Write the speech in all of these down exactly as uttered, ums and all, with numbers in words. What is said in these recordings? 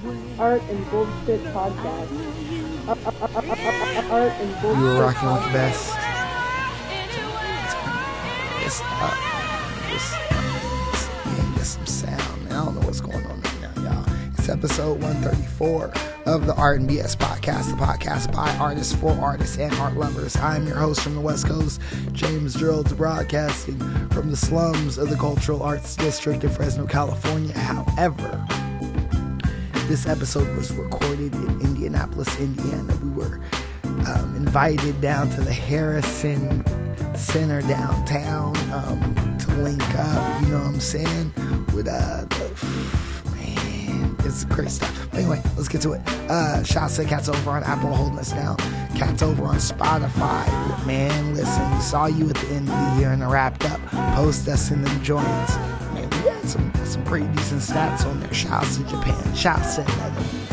Art and Bullshit Podcast. Art and Bullshit. You were rocking with the best. It's up. It's up. Man, get some sound. I don't know what's going on right now, y'all. It's episode one thirty-four of the Art and B S Podcast, the podcast by artists, for artists, and art lovers. I'm your host from the West Coast, James Drills, broadcasting from the slums of the Cultural Arts District of Fresno, California. However, this episode was recorded in Indianapolis, Indiana. We were um, invited down to the Harrison Center downtown um, to link up, you know what I'm saying, with uh, the, man, it's great stuff. But anyway, let's get to it. Uh, shout out to Cats over on Apple holding us down. Cats over on Spotify. Man, listen, we saw you at the end of the year and I wrapped up. Post us in them joints. Man, we had some, some pretty decent stats on there. Shout out to Japan. Shout out to the Netherlands.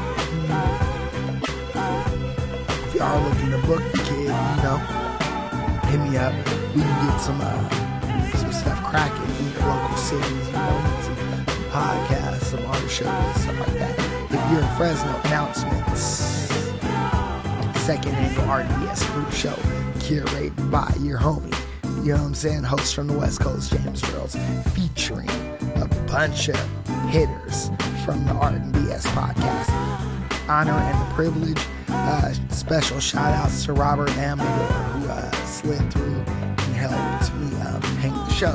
If you are looking to book the kid, you know, hit me up. We can get some uh, some stuff cracking in your local cities, you know, some, some podcasts, some art shows, and stuff like that. If you're in Fresno, announcements. Second annual Art and B S group show, curated by your homie, you know what I'm saying, host from the West Coast, James Drills, featuring a bunch of hitters from the Art and B S podcast. Honor and the privilege. Uh, special shout outs to Robert Amador, who uh, slid through and helped me um, hang the show.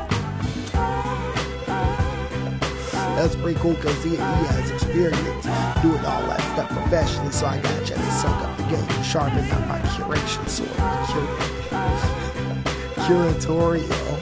That's pretty cool because he, he has experience doing all that stuff professionally, so I got a chance to soak up the game and sharpen up my curation sword. Cur- curatorial.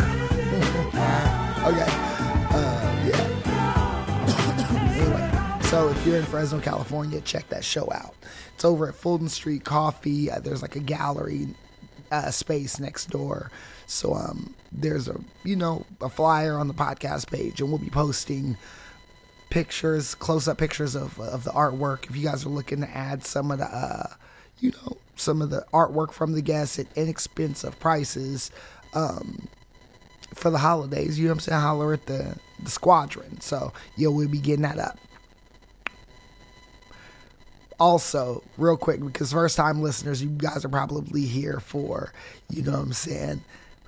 Okay. Uh, yeah. Anyway, so if you're in Fresno, California, check that show out. It's over at Fulton Street Coffee. Uh, there's like a gallery uh, space next door. So um, there's a, you know, a flyer on the podcast page, and we'll be posting pictures, close-up pictures of of the artwork. If you guys are looking to add some of the, uh, you know, some of the artwork from the guests at inexpensive prices um, for the holidays, you know what I'm saying, holler at the, the squadron. So, yo, we'll be getting that up. Also, real quick, because first-time listeners, you guys are probably here for, you know what I'm saying,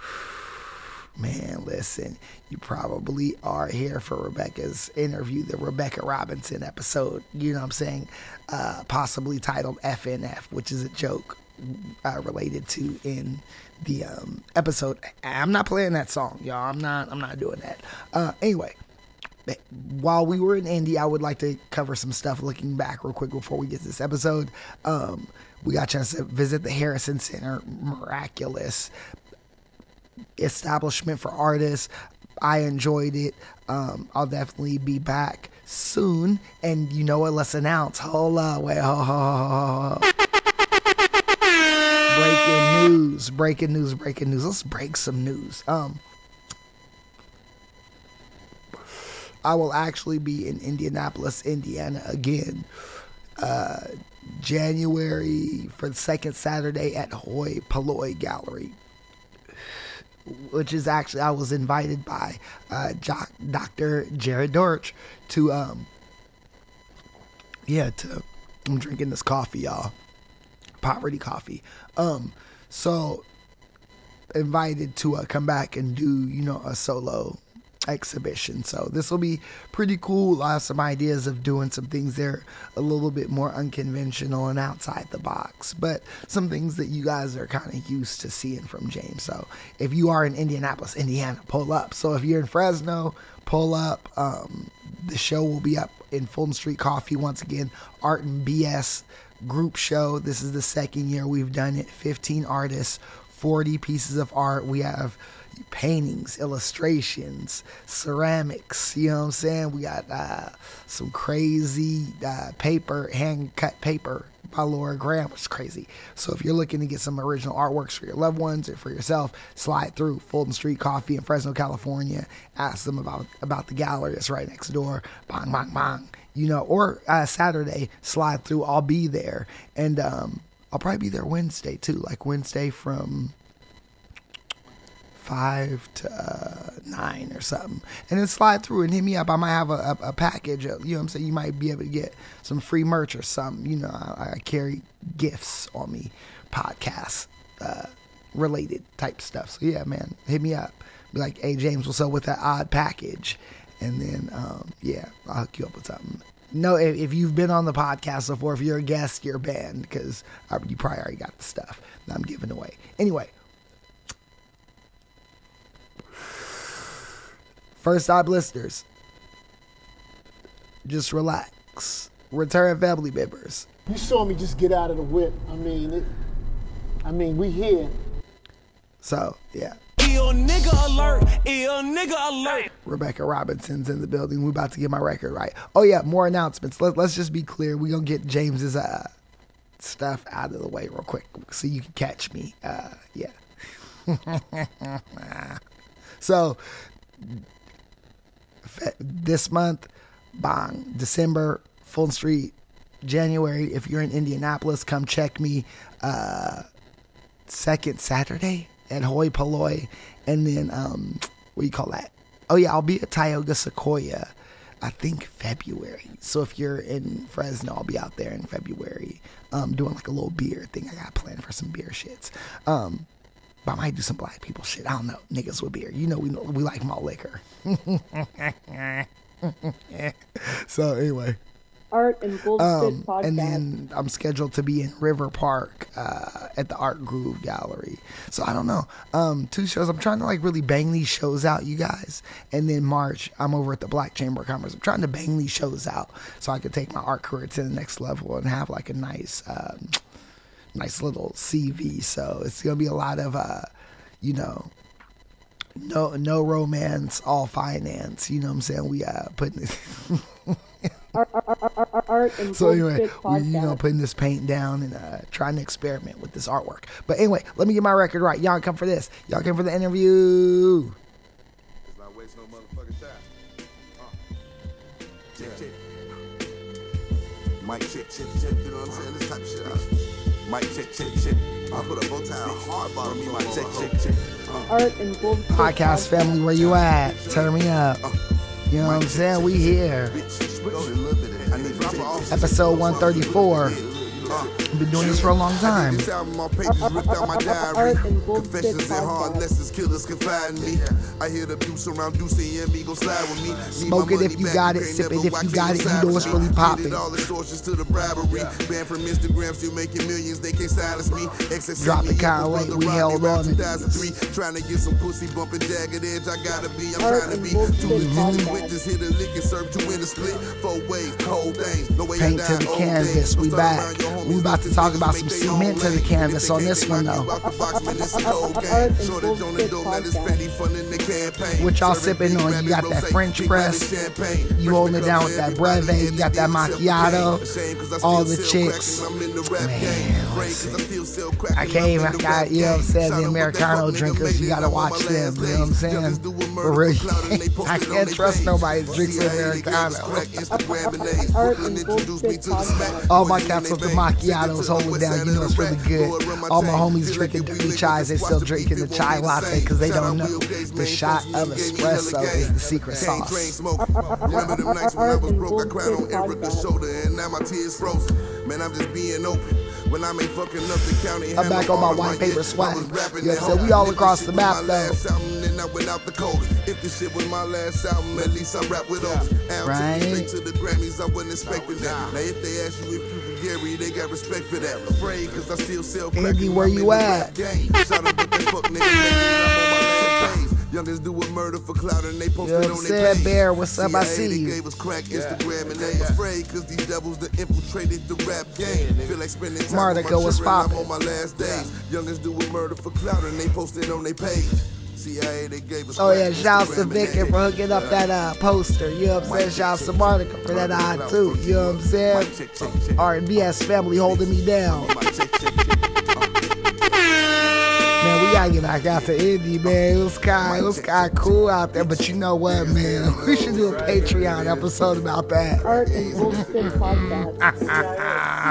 man, listen, you probably are here for Rebecca's interview, the Rebecca Robinson episode, you know what I'm saying, uh, possibly titled F N F, which is a joke uh, related to in the um, episode. I'm not playing that song, y'all. I'm not, I'm not doing that. Uh, anyway. While we were in Indy, I would like to cover some stuff looking back real quick before we get to this episode. Um, we got a chance to visit the Harrison Center, miraculous establishment for artists. I enjoyed it. Um, I'll definitely be back soon. And you know what? Let's announce. Hold on. Wait, hold, hold, hold, hold. Breaking news. Breaking news. Breaking news. Let's break some news. Um, I will actually be in Indianapolis, Indiana again, uh, January for the second Saturday at Hoi Polloi Gallery, which is actually, I was invited by uh, jo- Doctor Jared Dorch to, um, yeah, to, I'm drinking this coffee, y'all, poverty coffee, um, so invited to uh, come back and do, you know, a solo exhibition. So this will be pretty cool. I have some ideas of doing some things there a little bit more unconventional and outside the box, but some things that you guys are kind of used to seeing from James. So if you are in Indianapolis, Indiana, pull up. So if you're in Fresno, pull up. Um, the show will be up in Fulton Street Coffee once again. Art and B S group show. This is the second year we've done it. fifteen artists, forty pieces of art. We have paintings, illustrations, ceramics, you know what I'm saying? We got uh, some crazy uh, paper, hand-cut paper by Laura Graham, which is crazy. So if you're looking to get some original artworks for your loved ones or for yourself, slide through Fulton Street Coffee in Fresno, California. Ask them about, about the gallery that's right next door. Bang, bang, bang. You know, or uh, Saturday, slide through. I'll be there. And um, I'll probably be there Wednesday, too. Like Wednesday from five to uh, nine or something. And then slide through and hit me up. I might have a, a, a package. Of, you know what I'm saying? You might be able to get some free merch or something. You know, I, I carry gifts on me, podcast uh, related type stuff. So yeah, man, hit me up. Be like, hey, James, what's up with that odd package? And then, um, yeah, I'll hook you up with something. No, if, if you've been on the podcast before, if you're a guest, you're banned because you probably already got the stuff that I'm giving away. Anyway, first time listeners, just relax. Return family members. You saw me just get out of the whip. I mean, it, I mean, we here. So, yeah. Ill nigga alert, ill nigga alert. Rebecca Robinson's in the building. We're about to get my record right. Oh yeah, more announcements. Let, let's just be clear. We're gonna get James's uh, stuff out of the way real quick so you can catch me. Uh, yeah. So this month, bang, December, Fulton Street, January. If you're in Indianapolis, come check me. Uh, second Saturday at Hoi Polloi, and then um, what do you call that? Oh yeah, I'll be at Tioga Sequoia, I think February. So if you're in Fresno, I'll be out there in February, um, doing like a little beer thing. I got planned for some beer shits. Um, but I might do some black people shit. I don't know, niggas with beer. You know we we like malt liquor. So anyway. Art and Bullshit um, podcast. And then I'm scheduled to be in River Park uh, at the Art Groove Gallery. So I don't know. Um, two shows. I'm trying to like really bang these shows out, you guys. And then March, I'm over at the Black Chamber of Commerce. I'm trying to bang these shows out so I can take my art career to the next level and have like a nice, um, nice little C V. So it's gonna be a lot of, uh, you know. No, no romance, all finance. You know what I'm saying? We uh putting art, art, art, art and so anyway, podcast. we you know putting this paint down and uh trying to experiment with this artwork. But anyway, let me get my record right. Y'all come for this. Y'all come for the interview. It's not wasting no motherfucking time. Uh. Check, check. Mic check, check, check. You know what I'm saying? This type of shit out. Mic check, check, check. I put a bow tie on hard bottom. Me, mic check, check, check. Art and Bullshit Podcast family, where you at? Turn me up. You know what I'm saying? We here. Episode one thirty-four. I've been doing this for a long time. Confessions and hard lessons, killers confide in me. I hear the abuse around Ducey and me go slide with me. Smoke it if you got it, sip it if you got it. You know what's really popping. All extortions to the bribery. Banned from Instagram, still making millions. They can't silence me. Drop the kind late, we held on to this. Trying to get some pussy bumping jagged edge. I gotta be, I'm trying to be. Two legit witches hit a lick and serve two in a split. Four ways, whole things. No way Paint to the canvas, we back. We about to talk about some cement to the canvas on this one though. What y'all sipping on? You got that French press. You holding it down with that breve. You got that macchiato. All the chicks. Man, listen. I can't even, I got, you know what I'm saying, the Americano drinkers, you gotta watch them, you know what I'm saying? For real, I can't trust nobody that drinks Americano. All my cats with the macchiatos holding down, you know it's really good. All my homies drinking dirty chais, they still drinking the chai latte because they don't know the shot of espresso is the secret sauce. Remember them nights when I was broke, I cried on Erica's shoulder and now my tears frozen. Man, I'm just being open. When I ain't fucking up the county, I'm back on my white paper swag. You know what I'm saying? We all across the map though. I went out the coast. If this shit was my last album, at least I rap with those. Right. Straight to the Grammys, I wasn't expecting that. Now if they ask you if you from Gary, they got respect for that. Afraid cause I still sell crack. Andy, where you at? Shout out with that fuck nigga, I'm on my last page. Youngins do a murder for clout and they posted you know on their page. Bear, what's up? I see you. Gave us crack Instagram and they afraid cause these devils that infiltrated the rap game. Feel like spending time Martica, what's poppin'? on my last days. Youngins do a murder for clout and they posted on their page. C I A, they gave us oh yeah, shouts to Vicky for hooking up that uh, poster. You know what I'm saying? Shouts to Martica for that eye too. You know what I'm saying? R and B S family holding me down. Man, we gotta get back out to Indy, man. It was kind, it was kind of cool out there. But you know what, man? We should do a Patreon episode about that. Art and Bullshit podcast.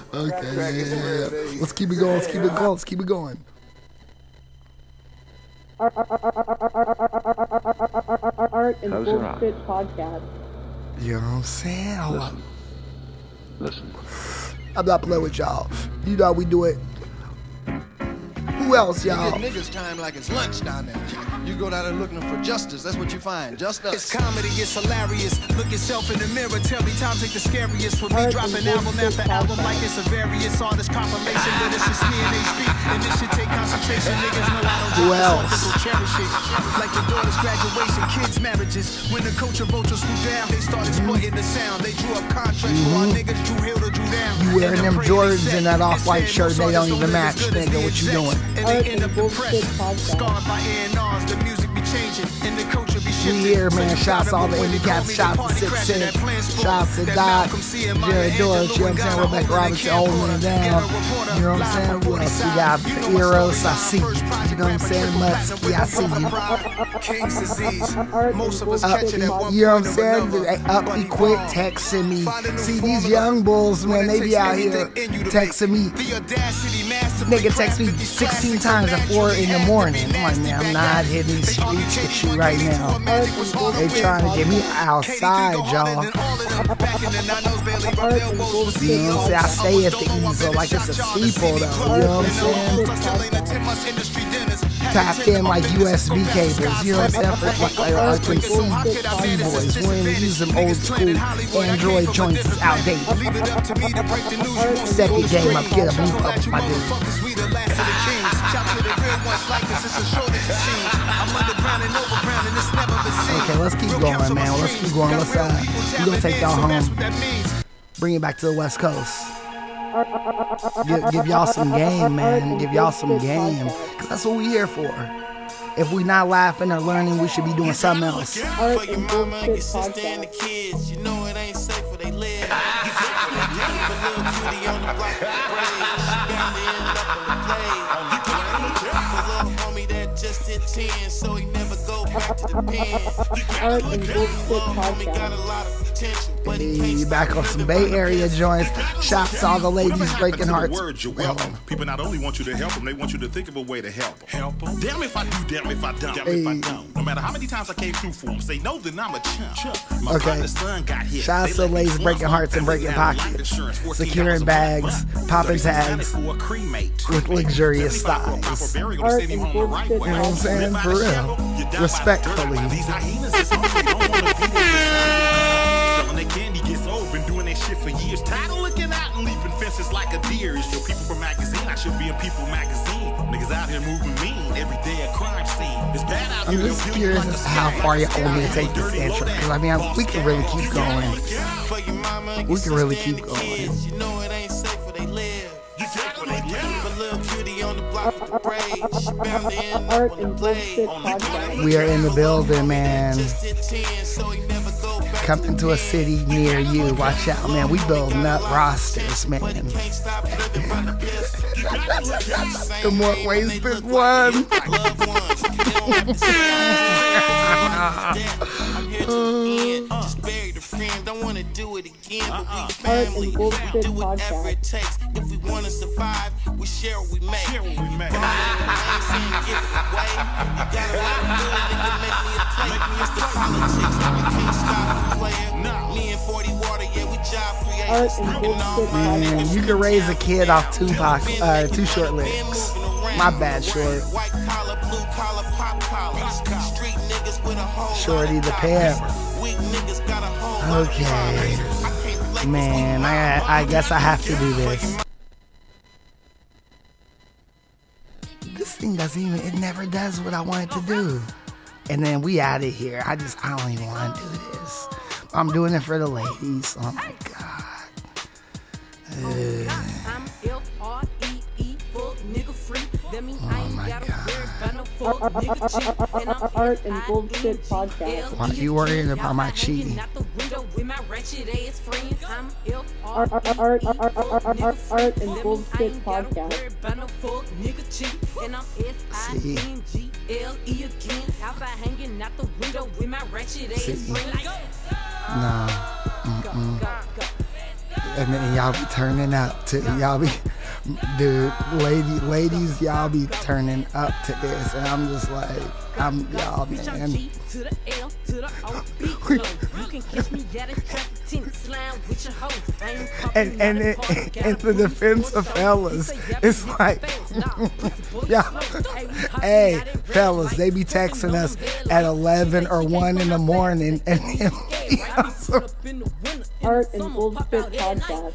Okay, yeah, yeah. Let's keep it going. Let's keep it going. Let's keep it going. Art and Close your Bullshit Podcast. You know what I'm saying? Hold on. Listen. I'm not playing with y'all. You know how we do it. Who else, y'all? You get niggas time like it's lunch down there. You go down there looking for justice. That's what you find. Just us. It's comedy, it's hilarious. Look yourself in the mirror, tell me times ain't the scariest. For me dropping album after album like it's a various artist compilation. But it's just me and H B, and this should take concentration. Niggas know I don't Who do else? this, so cherish it. Like the daughter's graduation, kids' marriages. When the culture vultures flew down, they started exploiting the sound. They drew up contracts for our niggas, Drew Hill to Drew down. You wearing them Jordans and that off-white shirt, they don't even match, nigga. What you doing? And they end up depressed, scarred by A and R's. The music be changing, and the culture be shifting. We here, man. Shouts to all the indie cats. Shouts to Six Six. Shouts to Doc, Jared Doris. You know what I'm saying? Rebecca Robinson holding it down. You know what I'm saying? Who else? We got Eros. I see you. You know what I'm saying? Mutsky, I see you. King's disease. Most of us Up, catch it at one you know what point I'm or saying? another. Up, But he quit texting me. See, these young bulls, man, they be out here texting me. Nigga text me sixteen times at four in the morning. I'm like, man, I'm not hitting these streets with you right now. They trying to get me outside, y'all. You know what I'm saying? I stay at the easel like it's a steeple, though. You know what I'm saying? Tapped in like U S B cables. You know what I'm saying? For, like, I, I can see C-boys. We ain't use them old school Android joints. It's outdated. Second game up, get a blue up, my dude. Okay, let's keep going, man. Let's keep going. Let's uh, we gonna take y'all home. Bring it back to the West Coast. Give, give y'all some game, man. Give y'all some game, cause that's what we here for. If we not laughing or learning, we should be doing something else. Art and Bullshit Podcast. Kids, you know it ain't safe where they live. You keep a little cutie on the block with the braids. She got to end up on the play. A little homie that just hit ten, so he never go back to the pen. Art and Bullshit Homie got a Podcast. lot of potential, but he Hey, can't back on some Bay Area joints. Shouts to all the ladies breaking hearts. Words, you're welcome. People not only want you to help them, they want you to think of a way to help them. Help them. Damn if I do, damn if I don't. Damn if I don't. No matter how many times I came through for them, say no, then I'm a chump. My Okay. partner's son got hit. Shouts They to let me ladies swamp breaking them. hearts and breaking Family had life pockets. insurance, fourteen Securing dollars a bags, month. popping thirty-six tags for a cremate. with luxurious seventy-five for a proper thighs. burial, Art they send him and home the right bullshit. way. You know what I'm saying? Live by For the real. shovel, you die by the Respectfully. dirt. These hyenas is hungry, don't wanna be with the selling their candy gets old, been doing that shit for years. Tired of looking out and leaping fences like a deer. It's your People from Magazine, I should be in People Magazine. Niggas out here moving mean, every day a crime scene. It's bad out I'm here. just curious as to how far y'all want me to take this intro. Because I mean, I, we can really keep going. We can really keep going. You know it ain't safe where they live. You safe where they live. A little cutie on the block with the braids. She bound to end up Art on the and blade. Bullshit Podcast. We are in the building, man. Just hit ten, so he never go back Coming to a city near you. Watch out, man. We building up rosters, man. Can't stop living by the best. The more wasted one. Loved ones. They don't have to say I'm here to the end. Just buried a friend. Don't want to do it again, but we family. and Bullshit Do whatever Podcast. it takes. If we want to survive, we share what we make. Share what we make. I ain't saying give it away. You gotta let it feel it, nigga, make me a plate. It's the politics, you can't stop the player. Me and forty water, yeah, we job Art creators. and Bullshit Man, Podcast. you can raise a kid off Tupac, uh, Too Short lyrics. My bad, Short. White collar, blue collar, pop collar. Street niggas with a whole Shorty lot the of pimp. dollars. Weak niggas got a whole lot of Okay. dollars. I can't let Man, I, I guess I have to do this. This thing doesn't even, it never does what I want it to do. And then we out of here. I just, I don't even want to do this. I'm doing it for the ladies. Oh my God. Uh, I'm F R E E, fuck nigga free. That mean I Oh ain't my gotta God. worry about no fuck nigga cheat. And I'm Art and Bullshit Podcast. Why you worrying about my cheating? Out the window with my ratchet ass friends. I'm F R Art, art, art, art, art, art, art, art, art and That mean I Bullshit ain't gotta Podcast. worry about no fuck nigga cheat. And I'm S I N G L E again. Outside hanging out the window with my ratchet ass See. friends. no. Mm-mm. And then y'all be turning up too. Y'all be, Dude, lady, ladies, y'all be turning up to this, and I'm just like, I'm y'all, man. And and it, in the defense of fellas, it's like, yeah, hey, fellas, they be texting us at eleven or one in the morning, and then Art and Bullshit Podcast.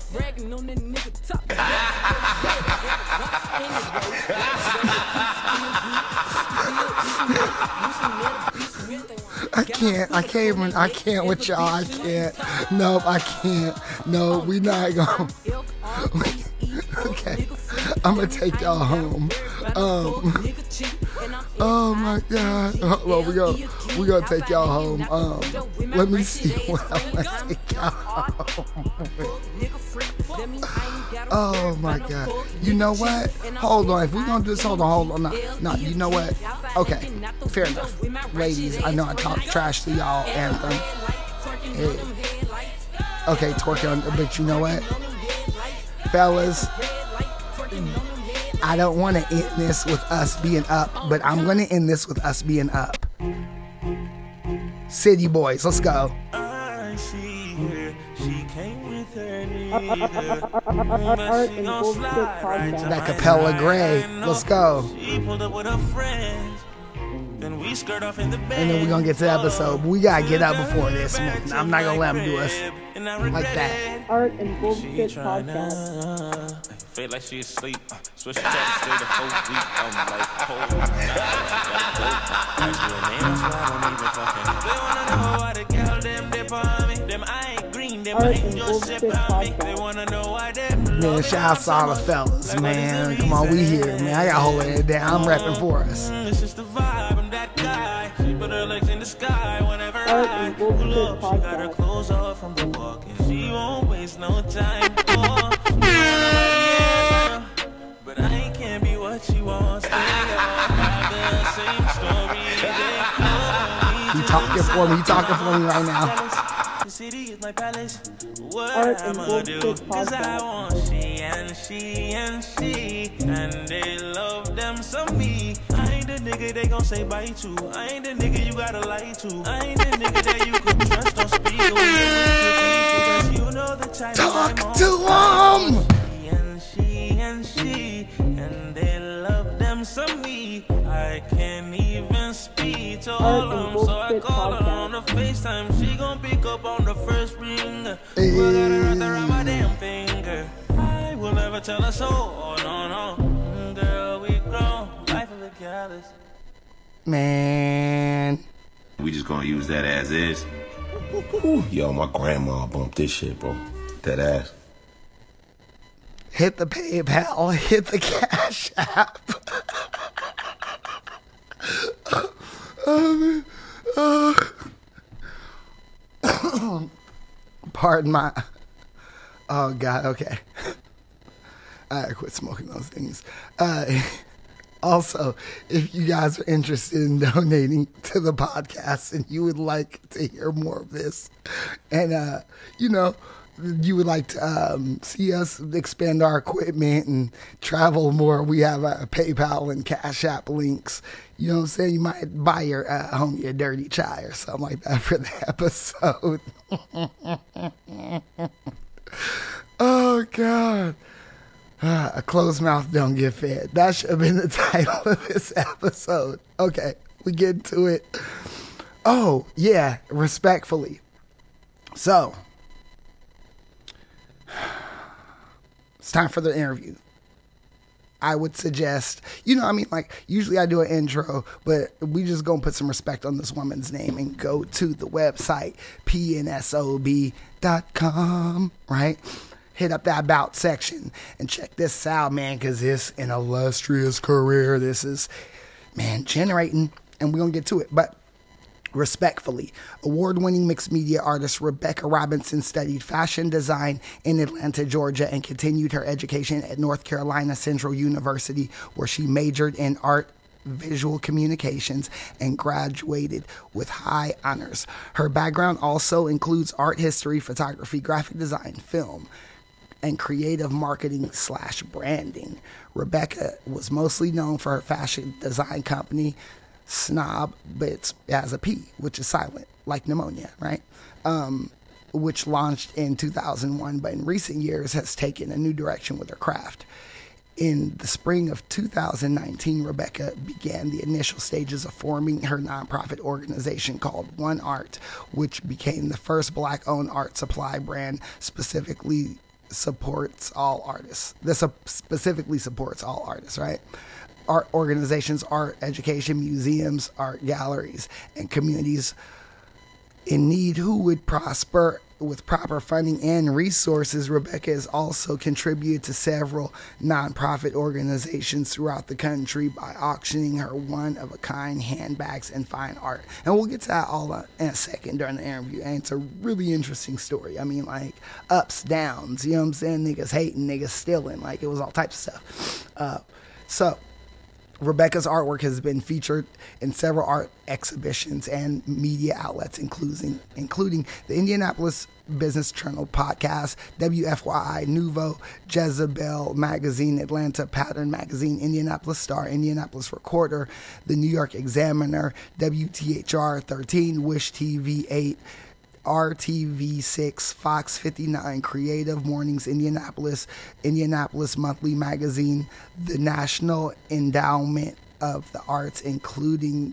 I can't, I can't even, I can't with y'all, I can't. Nope, I can't. No, we not gonna. Okay, I'm gonna take y'all home. Um, oh my God. Hold on, we gonna, we gonna take y'all home. Um, let me see what I'm gonna take y'all home. Oh my God. You know what? Hold on. If we're gonna do this, hold on, hold on. No, no, you know what? Okay, fair enough. Ladies, I know I talk trash to y'all, Anthem. Hey. Okay, twerk on, but you know what? Fellas, I don't want to end this with us being up, but I'm going to end this with us being up. City Boys, let's go. Art and Bullshit Podcast. That Capella Gray, let's go. Then we skirt off in the bed. And then we're going to get to the episode, but we got to get up before this, man. I'm not going to let them do us like that. Art and Bullshit Podcast. Feel like she asleep. Uh, so she tried to stay the whole week. I'm like, oh, nah. Actually, name is why I don't even fucking. They wanna know why the girl them dip on me. Them I ain't green, them Art I and ain't just Bullshit ship on me. They Podcast. wanna know why them. Man, shout out to all the fellas, man. Come on, we here, man. I got to hold it down. I'm repping for us. It's just the vibe. I'm that guy. She put her legs in the sky whenever Art I and pull Bullshit up. She got her Podcast. clothes off from the walk, and she won't waste no time. Oh, but I can't be what she wants. They all have the same story. They You talking for me? You talking for me right now? The city is my palace. What Art and I'ma do? Bullshit Cause I Podcast. want she and she and she. And they love them some me. I ain't the nigga they gon' say bye to. I ain't the nigga you gotta lie to. I ain't the nigga that you can trust or speak away with your people. Cause you know the type Talk I'm on. to them! She and she and she. And they love them some me. I can't even speak to all of them. So I call her on the FaceTime. She gon' pick up on the first ring. But got her right there on my damn finger. I will never tell her so. Oh no no, Mm, girl we grown. Life of the callous. Man. We just gonna use that as is. Yo, my grandma bumped this shit, bro. That ass. Hit the PayPal, hit the Cash App. um, uh, pardon my. Oh, God, okay. I gotta quit smoking those things. Uh, also, if you guys are interested in donating to the podcast and you would like to hear more of this, and, uh, you know, you would like to um, see us expand our equipment and travel more, we have uh, PayPal and Cash App links. You know what I'm saying? You might buy your uh, homie a dirty chai or something like that for the episode. Oh, God. Uh, a closed mouth don't get fed. That should have been the title of this episode. Okay, we get into it. Oh, yeah, respectfully. So, it's time for the interview. I would suggest, you know, I mean, like, usually I do an intro, but we just gonna put some respect on this woman's name and go to the website, P N S O B dot com, right? Hit up that about section and check this out, man, because it's an illustrious career. This is, man, generating, and we're gonna get to it. But respectfully, award-winning mixed media artist Rebecca Robinson studied fashion design in Atlanta, Georgia, and continued her education at North Carolina Central University, where she majored in art, visual communications, and graduated with high honors. Her background also includes art history, photography, graphic design, film, and creative marketing slash branding. Rebecca was mostly known for her fashion design company, Snob, but it's, it has a P, which is silent, like pneumonia, right? Um, which launched in two thousand one, but in recent years has taken a new direction with her craft. In the spring of two thousand nineteen, Rebecca began the initial stages of forming her nonprofit organization called One Art, which became the first Black-owned art supply brand specifically supports all artists. This specifically supports all artists, right? Art organizations, art education, museums, art galleries, and communities in need who would prosper with proper funding and resources. Rebecca has also contributed to several nonprofit organizations throughout the country by auctioning her one-of-a-kind handbags and fine art. And we'll get to that all in a second during the interview. And it's a really interesting story. I mean, like, ups, downs, you know what I'm saying? Niggas hating, niggas stealing. Like, it was all types of stuff. Uh, so... Rebecca's artwork has been featured in several art exhibitions and media outlets, including including the Indianapolis Business Journal podcast, W F Y I, Nuvo, Jezebel Magazine, Atlanta Pattern Magazine, Indianapolis Star, Indianapolis Recorder, the New York Examiner, W T H R thirteen, Wish T V eight, R T V six, Fox fifty-nine, Creative Mornings, Indianapolis, Indianapolis Monthly Magazine, the National Endowment of the Arts, including...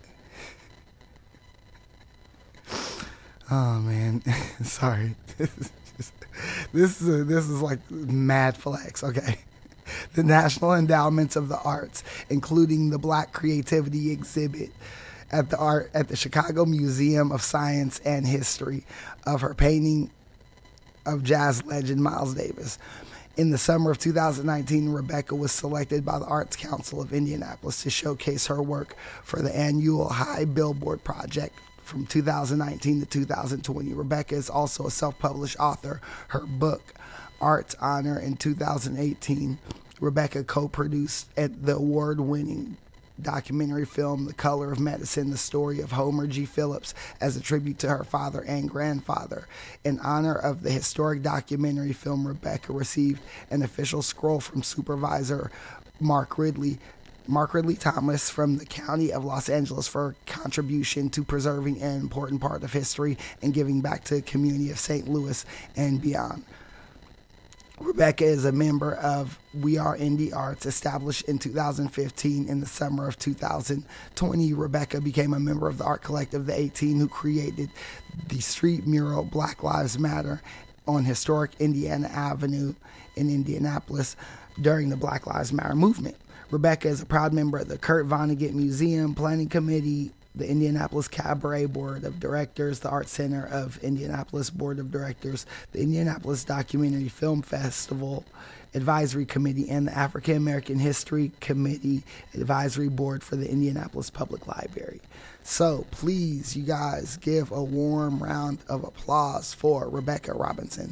Oh, man. Sorry. This is, a, this is like mad flex, okay? The National Endowments of the Arts, including the Black Creativity Exhibit at the art at the Chicago Museum of Science and History of her painting of jazz legend Miles Davis. In the summer of two thousand nineteen, Rebecca was selected by the Arts Council of Indianapolis to showcase her work for the annual High Billboard Project from two thousand nineteen to two thousand twenty. Rebecca is also a self-published author. Her book, Arts Honor, in two thousand eighteen, Rebecca co-produced at the award-winning documentary film The Color of Medicine, the story of Homer G. Phillips as a tribute to her father and grandfather. In honor of the historic documentary film, Rebecca received an official scroll from supervisor Mark Ridley Mark Ridley Thomas from the County of Los Angeles for contribution to preserving an important part of history and giving back to the community of Saint Louis and beyond. Rebecca is a member of We Are Indie Arts, established in two thousand fifteen. In the summer of two thousand twenty, Rebecca became a member of the art collective The eighteen, who created the street mural Black Lives Matter on historic Indiana Avenue in Indianapolis during the Black Lives Matter movement. Rebecca is a proud member of the Kurt Vonnegut Museum Planning Committee, the Indianapolis Cabaret Board of Directors, the Art Center of Indianapolis Board of Directors, the Indianapolis Documentary Film Festival Advisory Committee, and the African American History Committee Advisory Board for the Indianapolis Public Library. So please, you guys, give a warm round of applause for Rebecca Robinson.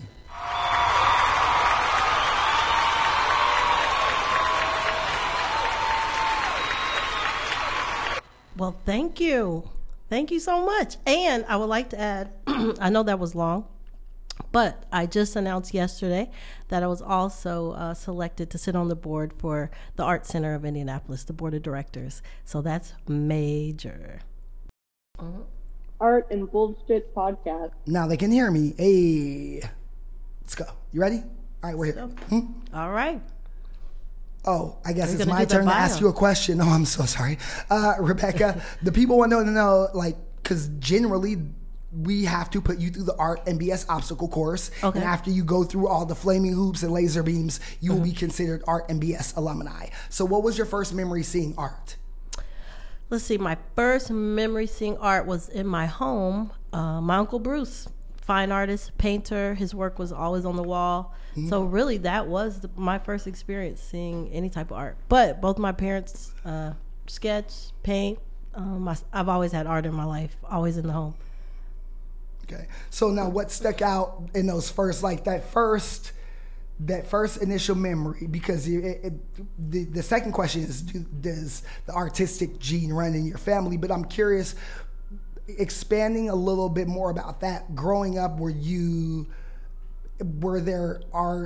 Well, thank you. Thank you so much. And I would like to add, I know that was long, but I just announced yesterday that I was also uh, selected to sit on the board for the Art Center of Indianapolis, the board of directors. So that's major. Uh-huh. Art and Bullshit podcast. Now they can hear me. Hey, let's go. You ready? All right, we're here. Hmm? All right. Oh, I guess We're it's my turn to ask you a question. Oh, I'm so sorry. Uh, Rebecca, the people want to know, like, because generally we have to put you through the Art M B S obstacle course. Okay. And after you go through all the flaming hoops and laser beams, you mm-hmm. will be considered Art M B S alumni. So what was your first memory seeing art? Let's see. My first memory seeing art was in my home. Uh, my Uncle Bruce, fine artist, painter. His work was always on the wall. Mm-hmm. So really that was the, my first experience seeing any type of art. But both my parents uh, sketch, paint. Um, I, I've always had art in my life, always in the home. Okay. So now what stuck out in those first, like that first, that first initial memory? Because it, it, the, the second question is, do, does the artistic gene run in your family? But I'm curious, expanding a little bit more about that. Growing up, were you... Were there art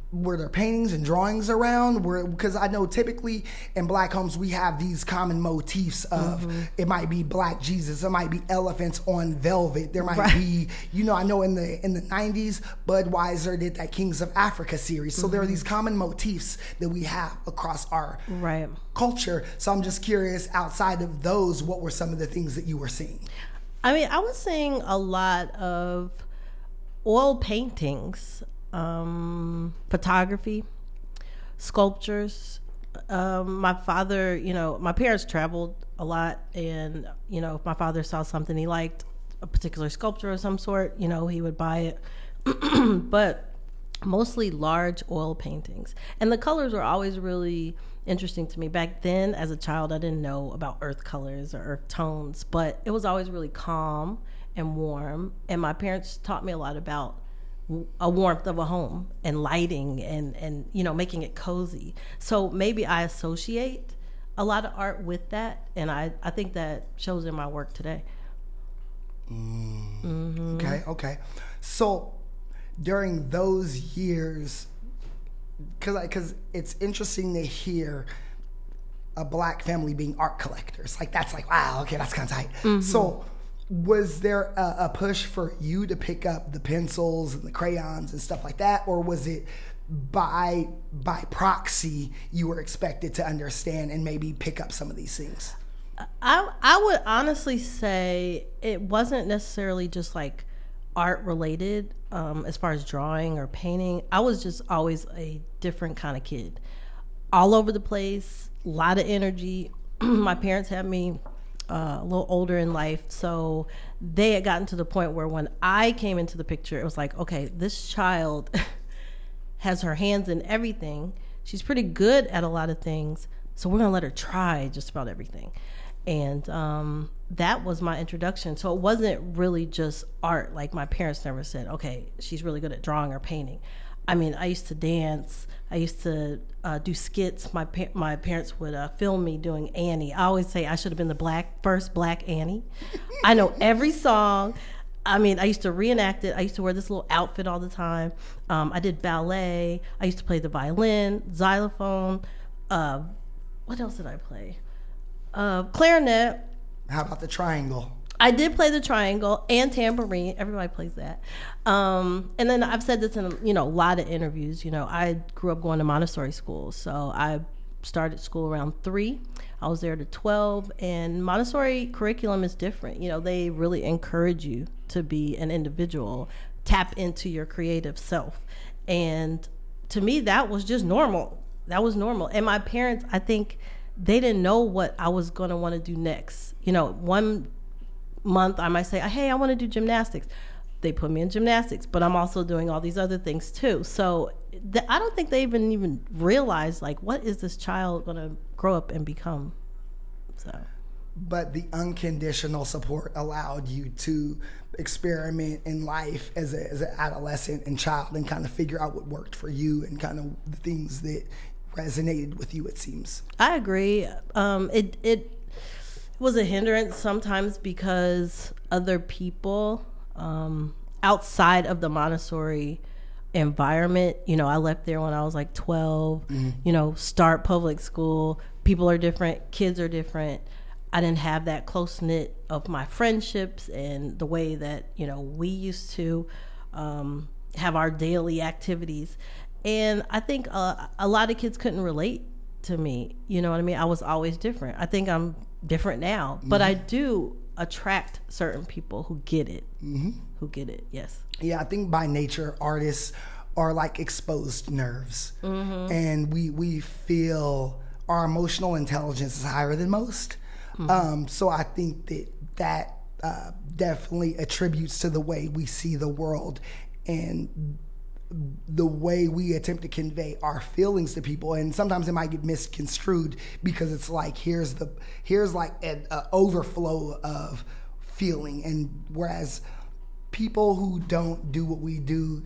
were there paintings and drawings around? Were, because I know typically in black homes we have these common motifs of mm-hmm. it might be black Jesus, it might be elephants on velvet, there might right. be, you know, I know in the in the nineties Budweiser did that Kings of Africa series, so mm-hmm. there are these common motifs that we have across our right. culture. So I'm just curious, outside of those, what were some of the things that you were seeing? I mean, I was seeing a lot of oil paintings, um, photography, sculptures. Um, my father, you know, my parents traveled a lot, and, you know, if my father saw something he liked, a particular sculpture of some sort, you know, he would buy it. But mostly large oil paintings. And the colors were always really interesting to me. Back then, as a child, I didn't know about earth colors or earth tones, but it was always really calm and warm. And my parents taught me a lot about a warmth of a home and lighting and, and you know, making it cozy. So maybe I associate a lot of art with that, and I, I think that shows in my work today. Mm. Mm-hmm. Okay, okay. So during those years, because because it's interesting to hear a black family being art collectors. Like, that's like, wow, okay, that's kind of tight. Mm-hmm. So was there a, a push for you to pick up the pencils and the crayons and stuff like that, or was it by by proxy you were expected to understand and maybe pick up some of these things? I I would honestly say it wasn't necessarily just like art related, um, as far as drawing or painting. I was just always a different kind of kid, all over the place, a lot of energy. My parents had me uh, a little older in life, so they had gotten to the point where when I came into the picture, it was like, okay, this child has her hands in everything. She's pretty good at a lot of things, so we're gonna let her try just about everything. And um, that was my introduction. So it wasn't really just art. Like, my parents never said, okay, she's really good at drawing or painting. I mean, I used to dance. I used to uh, do skits. My pa- my parents would uh, film me doing Annie. I always say I should have been the black first black Annie. I know every song. I mean, I used to reenact it. I used to wear this little outfit all the time. Um, I did ballet. I used to play the violin, xylophone. Uh, what else did I play? Uh, clarinet. How about the triangle? I did play the triangle and tambourine. Everybody plays that. Um, and then I've said this in, you know, a lot of interviews. You know, I grew up going to Montessori school. So I started school around three. I was there to twelve. And Montessori curriculum is different. You know, they really encourage you to be an individual, tap into your creative self. And to me, that was just normal. That was normal. And my parents, I think, they didn't know what I was going to want to do next. You know, one month I might say, hey, I want to do gymnastics. They put me in gymnastics, but I'm also doing all these other things too. So th- I don't think they even even realized, like, what is this child going to grow up and become? So, but the unconditional support allowed you to experiment in life as, a, as an adolescent and child and kind of figure out what worked for you and kind of the things that resonated with you, it seems. I agree. Um, it it was a hindrance sometimes because other people um, outside of the Montessori environment, you know, I left there when I was like twelve, mm-hmm. you know, start public school. People are different. Kids are different. I didn't have that close-knit of my friendships and the way that, you know, we used to um, have our daily activities. And I think uh, a lot of kids couldn't relate to me. You know what I mean? I was always different. I think I'm different now. But mm-hmm. I do attract certain people who get it. Mm-hmm. Who get it, yes. Yeah, I think by nature, artists are like exposed nerves. Mm-hmm. And we, we feel our emotional intelligence is higher than most. Mm-hmm. Um, so I think that that uh, definitely attributes to the way we see the world and the way we attempt to convey our feelings to people. And sometimes it might get misconstrued because it's like, here's the here's like an overflow of feeling, and whereas people who don't do what we do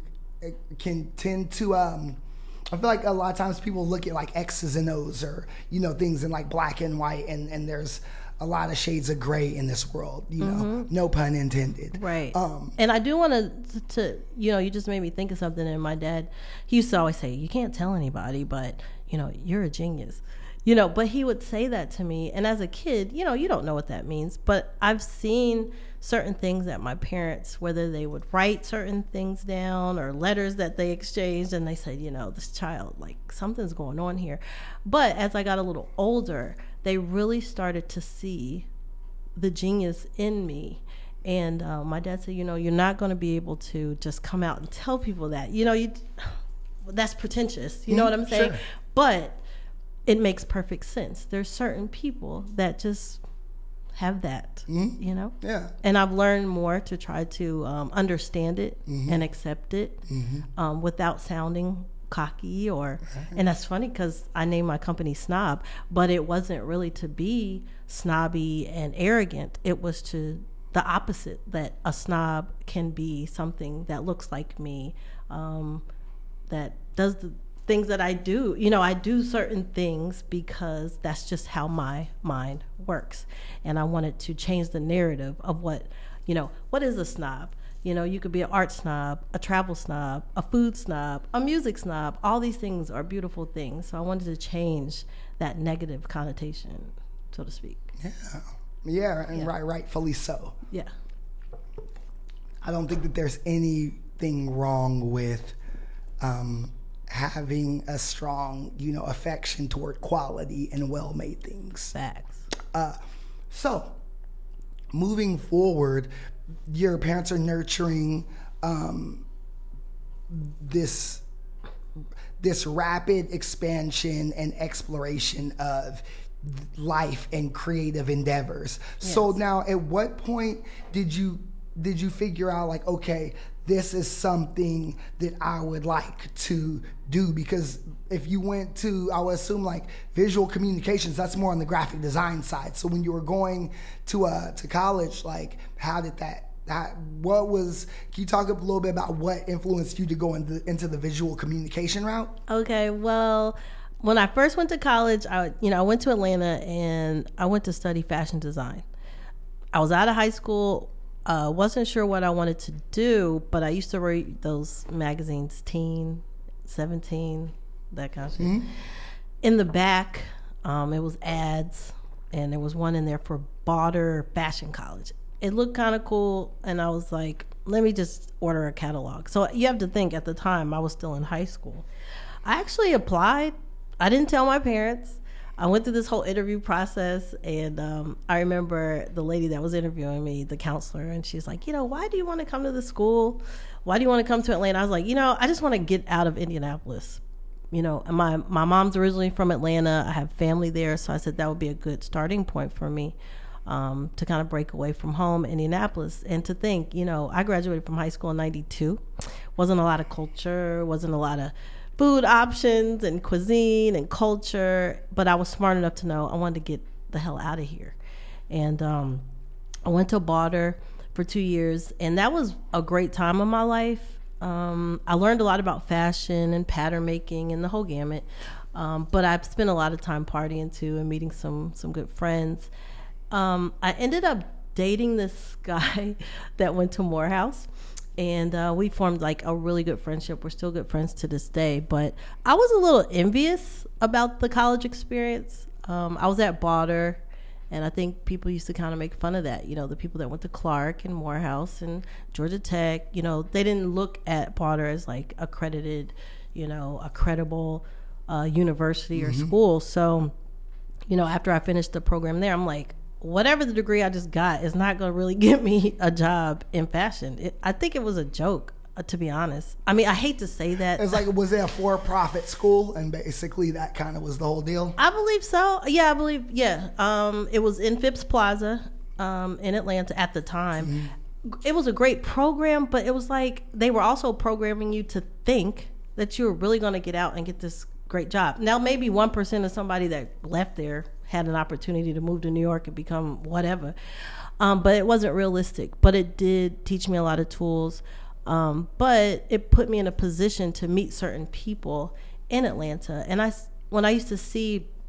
can tend to um I feel like a lot of times people look at like X's and O's or, you know, things in like black and white, and and there's a lot of shades of gray in this world, you know, mm-hmm. no pun intended. Right. Um, and I do want to, to, you know, you just made me think of something. And my dad, he used to always say, you can't tell anybody, but, you know, you're a genius. You know, but he would say that to me. And as a kid, you know, you don't know what that means. But I've seen certain things that my parents, whether they would write certain things down or letters that they exchanged, and they said, you know, this child, like, something's going on here. But as I got a little older, they really started to see the genius in me. And uh, my dad said, you know, you're not going to be able to just come out and tell people that. You know, you that's pretentious. You know mm, what I'm saying? Sure. But it makes perfect sense. There's certain people that just have that, mm-hmm. you know? Yeah. And I've learned more to try to um, understand it mm-hmm. and accept it mm-hmm. um, without sounding cocky or, right. and that's funny because I named my company Snob, but it wasn't really to be snobby and arrogant. It was to the opposite, that a snob can be something that looks like me, um, that does the things that I do. You know, I do certain things because that's just how my mind works. And I wanted to change the narrative of what, you know, what is a snob? You know, you could be an art snob, a travel snob, a food snob, a music snob. All these things are beautiful things. So I wanted to change that negative connotation, so to speak. Yeah. Yeah, and yeah. right, rightfully so. Yeah. I don't think that there's anything wrong with um, having a strong, you know, affection toward quality and well-made things. Facts. Uh, so, moving forward, your parents are nurturing um, this this rapid expansion and exploration of life and creative endeavors. Yes. So now, at what point did you did you figure out, like, okay, this is something that I would like to do? Because if you went to, I would assume, like, visual communications, that's more on the graphic design side. So when you were going to uh to college, like, how did that that what was can you talk up a little bit about what influenced you to go into into the visual communication route? Okay, well, when I first went to college, I you know I went to Atlanta and I went to study fashion design. I was out of high school. Uh, wasn't sure what I wanted to do, but I used to read those magazines, Teen, seventeen, that kind of shit. Mm-hmm. In the back, um, it was ads, and there was one in there for Bauder Fashion College. It looked kind of cool, and I was like, let me just order a catalog. So you have to think, at the time, I was still in high school. I actually applied. I didn't tell my parents. I went through this whole interview process, and um, I remember the lady that was interviewing me, the counselor, and she's like, you know, why do you want to come to the school? Why do you want to come to Atlanta? I was like, you know, I just want to get out of Indianapolis. You know, and my, my mom's originally from Atlanta. I have family there, so I said that would be a good starting point for me um, to kind of break away from home, Indianapolis. And to think, you know, I graduated from high school in ninety-two. Wasn't a lot of culture, wasn't a lot of food options and cuisine and culture, but I was smart enough to know I wanted to get the hell out of here. And um, I went to Bauder for two years, and that was a great time of my life. Um, I learned a lot about fashion and pattern making and the whole gamut, um, but I spent a lot of time partying too and meeting some some good friends. Um, I ended up dating this guy that went to Morehouse. And uh, we formed like a really good friendship. We're still good friends to this day. But I was a little envious about the college experience. Um, I was at Bauder, and I think people used to kind of make fun of that. You know, the people that went to Clark and Morehouse and Georgia Tech, you know, they didn't look at Bauder as like accredited, you know, a credible uh, university or mm-hmm. school. So, you know, after I finished the program there, I'm like, whatever the degree I just got is not going to really get me a job in fashion. It, I think it was a joke, uh, to be honest. I mean, I hate to say that. It's like, was it a for-profit school? And basically that kind of was the whole deal? I believe so. Yeah, I believe, yeah. Um, it was in Phipps Plaza um, in Atlanta at the time. Mm-hmm. It was a great program, but it was like they were also programming you to think that you were really going to get out and get this great job. Now, maybe one percent of somebody that left there had an opportunity to move to New York and become whatever. Um, but it wasn't realistic. But it did teach me a lot of tools. Um, but it put me in a position to meet certain people in Atlanta. And I, when I used to see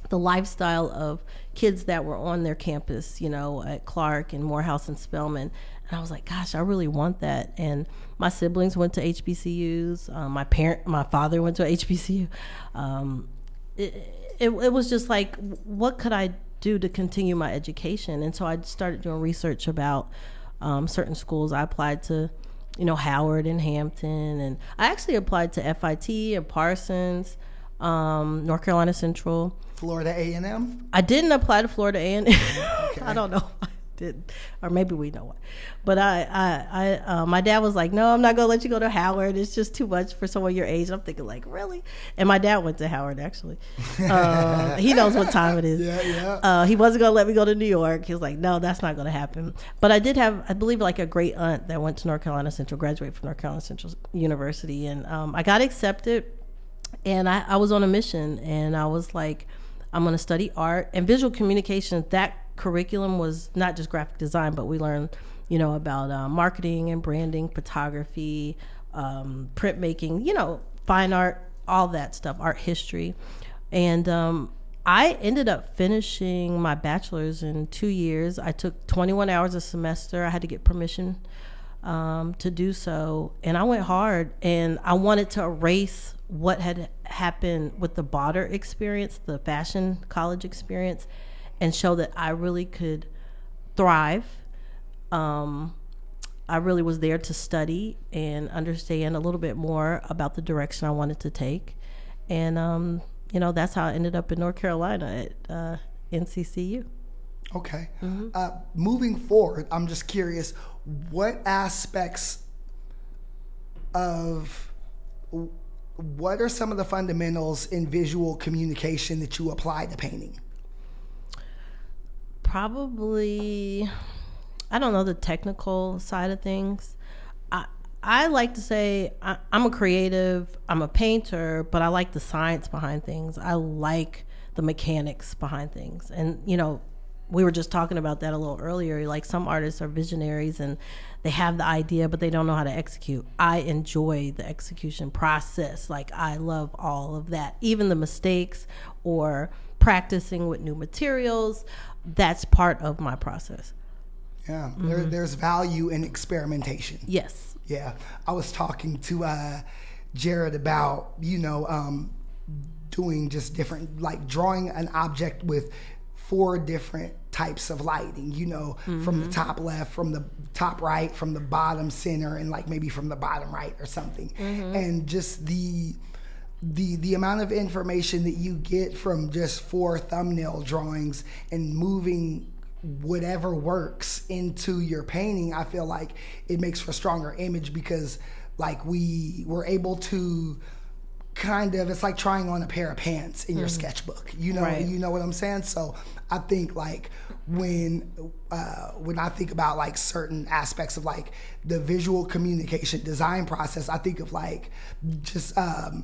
the lifestyle of kids that were on their campus, you know, at Clark and Morehouse and Spelman. And I was like, gosh, I really want that. And my siblings went to H B C Us. Um, my parent, my father went to H B C U. Um, it, it, it was just like, what could I do to continue my education? And so I started doing research about um, certain schools. I applied to, you know, Howard and Hampton. And I actually applied to F I T and Parsons, um, North Carolina Central. Florida A and M? I didn't apply to Florida A and M. Okay. I don't know. I didn't, or maybe we know why. But I, I, I uh, my dad was like, "No, I'm not gonna let you go to Howard. It's just too much for someone your age." And I'm thinking, like, really? And my dad went to Howard actually. Uh, he knows what time it is. Yeah, yeah. Uh, he wasn't gonna let me go to New York. He was like, "No, that's not gonna happen." But I did have, I believe, like a great aunt that went to North Carolina Central, graduated from North Carolina Central University, and um, I got accepted. And I, I was on a mission, and I was like, I'm going to study art and visual communication. That curriculum was not just graphic design, but we learned, you know, about uh, marketing and branding, photography, um, printmaking, you know, fine art, all that stuff, art history. And um, I ended up finishing my bachelor's in two years. I took twenty-one hours a semester. I had to get permission um, to do so. And I went hard, and I wanted to erase what had happened with the Botter experience, the fashion college experience, and show that I really could thrive. Um, I really was there to study and understand a little bit more about the direction I wanted to take. And, um, you know, that's how I ended up in North Carolina at uh, N C C U. Okay. Mm-hmm. Uh, moving forward, I'm just curious, what aspects of... What are some of the fundamentals in visual communication that you apply to painting? Probably, I don't know, the technical side of things. I I like to say I, I'm a creative, I'm a painter, but I like the science behind things. I like the mechanics behind things. And, you know, we were just talking about that a little earlier. Like, some artists are visionaries and they have the idea, but they don't know how to execute. I enjoy the execution process. Like, I love all of that. Even the mistakes or practicing with new materials, that's part of my process. Yeah, mm-hmm. there, there's value in experimentation. Yes. Yeah. I was talking to uh, Jared about, you know, um, doing just different, like drawing an object with four different types of lighting, you know, mm-hmm. from the top left, from the top right, from the bottom center, and like maybe from the bottom right or something. Mm-hmm. And just the the the amount of information that you get from just four thumbnail drawings and moving whatever works into your painting, I feel like it makes for a stronger image, because like we were able to kind of, it's like trying on a pair of pants in your mm. sketchbook, you know, right. you know what I'm saying? So I think like when uh, when I think about like certain aspects of like the visual communication design process, I think of like just um,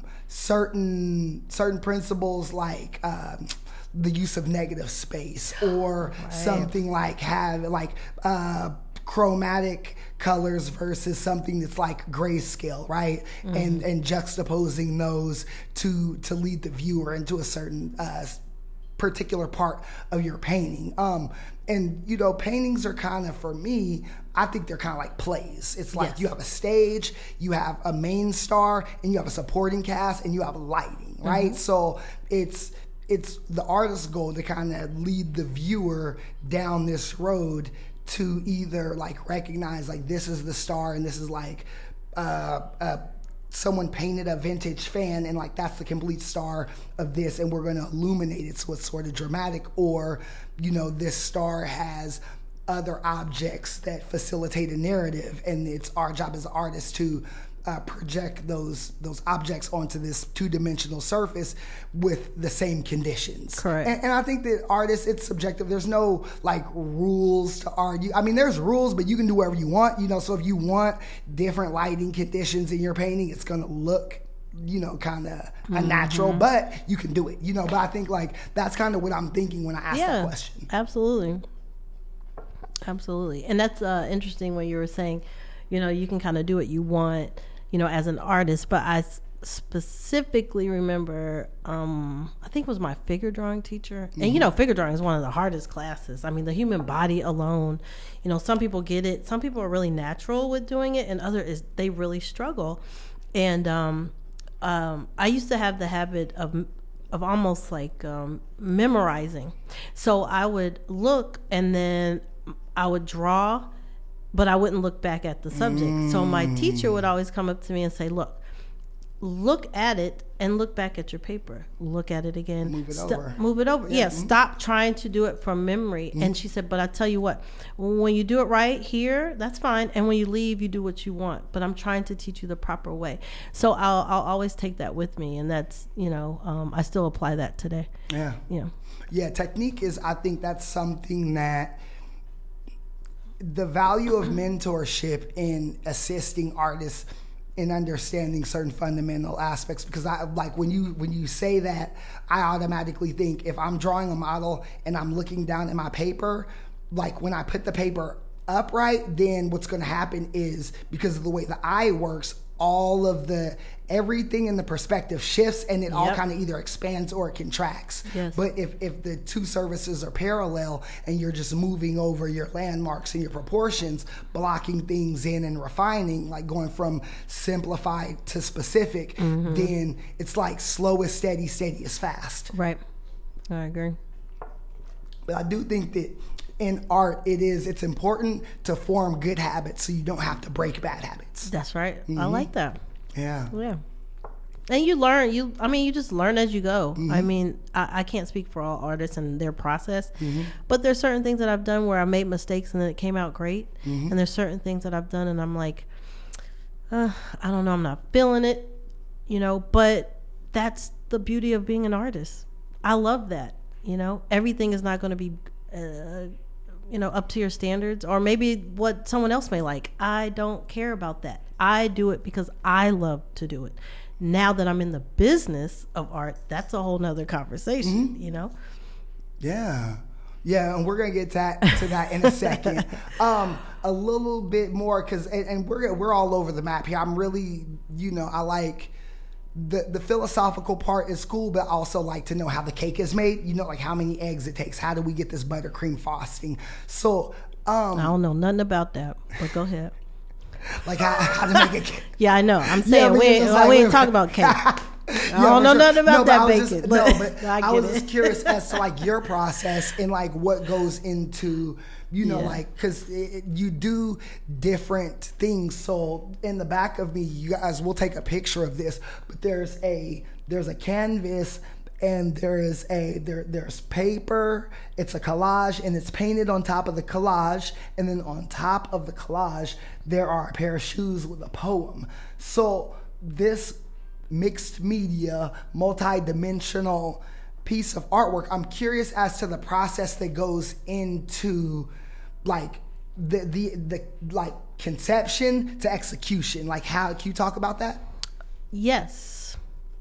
certain certain principles like um, the use of negative space, or right. something like have like uh, chromatic colors versus something that's like grayscale, right? Mm-hmm. And and juxtaposing those to to lead the viewer into a certain uh, particular part of your painting. Um, and you know, paintings are kind of, for me, I think they're kind of like plays. It's like yes. you have a stage, you have a main star, and you have a supporting cast, and you have lighting, right? Mm-hmm. So it's it's the artist's goal to kind of lead the viewer down this road to either like recognize like this is the star, and this is like uh, uh, someone painted a vintage fan, and like that's the complete star of this, and we're going to illuminate it so it's sort of dramatic, or you know, this star has other objects that facilitate a narrative, and it's our job as artists to Uh, project those those objects onto this two-dimensional surface with the same conditions. Correct. And, and I think that artists, it's subjective. There's no like rules to argue. I mean, there's rules, but you can do whatever you want. You know, so if you want different lighting conditions in your painting, it's gonna look, you know, kind of mm-hmm. unnatural, but you can do it. You know, but I think like that's kind of what I'm thinking when I ask yeah, that question. Absolutely, absolutely, and that's uh, interesting when you were saying, you know, you can kind of do what you want, you know, as an artist, but I specifically remember, um, I think it was my figure drawing teacher. Mm-hmm. And, you know, figure drawing is one of the hardest classes. I mean, the human body alone, you know, some people get it. Some people are really natural with doing it, and others, is they really struggle. And um, um, I used to have the habit of of almost like um, memorizing. So I would look, and then I would draw, but I wouldn't look back at the subject. Mm. So my teacher would always come up to me and say, look, look at it and look back at your paper. Look at it again. Move it St- over. Move it over. Yeah, yeah mm-hmm. Stop trying to do it from memory. Mm-hmm. And she said, but I tell you what, when you do it right here, that's fine. And when you leave, you do what you want. But I'm trying to teach you the proper way. So I'll, I'll always take that with me. And that's, you know, um, I still apply that today. Yeah. Yeah. Yeah, technique is, I think that's something that the value of mentorship in assisting artists in understanding certain fundamental aspects, because I like when you when you say that, I automatically think if I'm drawing a model and I'm looking down at my paper, like when I put the paper upright, then what's going to happen is, because of the way the eye works, all of the everything in the perspective shifts, and it yep. all kind of either expands or it contracts. Yes. But if if the two surfaces are parallel and you're just moving over your landmarks and your proportions, blocking things in and refining, like going from simplified to specific, mm-hmm. then it's like slow is steady, steady is fast. Right. I agree. But I do think that in art, it is it's important to form good habits so you don't have to break bad habits. That's right. Mm-hmm. I like that. Yeah. Yeah. And you learn, you, I mean, you just learn as you go. Mm-hmm. I mean, I, I can't speak for all artists and their process, mm-hmm. but there's certain things that I've done where I made mistakes and then it came out great. Mm-hmm. And there's certain things that I've done and I'm like, uh, I don't know, I'm not feeling it, you know, but that's the beauty of being an artist. I love that, you know, everything is not going to be, uh, you know, up to your standards, or maybe what someone else may like. I don't care about that. I do it because I love to do it. Now that I'm in the business of art, that's a whole nother conversation, mm-hmm. you know? Yeah. Yeah, and we're going to get that, to that in a second. Um, a little bit more, because, and, and we're we're all over the map here. I'm really, you know, I like, the the philosophical part is cool, but I also like to know how the cake is made. You know, like how many eggs it takes. How do we get this buttercream frosting? So, um, I don't know nothing about that, but go ahead. Like how, how to make a cake. Yeah, I know. I'm saying yeah, we ain't, like, we ain't talking about cake. I yeah, don't know sure. nothing about no, that bacon. Just, but, but no, but I, I was it. just curious as to like your process and like what goes into, you know, yeah. like, because you do different things. So in the back of me, you guys will take a picture of this, but there's a there's a canvas and there is a there there's paper. It's a collage and it's painted on top of the collage, and then on top of the collage there are a pair of shoes with a poem. So this mixed media, multi-dimensional piece of artwork, I'm curious as to the process that goes into like the the the like conception to execution. Like, how can you talk about that? Yes,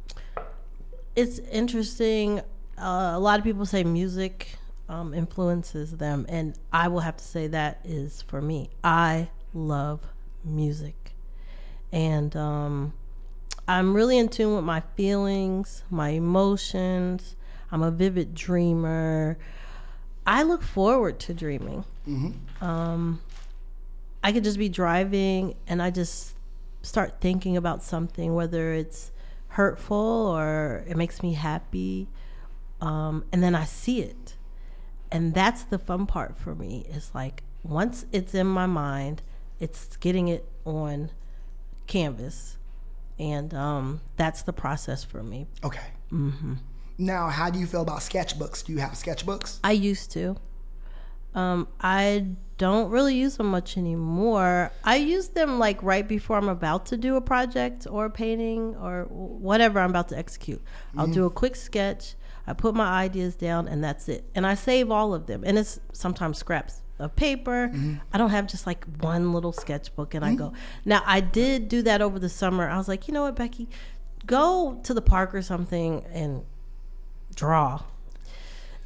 it's interesting. Uh, a lot of people say music um, influences them, and I will have to say that is for me. I love music, and um, I'm really in tune with my feelings, my emotions. I'm a vivid dreamer. I look forward to dreaming. Mm-hmm. Um, I could just be driving and I just start thinking about something, whether it's hurtful or it makes me happy. Um, and then I see it. And that's the fun part for me. It's like, once it's in my mind, it's getting it on canvas. And um, that's the process for me. Okay. Mm-hmm. Now, how do you feel about sketchbooks? Do you have sketchbooks? I used to. Um, I don't really use them much anymore. I use them like right before I'm about to do a project or a painting or whatever I'm about to execute. Mm-hmm. I'll do a quick sketch. I put my ideas down and that's it. And I save all of them. And it's sometimes scraps of paper. Mm-hmm. I don't have just like one little sketchbook and mm-hmm. I go. Now, I did do that over the summer. I was like, you know what, Becky? Go to the park or something and draw.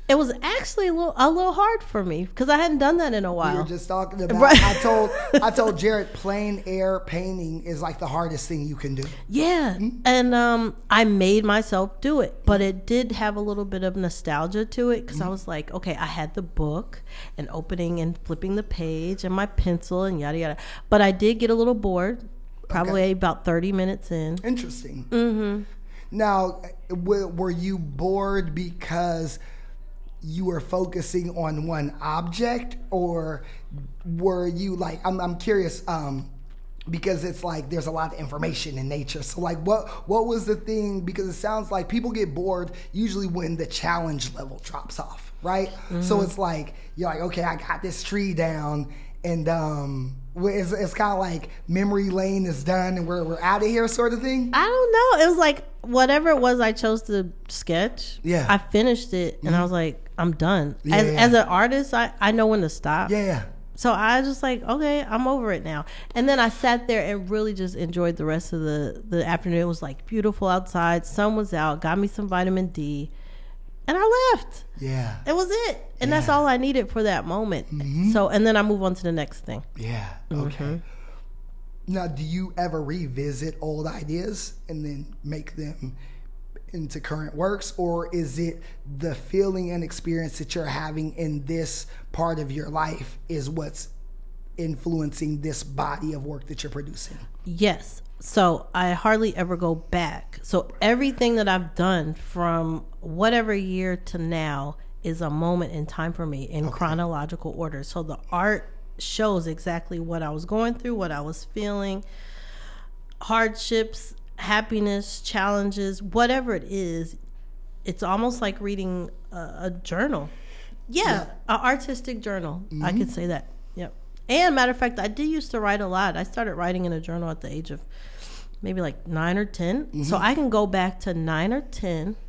It was actually a little a little hard for me because I hadn't done that in a while. We were just talking about. Right. I told I told Jared, plein air painting is like the hardest thing you can do. Yeah, mm-hmm. and um, I made myself do it, but it did have a little bit of nostalgia to it because mm-hmm. I was like, okay, I had the book and opening and flipping the page and my pencil and yada yada, but I did get a little bored. Probably okay. about thirty minutes in. Interesting. Mm-hmm. Now, w- were you bored because you were focusing on one object, or were you like? I'm I'm curious um, because it's like there's a lot of information in nature. So like, what what was the thing? Because it sounds like people get bored usually when the challenge level drops off, right? Mm-hmm. So it's like you're like, okay, I got this tree down, and um. It's, it's kind of like memory lane is done and we're we're out of here sort of thing. I don't know. It was like whatever it was I chose to sketch. Yeah. I finished it and mm-hmm. I was like, I'm done. Yeah, as yeah. as an artist, I, I know when to stop. Yeah, yeah. So I was just like, okay, I'm over it now. And then I sat there and really just enjoyed the rest of the, the afternoon. It was like beautiful outside. Sun was out. Got me some vitamin D. And I left. Yeah. It was it. And yeah. that's all I needed for that moment. Mm-hmm. So, and then I move on to the next thing. Yeah. Okay. Mm-hmm. Now, do you ever revisit old ideas and then make them into current works? Or is it the feeling and experience that you're having in this part of your life is what's influencing this body of work that you're producing? Yes. So I hardly ever go back. So everything that I've done from whatever year to now is a moment in time for me in okay. chronological order. So the art shows exactly what I was going through, what I was feeling, hardships, happiness, challenges, whatever it is. It's almost like reading a, a journal. Yeah, yeah. An artistic journal. Mm-hmm. I could say that. Yep. And matter of fact, I did used to write a lot. I started writing in a journal at the age of maybe like nine or ten. Mm-hmm. So I can go back to nine or ten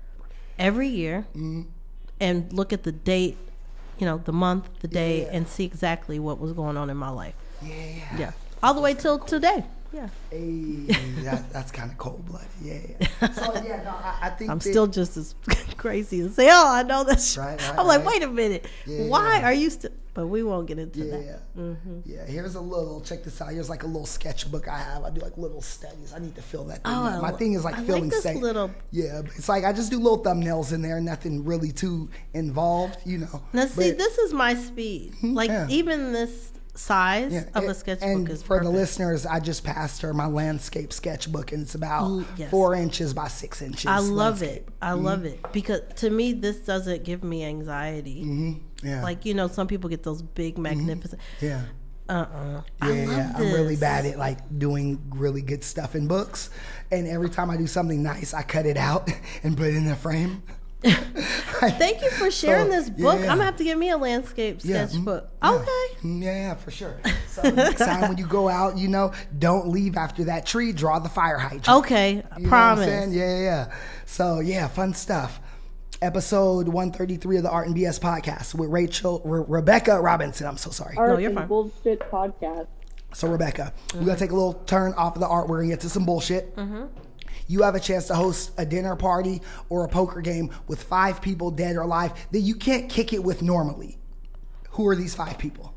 every year mm-hmm. and look at the date, you know, the month, the day, yeah. and see exactly what was going on in my life. Yeah. Yeah. All the way till today. Yeah. Hey, that, that's kind of cold blooded. Yeah, yeah. So yeah, no, I, I think I'm that, still just as crazy as say, oh, I know that's. Right, right, I'm like, right. wait a minute, yeah, why yeah. are you still? But we won't get into yeah. that. Mm-hmm. Yeah. Here's a little. Check this out. Here's like a little sketchbook I have. I do like little studies. I need to fill that thing. Oh, up. My thing is like I filling like this safe. little. Yeah, but it's like I just do little thumbnails in there. Nothing really too involved, you know. Now see, but, this is my speed. Like yeah. even this size yeah. of it, a sketchbook and is for perfect. the listeners, I just passed her my landscape sketchbook, and it's about Ooh, yes. four inches by six inches. I love landscape. it. I mm-hmm. love it because to me, this doesn't give me anxiety. Mm-hmm. Yeah, like you know, some people get those big, magnificent. Mm-hmm. Yeah. Uh-uh. Yeah, I love yeah. this. I'm really bad at like doing really good stuff in books, and every time I do something nice, I cut it out and put it in the frame. Thank you for sharing so, this book. yeah. I'm gonna have to get me a landscape yeah, sketchbook. Yeah. Okay. Yeah, yeah, for sure. So next time when you go out, you know, don't leave after that tree. Draw the fire hydrant. Okay, I you promise. Know what I'm saying? Yeah, yeah. So yeah, fun stuff. Episode one thirty-three of the Art and B S podcast with Rachel Re- Rebecca Robinson. I'm so sorry. Art no, you're and fine. Bullshit podcast. So Rebecca, mm-hmm. we're gonna take a little turn off of the art. We're gonna get to some bullshit. Mm-hmm. You have a chance to host a dinner party or a poker game with five people, dead or alive, that you can't kick it with normally. Who are these five people?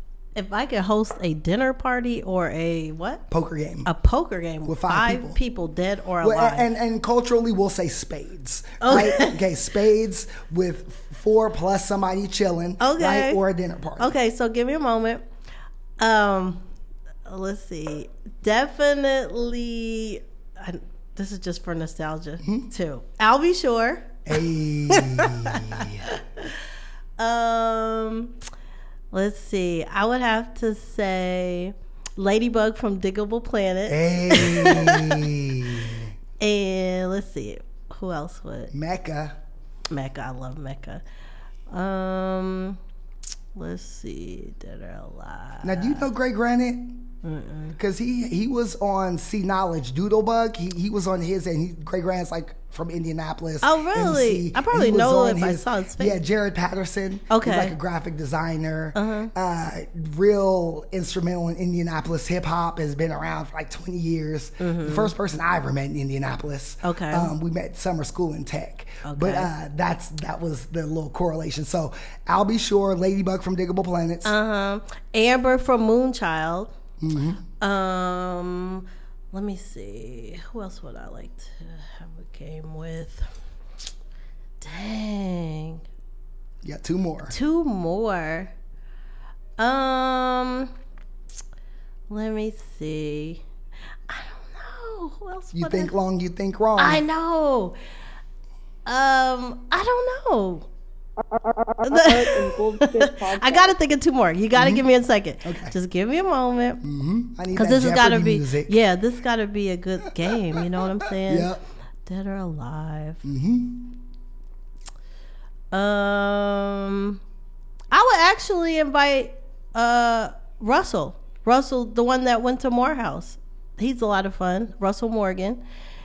If I could host a dinner party or a what? Poker game. A poker game with five, five people. people, dead or alive. Well, and, and culturally, we'll say spades. Okay. Right? Okay, spades with four plus somebody chilling. Okay. Right? Or a dinner party. Okay, so give me a moment. Um, let's see. Definitely. I, This is just for nostalgia, mm-hmm. too. I'll be sure. Hey. um, let's see. I would have to say Ladybug from Diggable Planet. Hey. And let's see. Who else would? Mecca. Mecca. I love Mecca. Um, Let's see. Dead or alive. Now, do you know Gray Granite? Because he he was on C Knowledge Doodlebug. He he was on his, and he, Gray Granite's like from Indianapolis. Oh, really? M C, I probably know if I saw his face. Yeah, Jared Patterson. Okay. He's like a graphic designer. Uh-huh. Uh, real instrumental in Indianapolis hip hop. Has been around for like twenty years. Mm-hmm. The first person I ever met in Indianapolis. Okay. Um, we met summer school in tech. Okay. But uh, that's that was the little correlation. So I'll be sure Ladybug from Diggable Planets. Uh huh. Amber from Moonchild. Mm-hmm. Um, let me see. Who else would I like to have a game with? Dang. Yeah, two more. Two more. Um, let me see. I don't know. Who else? You would think I... long, you think wrong. I know. Um, I don't know. I gotta think of two more. You gotta mm-hmm. give me a second. Okay. Just give me a moment. Mm-hmm. Because this has gotta be music. Yeah, this has gotta be a good game. You know what I'm saying? Yep. Dead or alive. Mm-hmm. Um, I would actually invite uh Russell. Russell, the one that went to Morehouse. He's a lot of fun. Russell Morgan,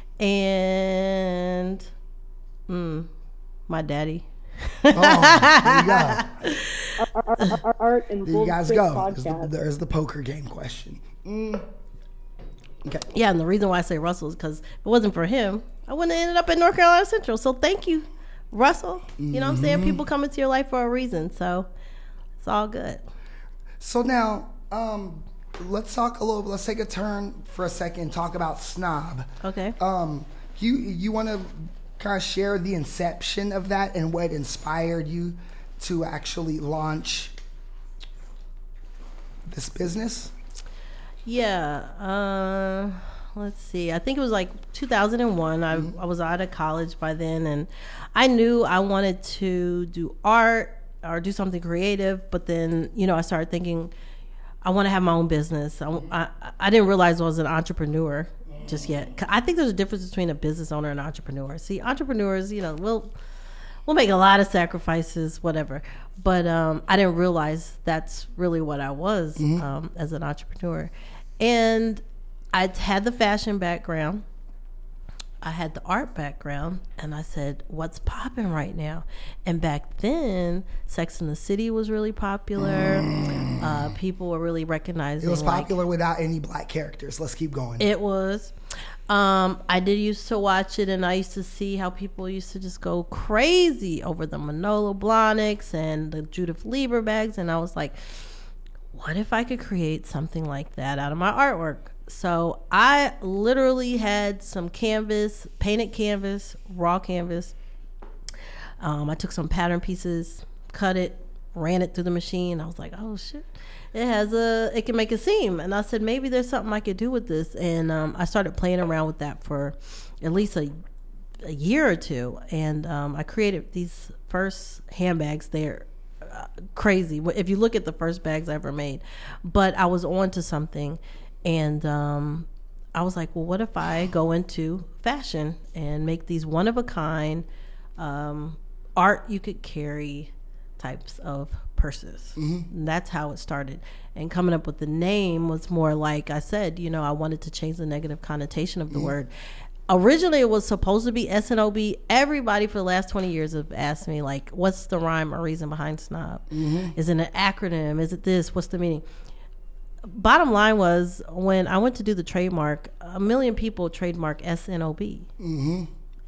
and mm, my daddy. Oh, there you go. Art and there you guys go. There's the, there's the poker game question. Mm. Okay. Yeah, and the reason why I say Russell is because if it wasn't for him, I wouldn't have ended up at North Carolina Central. So thank you, Russell. You know what I'm saying? People come into your life for a reason. So it's all good. So now, um, let's talk a little. Let's take a turn for a second. Talk about Snob. Okay. Um, you you want to kind of share the inception of that and what inspired you to actually launch this business? Yeah. Uh, let's see. I think it was like two thousand one. Mm-hmm. I, I was out of college by then, and I knew I wanted to do art or do something creative. But then, you know, I started thinking, I want to have my own business. I, I, I didn't realize I was an entrepreneur just yet. I think there's a difference between a business owner and an entrepreneur. See, entrepreneurs, you know, we'll we'll make a lot of sacrifices, whatever. But um, I didn't realize that's really what I was mm-hmm. um, as an entrepreneur. And I had the fashion background. I had the art background, and I said, what's popping right now? And back then, Sex and the City was really popular. Mm. Uh, people were really recognizing. It was popular like, without any black characters. Let's keep going. It was. Um, I did used to watch it, and I used to see how people used to just go crazy over the Manolo Blahniks and the Judith Lieber bags, and I was like, what if I could create something like that out of my artwork? So I literally had some canvas, painted canvas, raw canvas. Um, I took some pattern pieces, cut it, ran it through the machine. I was like, oh shit, it has a, it can make a seam. And I said, maybe there's something I could do with this. And um, I started playing around with that for at least a, a year or two. And um, I created these first handbags. They're uh, crazy. If you look at the first bags I ever made, but I was on to something. And um, I was like, well, what if I go into fashion and make these one-of-a-kind um, art you could carry types of purses? Mm-hmm. And that's how it started. And coming up with the name was more like I said, you know, I wanted to change the negative connotation of the mm-hmm. word. Originally, it was supposed to be S N O B. Everybody for the last twenty years have asked me, like, what's the rhyme or reason behind Snob? Mm-hmm. Is it an acronym? Is it this? What's the meaning? Bottom line was, when I went to do the trademark, a million people trademark S N O B. Mm-hmm.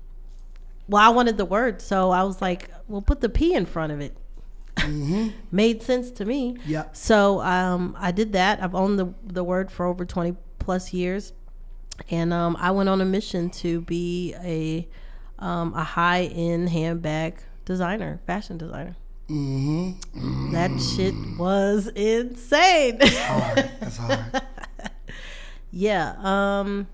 Well, I wanted the word, so I was like, well, put the P in front of it. Mm-hmm. Made sense to me. Yep. So um, I did that. I've owned the, the word for over twenty plus years. And um, I went on a mission to be a, um, a high-end handbag designer, fashion designer. Mm-hmm. Mm-hmm. That shit was insane. That's hard. That's hard. Yeah. Um,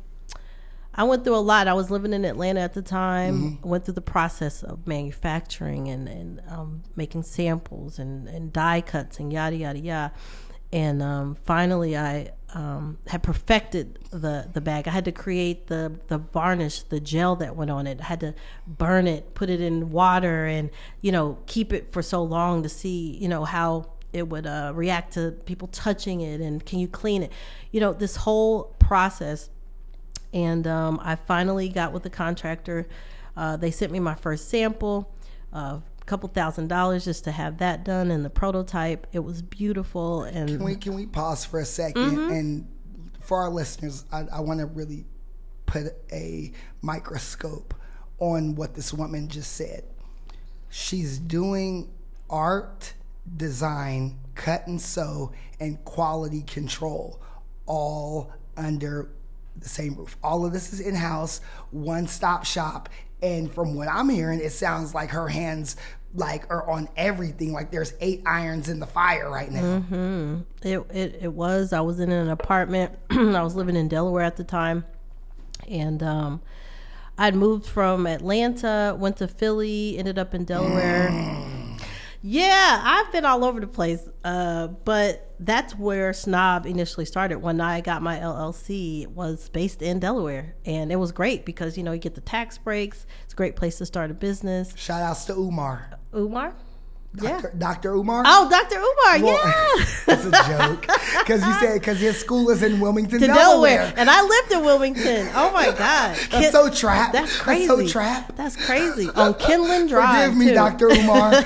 I went through a lot. I was living in Atlanta at the time. Mm-hmm. Went through the process of manufacturing and, and um, making samples and, and die cuts and yada, yada, yada. And um, finally, I um, had perfected the, the bag. I had to create the, the varnish, the gel that went on it. I had to burn it, put it in water, and, you know, keep it for so long to see, you know, how it would uh, react to people touching it, and can you clean it? You know, this whole process. And um, I finally got with the contractor. Uh, they sent me my first sample, uh, a couple thousand dollars just to have that done, and the prototype. It was beautiful. And can we can we pause for a second? Mm-hmm. And for our listeners, I, I want to really put a microscope on what this woman just said. She's doing art, design, cut and sew, and quality control all under the same roof. All of this is in-house, one-stop shop. And from what I'm hearing, it sounds like her hands like are on everything. Like there's eight irons in the fire right now. Mm-hmm. It, it it was. I was in an apartment. I was living in Delaware at the time, and um, I'd moved from Atlanta, went to Philly, ended up in Delaware. Mm. Yeah, I've been all over the place, uh, but that's where Snob initially started. When I got my L L C, it was based in Delaware, and it was great because, you know, you get the tax breaks. It's a great place to start a business. Shout outs to Umar. Umar? Doctor Yeah. Doctor Umar? Oh, Doctor Umar, Well, yeah. That's a joke. Because you said, because his school is in Wilmington, to Delaware. Delaware. And I lived in Wilmington. Oh, my God. That's Ken- so trap. That's crazy. That's so trap. That's crazy. On Kinlan Drive, Forgive me, too. Doctor Umar.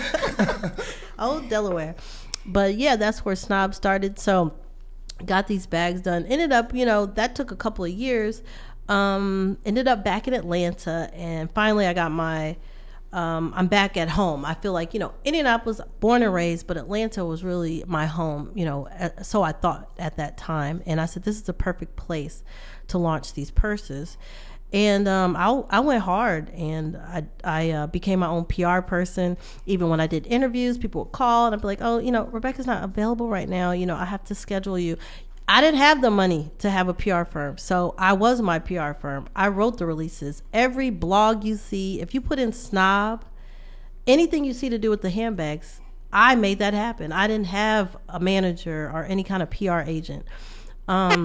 Oh, Delaware. But yeah, that's where Snob started. So got these bags done. Ended up, you know, that took a couple of years. Um, ended up back in Atlanta, and finally I got my, um, I'm back at home. I feel like, you know, Indianapolis, born and raised, but Atlanta was really my home, you know, so I thought at that time. And I said, this is the perfect place to launch these purses. And um, I, I went hard, and I, I uh, became my own P R person. Even when I did interviews, people would call, and I'd be like, oh, you know, Rebecca's not available right now. You know, I have to schedule you. I didn't have the money to have a P R firm, so I was my P R firm. I wrote the releases. Every blog you see, if you put in Snob, anything you see to do with the handbags, I made that happen. I didn't have a manager or any kind of P R agent. Um,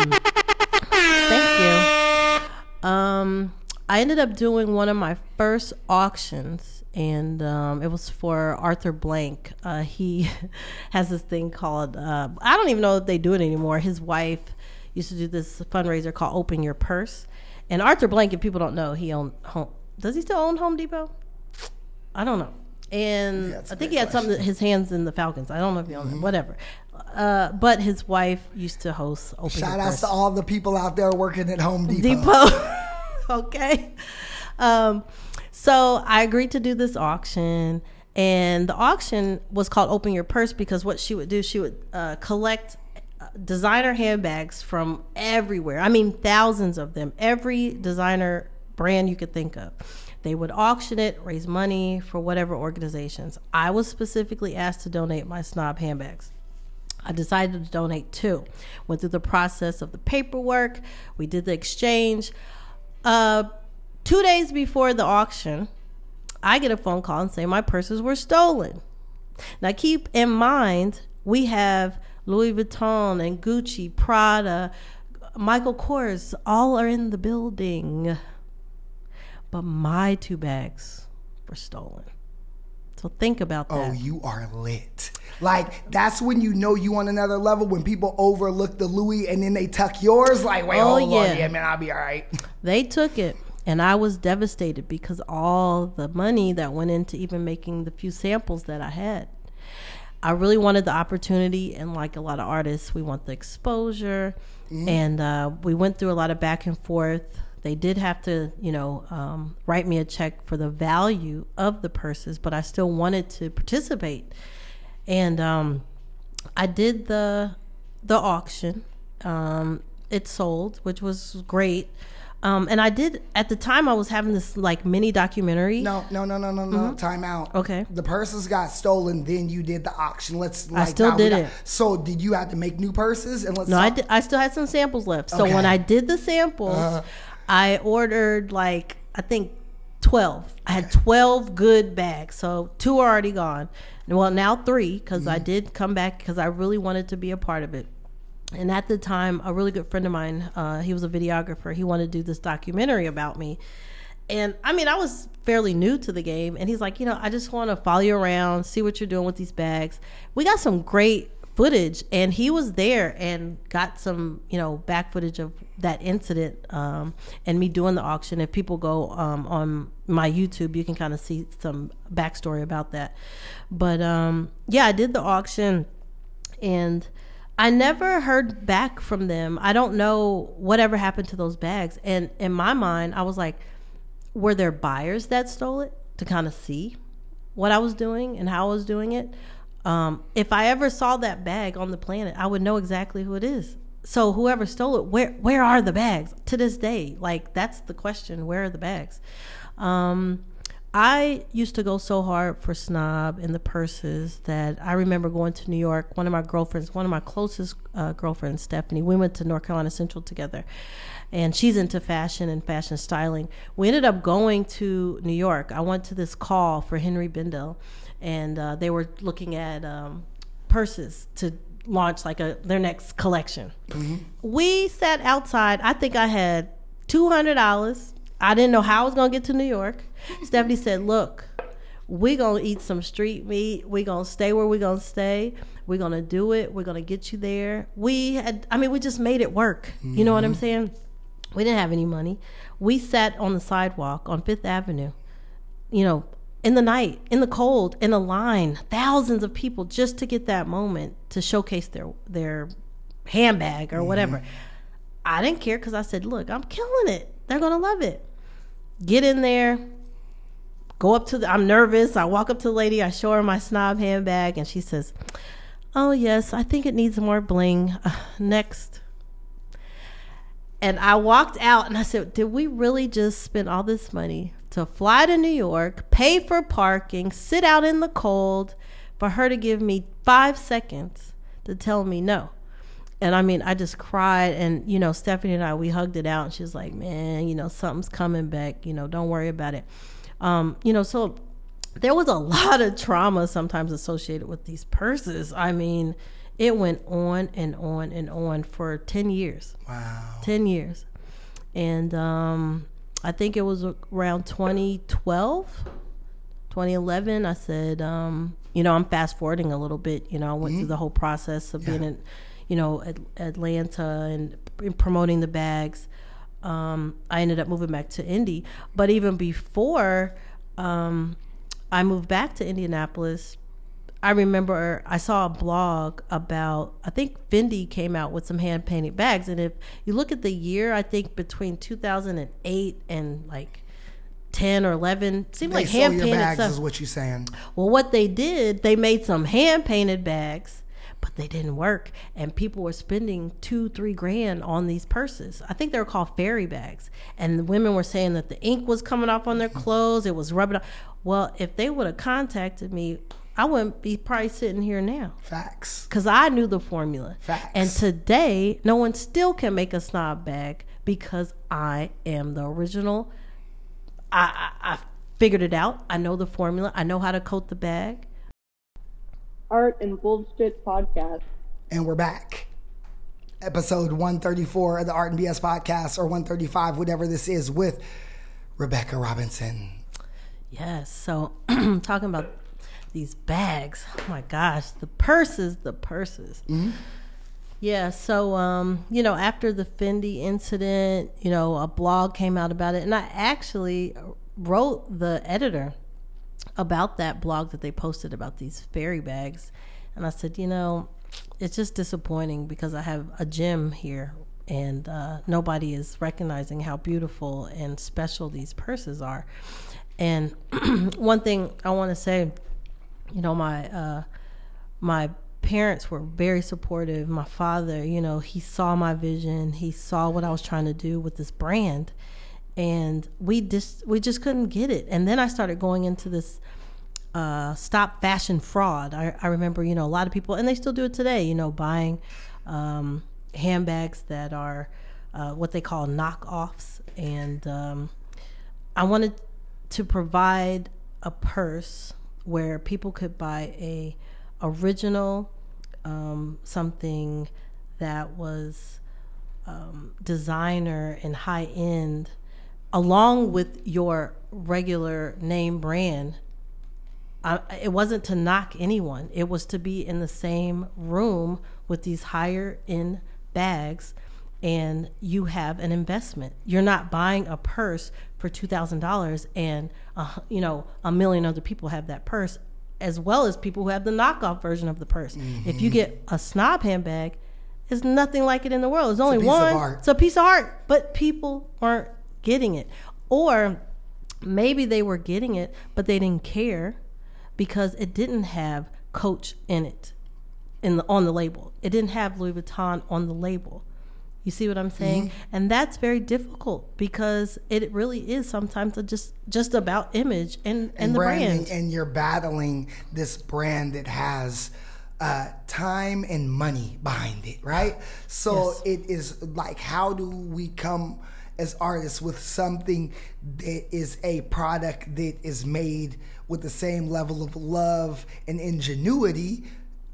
thank you. Um, I ended up doing one of my first auctions, and um, it was for Arthur Blank. Uh, he has this thing called, uh, I don't even know if they do it anymore. His wife used to do this fundraiser called Open Your Purse. And Arthur Blank, if people don't know, he owned home. Does he still own Home Depot? I don't know. And Yeah, I think he had something, his hands in the Falcons. I don't know if he owned mm-hmm. it, whatever. Uh, but his wife used to host Open Shout Your outs Purse. to all the people out there working at Home Depot. Depot. Okay. Um, so I agreed to do this auction, and the auction was called Open Your Purse because what she would do, she would uh, collect designer handbags from everywhere. I mean, thousands of them, every designer brand you could think of. They would auction it, raise money for whatever organizations. I was specifically asked to donate my Snob handbags. I decided to donate two. Went through the process of the paperwork. We did the exchange. Uh, two days before the auction, I get a phone call and say my purses were stolen. Now keep in mind, we have Louis Vuitton and Gucci, Prada, Michael Kors, all are in the building. But my two bags were stolen. So think about that. Oh, you are lit. Like, that's when you know you on another level, when people overlook the Louis and then they tuck yours. Like, wait, oh, hold yeah. on. Yeah, man, I'll be all right. They took it, and I was devastated because all the money that went into even making the few samples that I had. I really wanted the opportunity, and like a lot of artists, we want the exposure. Mm-hmm. And uh, we went through a lot of back and forth. They did have to, you know, um, write me a check for the value of the purses, but I still wanted to participate. And um, I did the the auction. Um, it sold, which was great. Um, and I did, at the time, I was having this like mini documentary. No, no, no, no, no, no. Mm-hmm. Time out. Okay. The purses got stolen, then you did the auction. Let's. Like, I still now we did got- it. So did you have to make new purses? And let's. No, I, talk- did, I still had some samples left. So Okay. when I did the samples, Uh. I ordered like, I think twelve. I had twelve good bags. So two are already gone. Well, now three, because I did come back because I really wanted to be a part of it. And at the time, a really good friend of mine, uh, he was a videographer. He wanted to do this documentary about me. And I mean, I was fairly new to the game, and he's like, you know, I just want to follow you around, see what you're doing with these bags. We got some great footage, and he was there and got some, you know, back footage of that incident, um, and me doing the auction. If people go um, on my YouTube, you can kind of see some backstory about that. But um, yeah, I did the auction, and I never heard back from them. I don't know whatever happened to those bags. And in my mind, I was like, were there buyers that stole it to kind of see what I was doing and how I was doing it? Um, if I ever saw that bag on the planet, I would know exactly who it is. So whoever stole it, where where are the bags to this day? Like, that's the question. Where are the bags? Um, I used to go so hard for Snob and the purses that I remember going to New York. One of my girlfriends, one of my closest uh, girlfriends, Stephanie, we went to North Carolina Central together. And she's into fashion and fashion styling. We ended up going to New York. I went to this call for Henry Bendel, and uh, they were looking at um, purses to launch like a their next collection. Mm-hmm. We sat outside. I think I had two hundred dollars. I didn't know how I was going to get to New York. Stephanie said, look, we're going to eat some street meat. We're going to stay where we're going to stay. We're going to do it. We're going to get you there. We had, I mean, we just made it work. Mm-hmm. You know what I'm saying? We didn't have any money. We sat on the sidewalk on Fifth Avenue, you know, in the night, in the cold, in a line, thousands of people just to get that moment to showcase their their handbag or mm-hmm. whatever. I didn't care because I said, look, I'm killing it. They're going to love it. Get in there, go up to the, I'm nervous. I walk up to the lady, I show her my Snob handbag, and she says, oh, yes, I think it needs more bling. Uh, next. And I walked out and I said, did we really just spend all this money to fly to New York, pay for parking, sit out in the cold for her to give me five seconds to tell me no? And I mean, I just cried. And, you know, Stephanie and I, we hugged it out. And she was like, man, you know, something's coming back. You know, don't worry about it. Um, you know, so there was a lot of trauma sometimes associated with these purses. I mean, it went on and on and on for ten years. Wow. ten years. And um, I think it was around twenty twelve, twenty eleven. I said, um, you know, I'm fast forwarding a little bit. You know, I went mm-hmm. through the whole process of yeah. being in, you know, at Atlanta and promoting the bags. Um, I ended up moving back to Indy. But even before um, I moved back to Indianapolis, I remember I saw a blog about, I think Fendi came out with some hand-painted bags. And if you look at the year, I think between two thousand eight and like ten or eleven, it seemed they like hand-painted bags stuff. Is what you're saying. Well, what they did, they made some hand-painted bags, but they didn't work. And people were spending two, three grand on these purses. I think they were called fairy bags. And the women were saying that the ink was coming off on their clothes. It was rubbing off. Well, if they would have contacted me, I wouldn't be probably sitting here now. Facts. Because I knew the formula. Facts. And today, no one still can make a Snob bag because I am the original. I, I, I figured it out. I know the formula. I know how to coat the bag. Art and Bullshit Podcast. And we're back. Episode one thirty-four of the Art and B S Podcast, or one thirty-five, whatever this is, with Rebecca Robinson. Yes. So, talking about these bags. Oh my gosh, the purses, the purses. Mm-hmm. Yeah, so, um, you know, after the Fendi incident, you know, a blog came out about it. And I actually wrote the editor about that blog that they posted about these fairy bags. And I said, you know, it's just disappointing because I have a gem here and uh, nobody is recognizing how beautiful and special these purses are. And one thing I want to say, you know, my uh, my parents were very supportive. My father, you know, he saw my vision. He saw what I was trying to do with this brand, and we just we just couldn't get it. And then I started going into this uh, stop fashion fraud. I, I remember, you know, a lot of people, and they still do it today. You know, buying um, handbags that are uh, what they call knockoffs. And um, I wanted to provide a purse where people could buy a original, um, something that was um, designer and high end, along with your regular name brand, I, it wasn't to knock anyone. It was to be in the same room with these higher end bags, and you have an investment. You're not buying a purse for two thousand dollars and uh, you know a million other people have that purse, as well as people who have the knockoff version of the purse. Mm-hmm. If you get a Snob handbag, it's nothing like it in the world. There's only it's a piece one. Of art. It's a piece of art, but people weren't getting it, or maybe they were getting it, but they didn't care because it didn't have Coach in it, in the, on the label. It didn't have Louis Vuitton on the label. You see what I'm saying? Mm-hmm. And that's very difficult because it really is sometimes a just just about image and, and, and the brand. And you're battling this brand that has uh, time and money behind it, right? So yes. It is like, how do we come as artists with something that is a product that is made with the same level of love and ingenuity,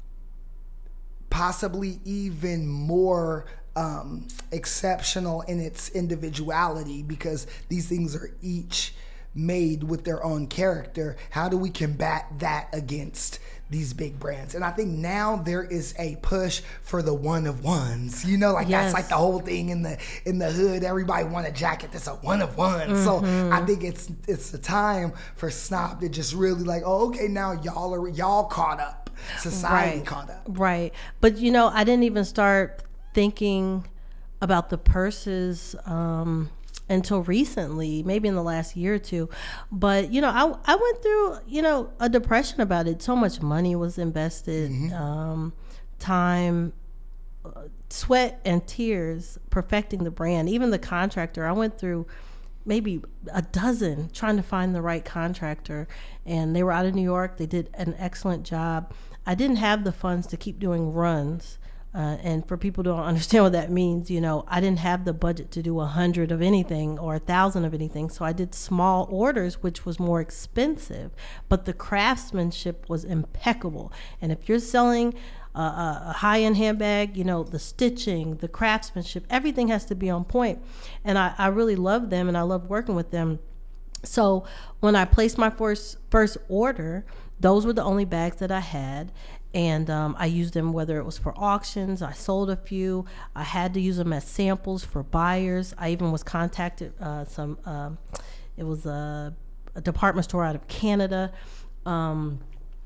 possibly even more Um, exceptional in its individuality, because these things are each made with their own character. How do we combat that against these big brands? And I think now there is a push for the one of ones. You know, like yes. That's like the whole thing in the in the hood. Everybody want a jacket that's a one of one. Mm-hmm. So I think it's it's the time for Snob to just really like, oh, okay, now y'all are y'all caught up. Society right. caught up. Right. But you know, I didn't even start thinking about the purses um, until recently, maybe in the last year or two. But, you know, I, I went through, you know, a depression about it. So much money was invested, mm-hmm. um, time, uh, sweat and tears perfecting the brand. Even the contractor, I went through maybe a dozen trying to find the right contractor. And they were out of New York. They did an excellent job. I didn't have the funds to keep doing runs. Uh, and for people who don't understand what that means, you know, I didn't have the budget to do a hundred of anything or a thousand of anything. So I did small orders, which was more expensive, but the craftsmanship was impeccable. And if you're selling a, a high-end handbag, you know, the stitching, the craftsmanship, everything has to be on point. And I, I really love them and I love working with them. So when I placed my first, first order, those were the only bags that I had. And um, I used them whether it was for auctions. I sold a few. I had to use them as samples for buyers. I even was contacted uh, some. Uh, it was a, a department store out of Canada. Um,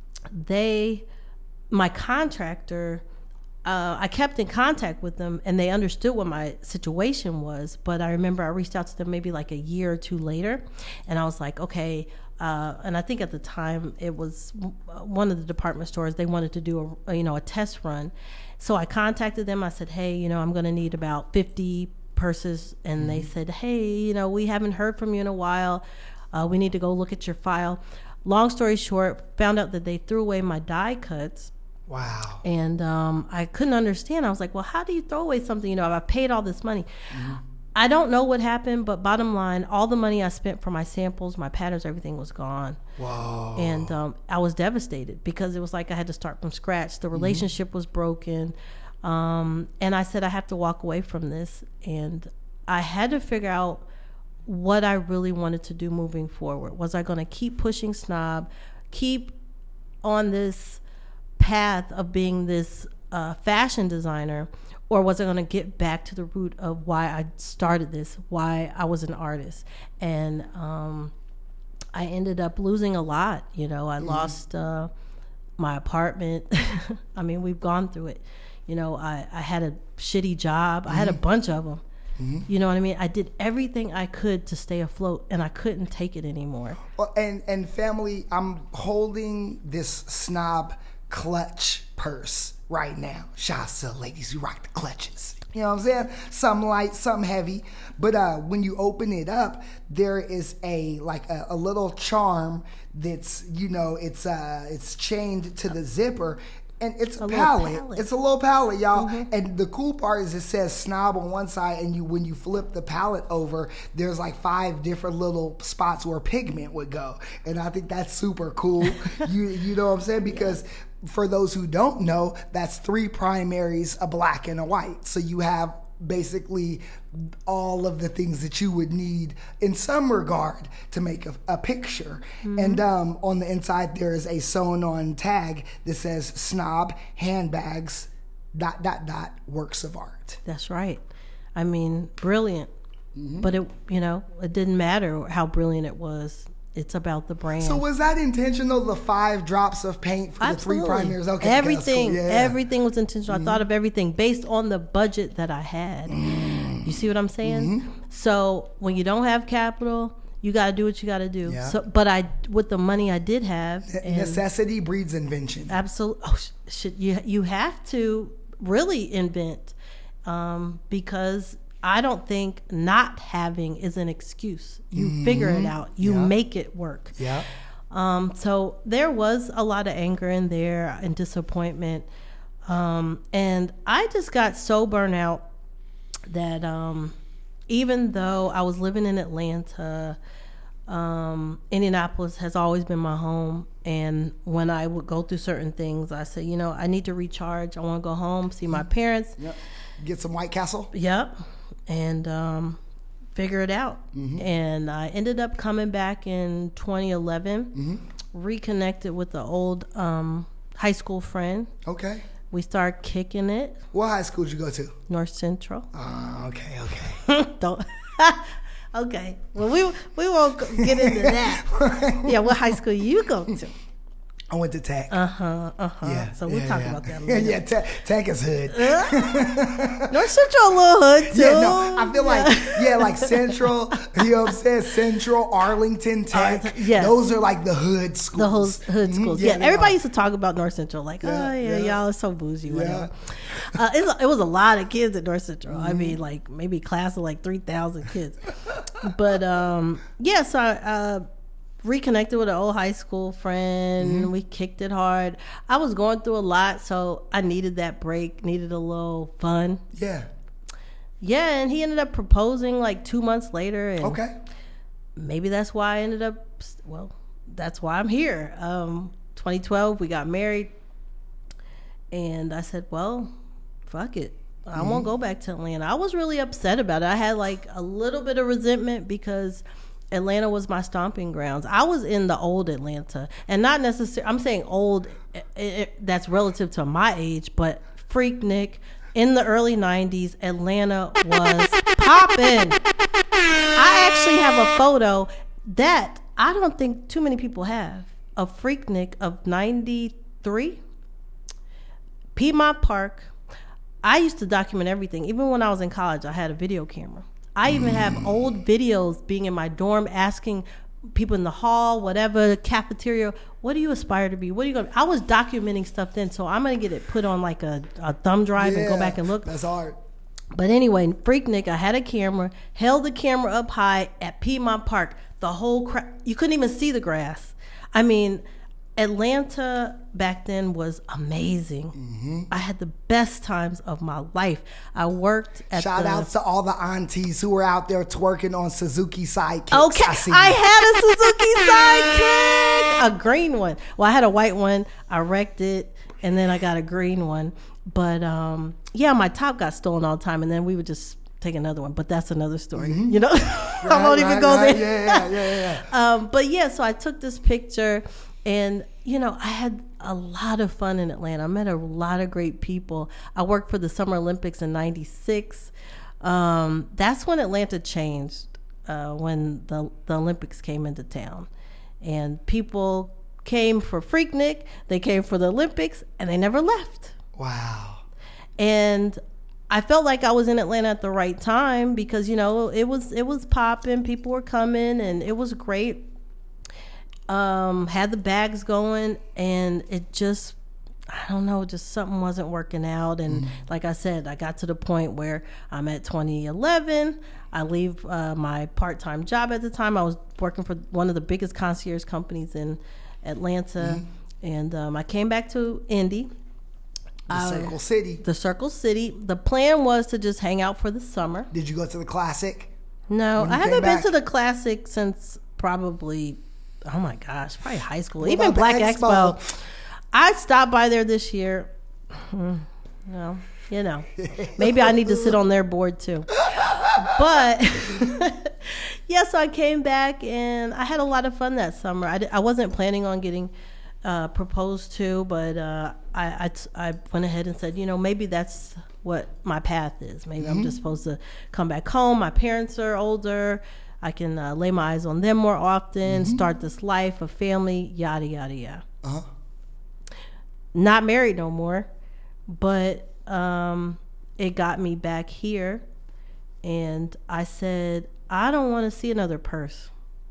they, my contractor, uh, I kept in contact with them, and they understood what my situation was. But I remember I reached out to them maybe like a year or two later, and I was like, okay. Uh, and I think at the time it was one of the department stores. They wanted to do a, you know, a test run. So I contacted them. I said, hey, you know, I'm going to need about fifty purses. And mm-hmm. they said, hey, you know, we haven't heard from you in a while. Uh, we need to go look at your file. Long story short, found out that they threw away my die cuts. Wow. And um, I couldn't understand. I was like, well, how do you throw away something? You know, I paid all this money. Mm-hmm. I don't know what happened, but bottom line, all the money I spent for my samples, my patterns, everything was gone. Wow. And um, I was devastated because it was like I had to start from scratch. The relationship mm-hmm. was broken. Um, and I said, I have to walk away from this. And I had to figure out what I really wanted to do moving forward. Was I going to keep pushing Snob, keep on this path of being this uh, fashion designer, or was I going to get back to the root of why I started this, why I was an artist? And um, I ended up losing a lot. You know, I mm-hmm. lost uh, my apartment. I mean, we've gone through it. You know, I, I had a shitty job. Mm-hmm. I had a bunch of them. Mm-hmm. You know what I mean? I did everything I could to stay afloat, and I couldn't take it anymore. Well, and, and family, I'm holding this Snob clutch purse right now. Shouts to the ladies who rock the clutches. You know what I'm saying? Some light, some heavy. But uh, when you open it up, there is a like a, a little charm that's, you know, it's uh it's chained to the zipper. And it's a, a palette. palette. It's a little palette, y'all. Mm-hmm. And the cool part is it says Snob on one side, and you when you flip the palette over, there's like five different little spots where pigment would go. And I think that's super cool. you you know what I'm saying? Because yeah. for those who don't know, that's three primaries, a black and a white. So you have basically all of the things that you would need in some regard to make a, a picture. Mm-hmm. And um, on the inside, there is a sewn on tag that says Snob Handbags, dot, dot, dot, works of art. That's right. I mean, brilliant. Mm-hmm. But it, you know, it didn't matter how brilliant it was. It's about the brand. So was that intentional, the five drops of paint for Absolutely. the three primaries? Okay, everything, cool. yeah. everything was intentional. Mm-hmm. I thought of everything based on the budget that I had. Mm. You see what I'm saying? Mm-hmm. So when you don't have capital, you got to do what you got to do. Yeah. So, but I, with the money I did have, and necessity breeds invention. Absolutely. Oh, shit, you you have to really invent, um, because I don't think not having is an excuse. You mm-hmm. figure it out. You yeah. make it work. Yeah. Um, so there was a lot of anger in there and disappointment. Um, and I just got so burnt out that um, even though I was living in Atlanta, um, Indianapolis has always been my home. And when I would go through certain things, I said, you know, I need to recharge. I want to go home, see my parents. Yep. Get some White Castle. Yep. And um, figure it out. Mm-hmm. And I ended up coming back in twenty eleven, mm-hmm. reconnected with an old um, high school friend. Okay. We started kicking it. What high school did you go to? North Central. Oh, okay, okay. Don't. Okay. Well, we we won't get into that. Yeah, what high school you go to? I went to Tech. Uh huh. Uh huh. Yeah, so we'll yeah, talk yeah. about that. A Yeah, little. yeah. Tech, tech is hood. Uh, North Central, a little hood too. Yeah, no. I feel like yeah, like Central. You know what I'm saying? Central, Arlington, Tech. Uh, yes. Those are like the hood schools. The whole hood schools. Mm-hmm. Yeah, yeah everybody are. used to talk about North Central like, yeah, oh yeah, yeah, y'all are so bougie, whatever. Yeah. Uh, it, it was a lot of kids at North Central. Mm-hmm. I mean, like maybe a class of like three thousand kids. But um, yeah, so I uh, reconnected with an old high school friend. Mm-hmm. We kicked it hard. I was going through a lot, so I needed that break, needed a little fun. Yeah. Yeah, and he ended up proposing like two months later. And okay. Maybe that's why I ended up, well, that's why I'm here. Um, twenty twelve, we got married. And I said, well, fuck it. I mm-hmm. won't go back to Atlanta. I was really upset about it. I had like a little bit of resentment because Atlanta was my stomping grounds. I was in the old Atlanta, and not necessarily, I'm saying old, it, it, that's relative to my age, but Freaknik, in the early nineties, Atlanta was popping. I actually have a photo that I don't think too many people have of Freaknik of ninety-three. Piedmont Park. I used to document everything. Even when I was in college, I had a video camera. I even have old videos being in my dorm asking people in the hall, whatever, cafeteria, what do you aspire to be? What are you going to I was documenting stuff then, so I'm going to get it put on like a, a thumb drive yeah, and go back and look. That's hard. But anyway, Freaknik, I had a camera, held the camera up high at Piedmont Park. The whole crowd, you couldn't even see the grass. I mean, Atlanta back then was amazing. Mm-hmm. I had the best times of my life. I worked at Shout the, outs to all the aunties who were out there twerking on Suzuki sidekicks. Okay, I, I had a Suzuki sidekick, a green one. Well, I had a white one. I wrecked it, and then I got a green one. But um, yeah, my top got stolen all the time, and then we would just take another one. But that's another story. Mm-hmm. You know, right, I won't right, even go right. there. Yeah, yeah, yeah. yeah. um, but yeah, so I took this picture. And, you know, I had a lot of fun in Atlanta. I met a lot of great people. I worked for the Summer Olympics in ninety-six. Um, that's when Atlanta changed, uh, when the, the Olympics came into town. And people came for Freaknik, they came for the Olympics, and they never left. Wow. And I felt like I was in Atlanta at the right time because, you know, it was, it was popping. People were coming, and it was great. Um, had the bags going, and it just, I don't know, just something wasn't working out. And mm. like I said, I got to the point where I'm at twenty eleven. I leave uh, my part-time job at the time. I was working for one of the biggest concierge companies in Atlanta. Mm. And um, I came back to Indy. The uh, Circle City. The Circle City. The plan was to just hang out for the summer. Did you go to the Classic? No, I haven't been to the Classic since probably... Oh my gosh, probably high school. What Even Black Expo? Expo. I stopped by there this year. No. you know, maybe I need to sit on their board too. But yeah, so I came back and I had a lot of fun that summer. I, I wasn't planning on getting uh, proposed to, but uh, I, I, I went ahead and said, you know, maybe that's what my path is. Maybe mm-hmm. I'm just supposed to come back home. My parents are older. I can uh, lay my eyes on them more often, mm-hmm. start this life, a family, yada, yada, yada. Uh-huh. Not married no more, but um, it got me back here. And I said, I don't want to see another purse.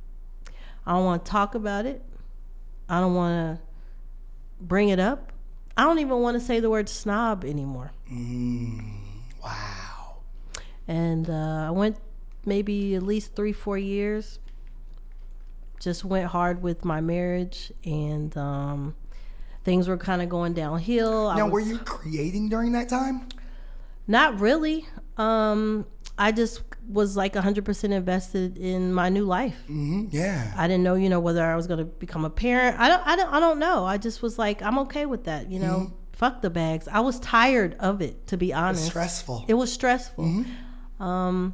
I don't want to talk about it. I don't want to bring it up. I don't even want to say the word snob anymore. Mm, wow. And uh, I went maybe at least three, four years. Just went hard with my marriage, and um, things were kind of going downhill. Now, I was, were you creating during that time? Not really. Um, I just was like one hundred percent invested in my new life. Mm-hmm. Yeah. I didn't know, you know, whether I was going to become a parent. I don't, I don't, I don't know. I just was like, I'm okay with that. You know, mm-hmm. fuck the bags. I was tired of it, to be honest. It's stressful. It was stressful. Mm-hmm. Um,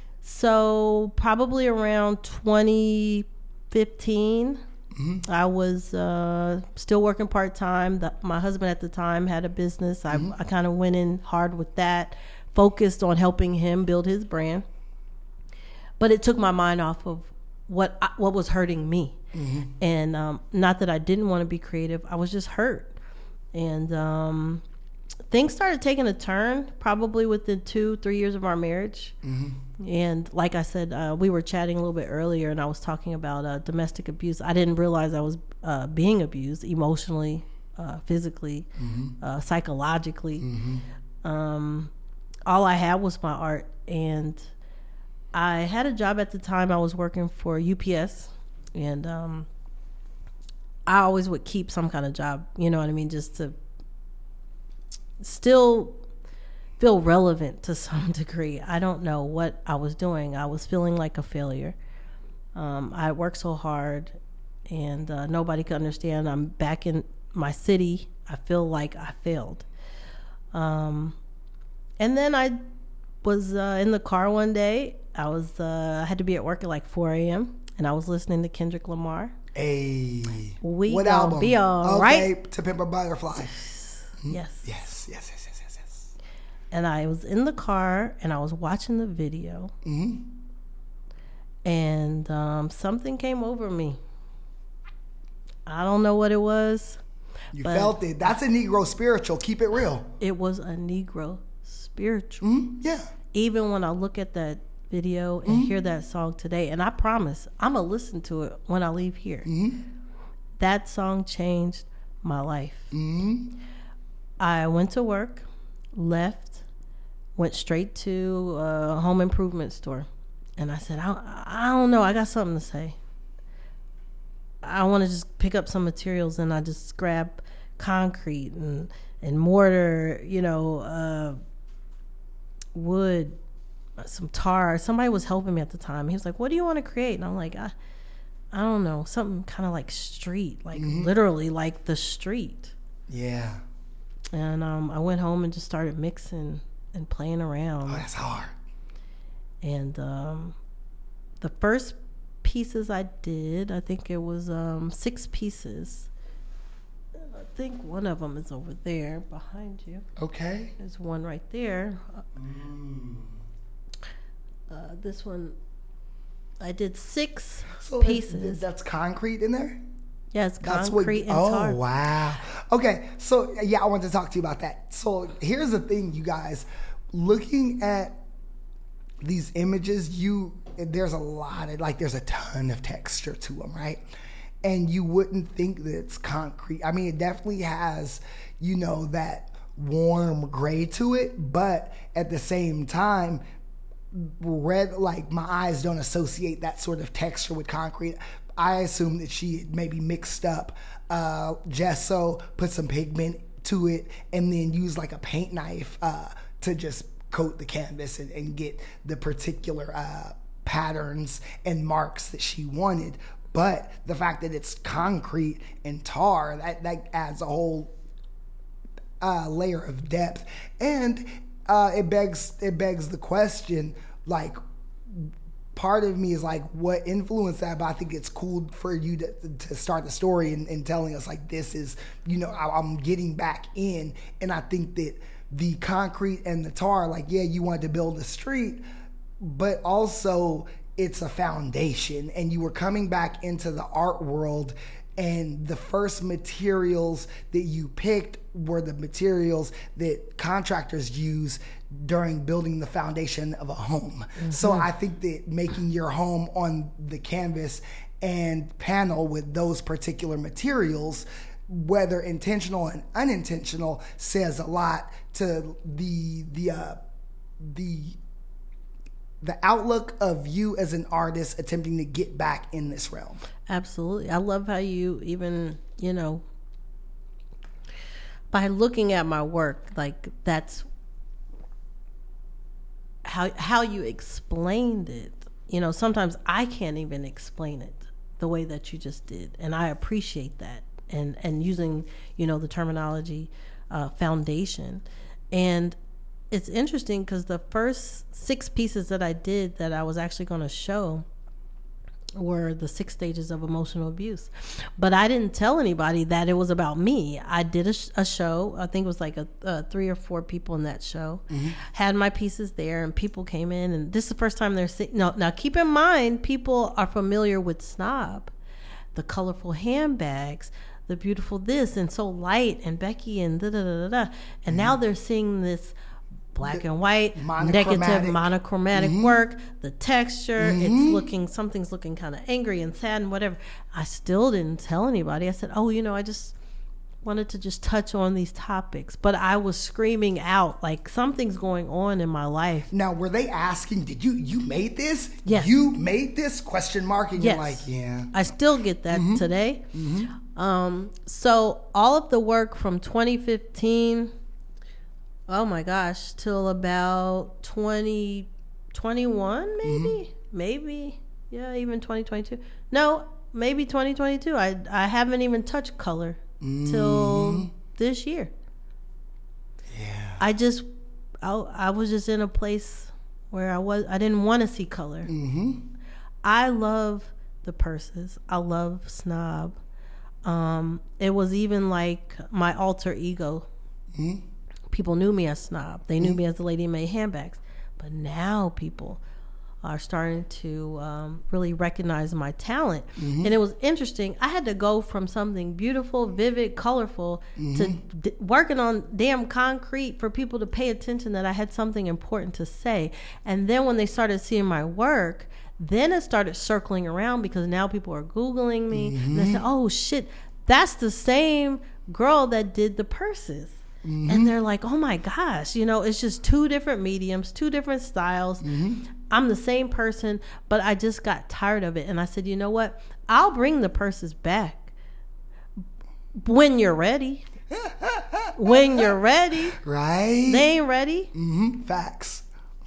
so probably around twenty fifteen, mm-hmm. I was uh, still working part time. My husband at the time had a business. Mm-hmm. I, I kind of went in hard with that, focused on helping him build his brand. But it took my mind off of what I, what was hurting me. Mm-hmm. And um, not that I didn't want to be creative. I was just hurt. And um, things started taking a turn probably within two, three years of our marriage. Mm-hmm. And like I said, uh, we were chatting a little bit earlier, and I was talking about uh, domestic abuse. I didn't realize I was uh, being abused emotionally, uh, physically, mm-hmm. uh, psychologically. Mm-hmm. Um, all I had was my art. And I had a job at the time. I was working for U P S, and um, I always would keep some kind of job, you know what I mean, just to still feel relevant to some degree. I don't know what I was doing. I was feeling like a failure. Um, I worked so hard, and uh, nobody could understand. I'm back in my city. I feel like I failed. Um, and then I was uh, in the car one day. I was uh, I had to be at work at like four a.m. and I was listening to Kendrick Lamar. Hey, we what gonna album? Be all okay, right. To Pimp a Butterfly. Hmm? Yes. Yes. Yes. Yes. Yes. Yes. Yes. And I was in the car and I was watching the video, mm-hmm. and um, something came over me. I don't know what it was. You felt it. That's a Negro spiritual. Keep it real. It was a Negro spiritual. Mm-hmm. Yeah. Even when I look at that video and mm-hmm. hear that song today, and I promise I'm gonna listen to it when I leave here. Mm-hmm. That song changed my life. Mm-hmm. I went to work, left, went straight to a home improvement store, and I said, I, I don't know, I got something to say. I want to just pick up some materials, and I just grabbed concrete and and mortar, you know, uh, wood, some tar. Somebody was helping me at the time. He was like, what do you want to create? And I'm like, I, I don't know, something kind of like street, like mm-hmm. literally like the street. Yeah. And um, I went home and just started mixing and playing around. Oh, that's hard. And um, the first pieces I did, I think it was um, six pieces. I think one of them is over there behind you. Okay. There's one right there. Mm. Uh, this one, I did six so pieces. That's concrete in there? Yes, that's concrete what, and oh, tar. Oh, wow. Okay, so yeah, I wanted to talk to you about that. So here's the thing, you guys. Looking at these images, you there's a lot of, like, there's a ton of texture to them, right? And you wouldn't think that it's concrete. I mean, it definitely has, you know, that warm gray to it, but at the same time, red, like, my eyes don't associate that sort of texture with concrete. I assume that she maybe mixed up uh, gesso, put some pigment to it, and then used like a paint knife uh, to just coat the canvas and, and get the particular uh, patterns and marks that she wanted. But the fact that it's concrete and tar, that, that adds a whole uh, layer of depth, and uh, it begs it begs the question, like, part of me is like, what influenced that? But I think it's cool for you to, to start the story and, and telling us, like, this is, you know, I, I'm getting back in. And I think that the concrete and the tar, like, yeah, you wanted to build a street, but also it's a foundation. And you were coming back into the art world, and the first materials that you picked were the materials that contractors use during building the foundation of a home. Mm-hmm. So I think that making your home on the canvas and panel with those particular materials, whether intentional and unintentional, says a lot to the the uh, the the outlook of you as an artist attempting to get back in this realm. Absolutely. I love how you even, you know, by looking at my work, like, that's how how you explained it. You know, sometimes I can't even explain it the way that you just did, and I appreciate that. And and using, you know, the terminology uh, foundation. And it's interesting because the first six pieces that I did that I was actually going to show were the six stages of emotional abuse. But I didn't tell anybody that it was about me. I did a, sh- a show. I think it was like a, uh, three or four people in that show. Mm-hmm. Had my pieces there, and people came in, and this is the first time they're seeing. No, now keep in mind, people are familiar with Snob, the colorful handbags, the beautiful this, and So Light, and Becky, and da da da da da. And mm-hmm. now they're seeing this black and white, negative, monochromatic mm-hmm. work, the texture, mm-hmm. it's looking, something's looking kind of angry and sad and whatever. I still didn't tell anybody. I said, oh, you know, I just wanted to just touch on these topics. But I was screaming out, like, something's going on in my life. Now, were they asking, did you, you made this? Yes. You made this? Question mark. And yes. You're like, yeah. I still get that mm-hmm. today. Mm-hmm. Um, so all of the work from twenty fifteen, oh my gosh, till about twenty twenty-one, maybe, mm-hmm. maybe, yeah, even twenty twenty-two. No, maybe twenty twenty-two. I I haven't even touched color mm-hmm. till this year. Yeah. I just, I, I was just in a place where I was, I didn't want to see color. Mm-hmm. I love the purses. I love Snob. Um, it was even like my alter ego. Mm-hmm. People knew me as Snob. They knew mm-hmm. me as the lady who made handbags. But now people are starting to um, really recognize my talent. Mm-hmm. And it was interesting. I had to go from something beautiful, vivid, colorful mm-hmm. to d- working on damn concrete for people to pay attention that I had something important to say. And then when they started seeing my work, then it started circling around because now people are Googling me. Mm-hmm. And they said, oh, shit, that's the same girl that did the purses. Mm-hmm. And they're like, oh my gosh, you know, it's just two different mediums, two different styles. Mm-hmm. I'm the same person, but I just got tired of it. And I said, you know what? I'll bring the purses back when you're ready. When you're ready. Right. They ain't ready. Mm-hmm. Facts.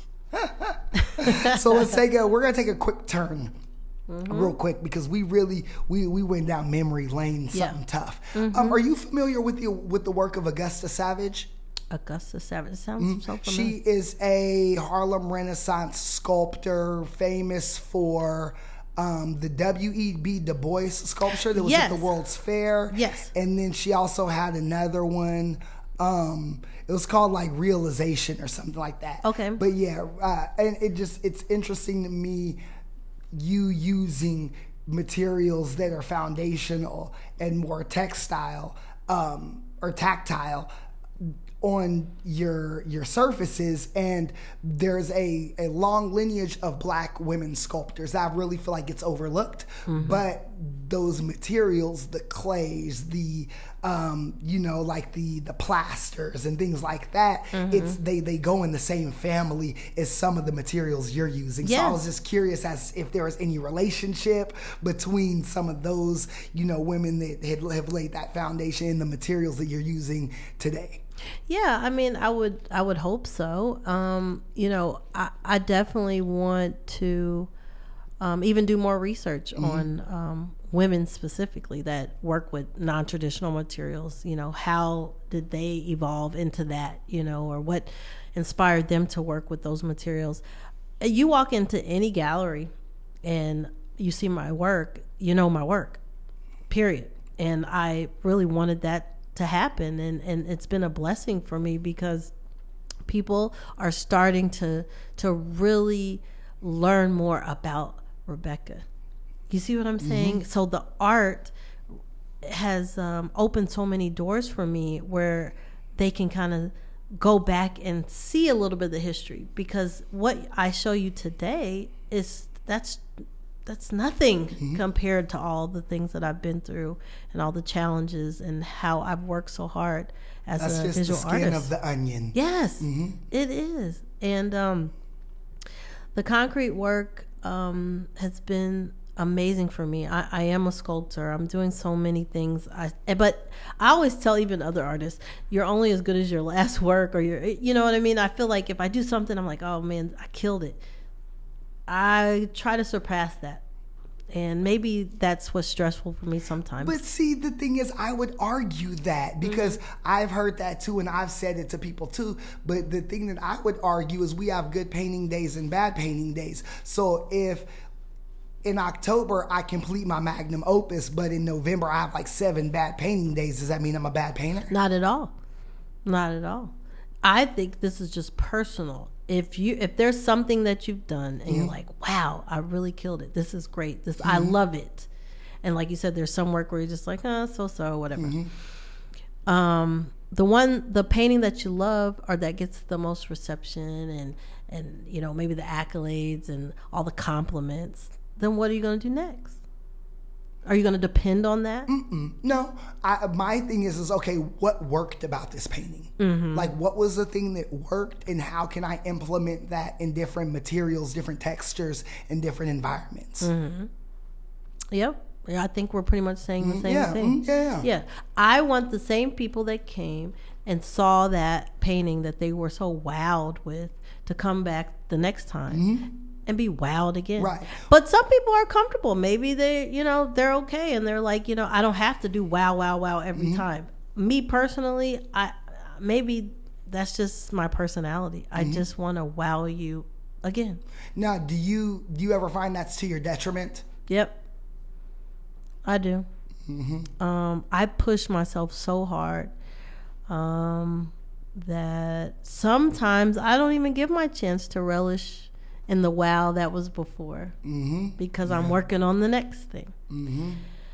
So let's take a, we're going to take a quick turn. Mm-hmm. Real quick, because we really we, we went down memory lane, something yeah. tough. Mm-hmm. Um, are you familiar with the with the work of Augusta Savage? Augusta Savage sounds mm-hmm. so familiar. She is a Harlem Renaissance sculptor, famous for um, the W E B Du Bois sculpture that was yes. at the World's Fair. Yes, and then she also had another one. Um, it was called like Realization or something like that. Okay, but yeah, uh, and it just it's interesting to me. You using materials that are foundational and more textile um, or tactile on your your surfaces, and there's a, a long lineage of black women sculptors that I really feel like it's overlooked. Mm-hmm. But those materials, the clays, the um, you know, like the the plasters and things like that, mm-hmm. it's they they go in the same family as some of the materials you're using. Yes. So I was just curious as if there was any relationship between some of those, you know, women that had, have laid that foundation in the materials that you're using today. Yeah, I mean, I would, I would hope so. Um, you know, I, I definitely want to um, even do more research mm-hmm. on um, women specifically that work with non-traditional materials, you know, how did they evolve into that, you know, or what inspired them to work with those materials. You walk into any gallery and you see my work, you know my work, period. And I really wanted that to happen, and, and it's been a blessing for me because people are starting to to really learn more about Rebecca. You see what I'm saying? Mm-hmm. So the art has um, opened so many doors for me where they can kind of go back and see a little bit of the history, because what I show you today is that's that's nothing mm-hmm. compared to all the things that I've been through and all the challenges and how I've worked so hard as that's a just visual the skin artist. Of the onion. Yes, mm-hmm. it is. And um, the concrete work um, has been amazing for me. I, I am a sculptor. I'm doing so many things. I but I always tell even other artists, you're only as good as your last work, or your, you know what I mean? I feel like if I do something, I'm like, oh man, I killed it. I try to surpass that. And maybe that's what's stressful for me sometimes. But see, the thing is, I would argue that because mm-hmm. I've heard that too, and I've said it to people too. But the thing that I would argue is we have good painting days and bad painting days. So if in October I complete my magnum opus, but in November I have like seven bad painting days, does that mean I'm a bad painter? Not at all. Not at all. I think this is just personal. If you if there's something that you've done and mm-hmm. you're like, wow, I really killed it. This is great. This mm-hmm. I love it. And like you said, there's some work where you're just like, oh, so so, whatever. Mm-hmm. Um, the one the painting that you love or that gets the most reception and and you know, maybe the accolades and all the compliments, then what are you going to do next? Are you going to depend on that? Mm-mm. No. I, my thing is, is, okay, what worked about this painting? Mm-hmm. Like, what was the thing that worked, and how can I implement that in different materials, different textures, and different environments? Mm-hmm. Yep. I think we're pretty much saying the same yeah. thing. Mm-hmm. Yeah. Yeah. I want the same people that came and saw that painting that they were so wowed with to come back the next time. Mm-hmm. And be wowed again. Right. But some people are comfortable. Maybe they, you know, they're okay. And they're like, you know, I don't have to do wow, wow, wow every mm-hmm. time. Me personally, I maybe that's just my personality. Mm-hmm. I just want to wow you again. Now, do you do you ever find that's to your detriment? Yep. I do. Mm-hmm. Um, I push myself so hard um, that sometimes I don't even give my chance to relish in the wow that was before, mm-hmm. because yeah. I'm working on the next thing. Mm-hmm.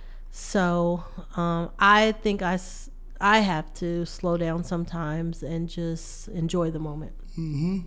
So um, I think I, I have to slow down sometimes and just enjoy the moment. Mm-hmm.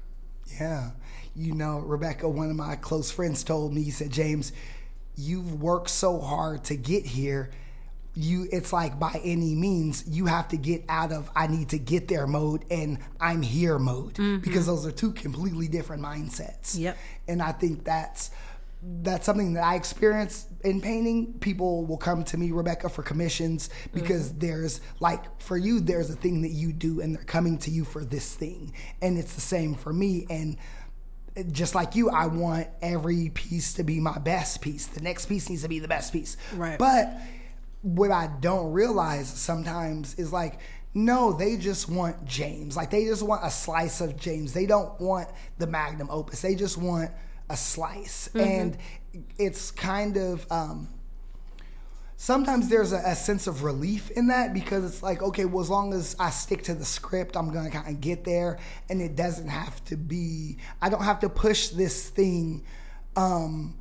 Yeah. You know, Rebecca, one of my close friends told me, he said, James, you've worked so hard to get here. You, it's like by any means, you have to get out of I need to get there mode and I'm here mode, mm-hmm. because those are two completely different mindsets. Yep. And I think that's that's something that I experience in painting. People will come to me, Rebecca, for commissions because mm-hmm. there's like for you, there's a thing that you do and they're coming to you for this thing. And it's the same for me. And just like you, I want every piece to be my best piece. The next piece needs to be the best piece. Right. But what I don't realize sometimes is like, no, they just want James. Like they just want a slice of James. They don't want the magnum opus. They just want a slice. Mm-hmm. And it's kind of, um, sometimes there's a, a sense of relief in that because it's like, okay, well, as long as I stick to the script, I'm going to kind of get there. And it doesn't have to be, I don't have to push this thing, um,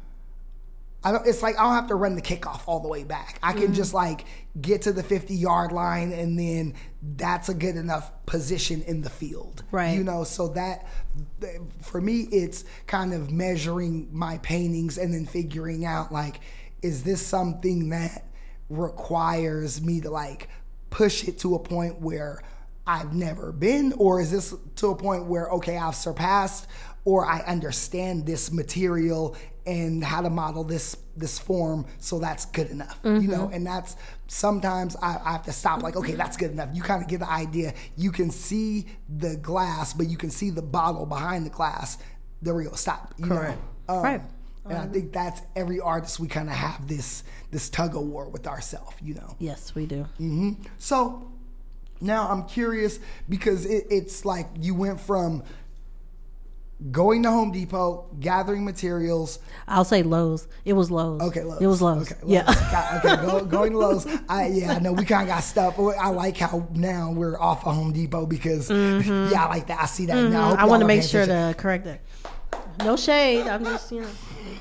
I don't, it's like I don't have to run the kickoff all the way back. I can mm-hmm. just like get to the fifty-yard line and then that's a good enough position in the field. Right. You know, so that, for me, it's kind of measuring my paintings and then figuring out like, is this something that requires me to like push it to a point where I've never been? Or is this to a point where, okay, I've surpassed or I understand this material and how to model this this form, so that's good enough, mm-hmm. you know. And that's sometimes I, I have to stop. Like, okay, that's good enough. You kind of get the idea. You can see the glass, but you can see the bottle behind the glass. There we go. Stop. You Correct. know? Um, right. And I think that's every artist. We kind of have this this tug of war with ourselves, you know. Yes, we do. Mm-hmm. So now I'm curious because it, it's like you went from going to Home Depot, gathering materials. I'll say Lowe's. It was Lowe's. Okay, Lowe's. It was Lowe's. Okay, Lowe's. Yeah. Got, okay, go, going to Lowe's. I, yeah, I know we kind of got stuff. I like how now we're off of Home Depot because, Mm-hmm. yeah, I like that. I see that Mhm. now. I, I want to make sure attention. to correct it. No shade. I'm just, you know.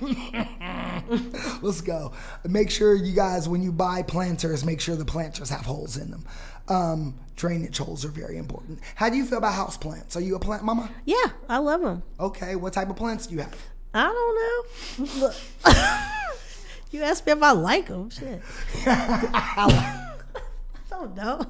Let's go. Make sure you guys, when you buy planters, make sure the planters have holes in them. Um, drainage holes are very important. How do you feel about house plants? Are you a plant mama? Yeah, I love them. Okay, what type of plants do you have? I don't know. Look, you asked me if I like them. Shit. I don't know.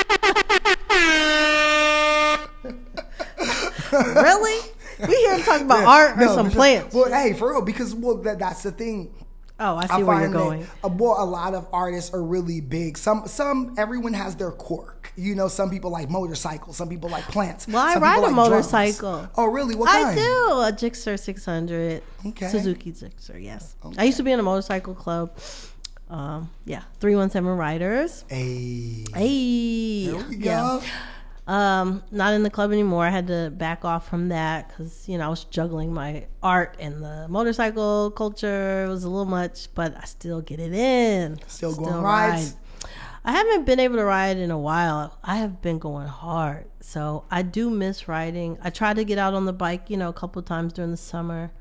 Really? We here to talk about yeah, art or no, some plants? Well, hey, for real, because well, that, that's the thing. Oh, I see I where you're going. That, uh, well, a lot of artists are really big. Some, some, everyone has their quirk. You know, some people like motorcycles. Some people like plants. Well, I some ride a like motorcycle. Drums. Oh, really? What kind? I do. A Gixxer six hundred. Okay. Suzuki Gixxer, yes. Okay. I used to be in a motorcycle club. Um, yeah, three one seven Riders. Hey. Hey. There we yeah. go. Um, not in the club anymore. I had to back off from that because, you know, I was juggling my art and the motorcycle culture. It was a little much, but I still get it in. Still, still going rides? I haven't been able to ride in a while. I have been going hard. So I do miss riding. I try to get out on the bike, you know, a couple of times during the summer.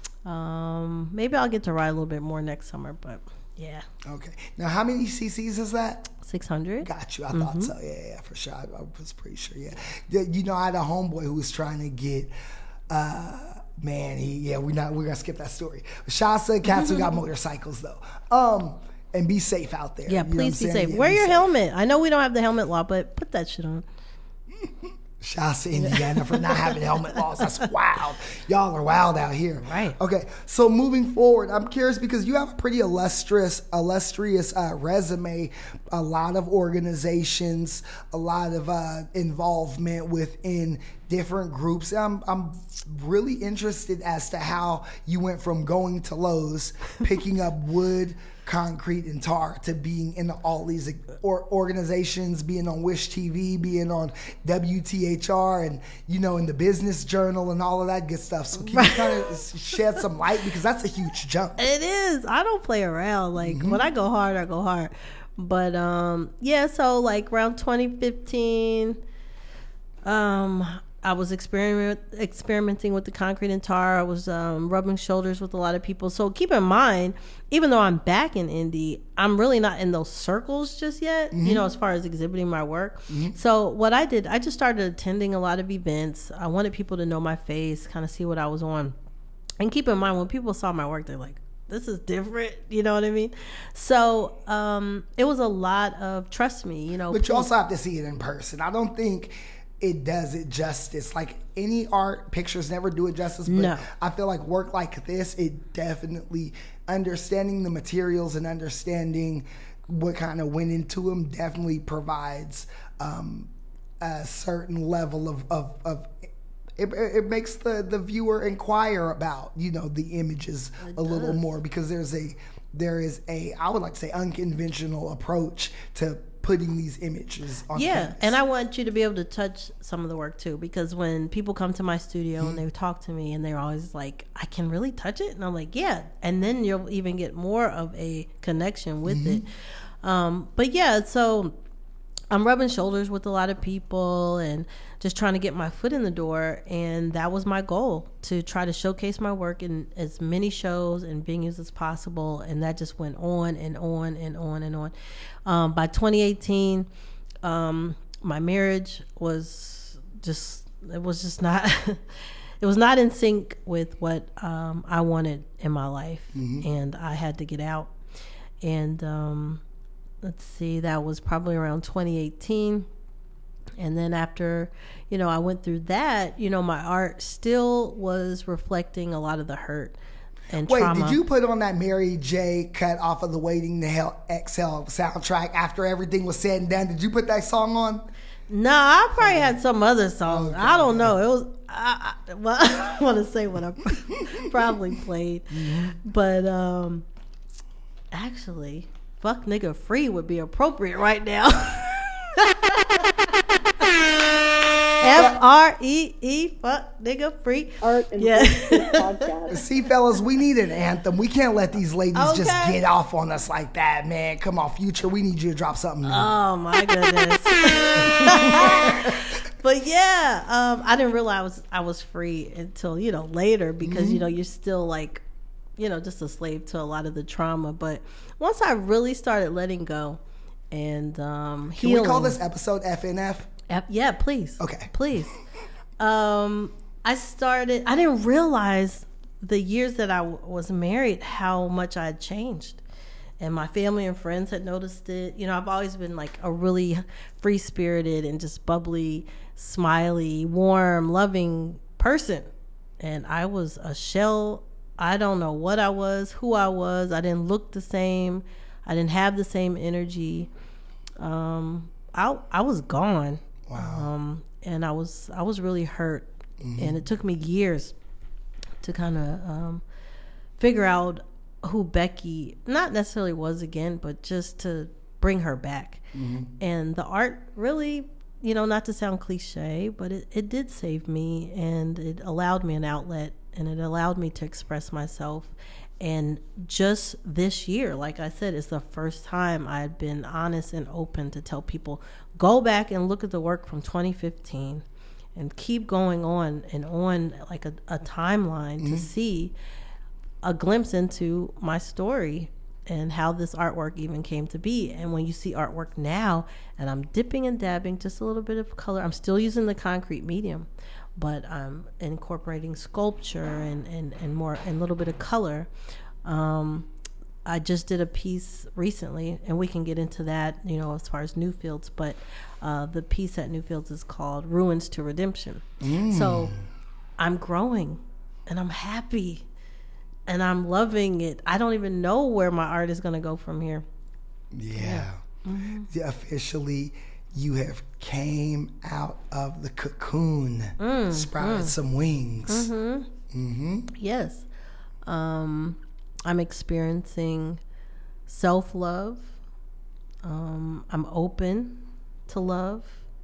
Um, maybe I'll get to ride a little bit more next summer, but yeah. Okay. Now, how many C Cs is that? six hundred. Got you. I mm-hmm. thought so. Yeah, yeah, for sure. I, I was pretty sure. Yeah. You know, I had a homeboy who was trying to get. Uh, man, he yeah. We're not. We're gonna skip that story. Shasa cats who got motorcycles though. Um, and be safe out there. Yeah, you please know be safe. Yeah, Wear be your safe. helmet. I know we don't have the helmet law, but put that shit on. Shouts to Indiana for not having helmet laws. That's wild. Y'all are wild out here. Right. Okay. So moving forward, I'm curious because you have a pretty illustrious, illustrious uh, resume. A lot of organizations, a lot of uh, involvement within different groups. I'm I'm really interested as to how you went from going to Lowe's, picking up wood, concrete, and tar to being in all these or organizations, being on Wish T V, being on W T H R, and you know in the Business Journal and all of that good stuff. So can right. you kind of shed some light because that's a huge jump. It is. I don't play around. Like mm-hmm. when I go hard, I go hard. But um, yeah. So like around twenty fifteen, um. I was experiment, experimenting with the concrete and tar. I was um, rubbing shoulders with a lot of people. So keep in mind, even though I'm back in Indy, I'm really not in those circles just yet, mm-hmm. you know, as far as exhibiting my work. Mm-hmm. So what I did, I just started attending a lot of events. I wanted people to know my face, kind of see what I was on. And keep in mind, when people saw my work, they're like, this is different. You know what I mean? So um, it was a lot of, trust me, you know. But you also have to see it in person. I don't think it does it justice. Like any art, pictures never do it justice. But no. I feel like work like this, it definitely, understanding the materials and understanding what kind of went into them definitely provides um, a certain level of, of, of it, it makes the, the viewer inquire about, you know, the images it a does. little more because there's a, there is a, I would like to say unconventional approach to putting these images on yeah canvas. And I want you to be able to touch some of the work too, because when people come to my studio mm-hmm. and they talk to me and they're always like, I can really touch it, and I'm like, yeah, and then you'll even get more of a connection with mm-hmm. it. Um but yeah, so I'm rubbing shoulders with a lot of people and just trying to get my foot in the door, and that was my goal, to try to showcase my work in as many shows and venues as possible, and that just went on and on and on and on. Um, by twenty eighteen, um, my marriage was just, it was just not, it was not in sync with what um, I wanted in my life, mm-hmm. and I had to get out. And um, let's see, that was probably around twenty eighteen. And then after, you know, I went through that, you know, my art still was reflecting a lot of the hurt and Wait, trauma. Did you put on that Mary J cut off of the Waiting to Hell Exhale soundtrack after everything was said and done? Did you put that song on? No, I probably had some other song. Okay. I don't know. It was I, I, well, I want to say what I probably played, mm-hmm. but um, actually, "Fuck Nigga Free" would be appropriate right now. F R E E, fuck nigga free. Art and yeah. podcast. See, fellas, we need an anthem. We can't let these ladies okay. just get off on us like that, man. Come on, Future, we need you to drop something new. Oh my goodness. But yeah, um, I didn't realize I was, I was free until, you know, later because, mm-hmm. you know, you're still like, you know, just a slave to a lot of the trauma. But once I really started letting go and um, Can healing. we call this episode F N F? F- yeah, please. Okay. Please. Um, I started, I didn't realize the years that I w- was married, how much I had changed. And my family and friends had noticed it. You know, I've always been like a really free-spirited and just bubbly, smiley, warm, loving person. And I was a shell. I don't know what I was, who I was. I didn't look the same. I didn't have the same energy. Um, I I was gone. Wow. Um, and I was I was really hurt. Mm-hmm. And it took me years to kind of um, figure out who Becky not necessarily was again, but just to bring her back. Mm-hmm. And the art really, you know, not to sound cliche, but it, it did save me, and it allowed me an outlet, and it allowed me to express myself. And just this year, like I said, it's the first time I've been honest and open to tell people, go back and look at the work from twenty fifteen and keep going on and on like a, a timeline mm-hmm. to see a glimpse into my story and how this artwork even came to be. And when you see artwork now, and I'm dipping and dabbing just a little bit of color, I'm still using the concrete medium, but I'm incorporating sculpture and, and, and more and a little bit of color. Um, I just did a piece recently, and we can get into that, you know, as far as Newfields, but uh, the piece at Newfields is called Ruins to Redemption. Mm. So I'm growing, and I'm happy, and I'm loving it. I don't even know where my art is going to go from here. Yeah. yeah. Mm-hmm. yeah. Officially, you have came out of the cocoon, mm, sprouted mm. some wings. Mm-hmm. Mm-hmm. Yes. Um, I'm experiencing self-love. Um, I'm open to love.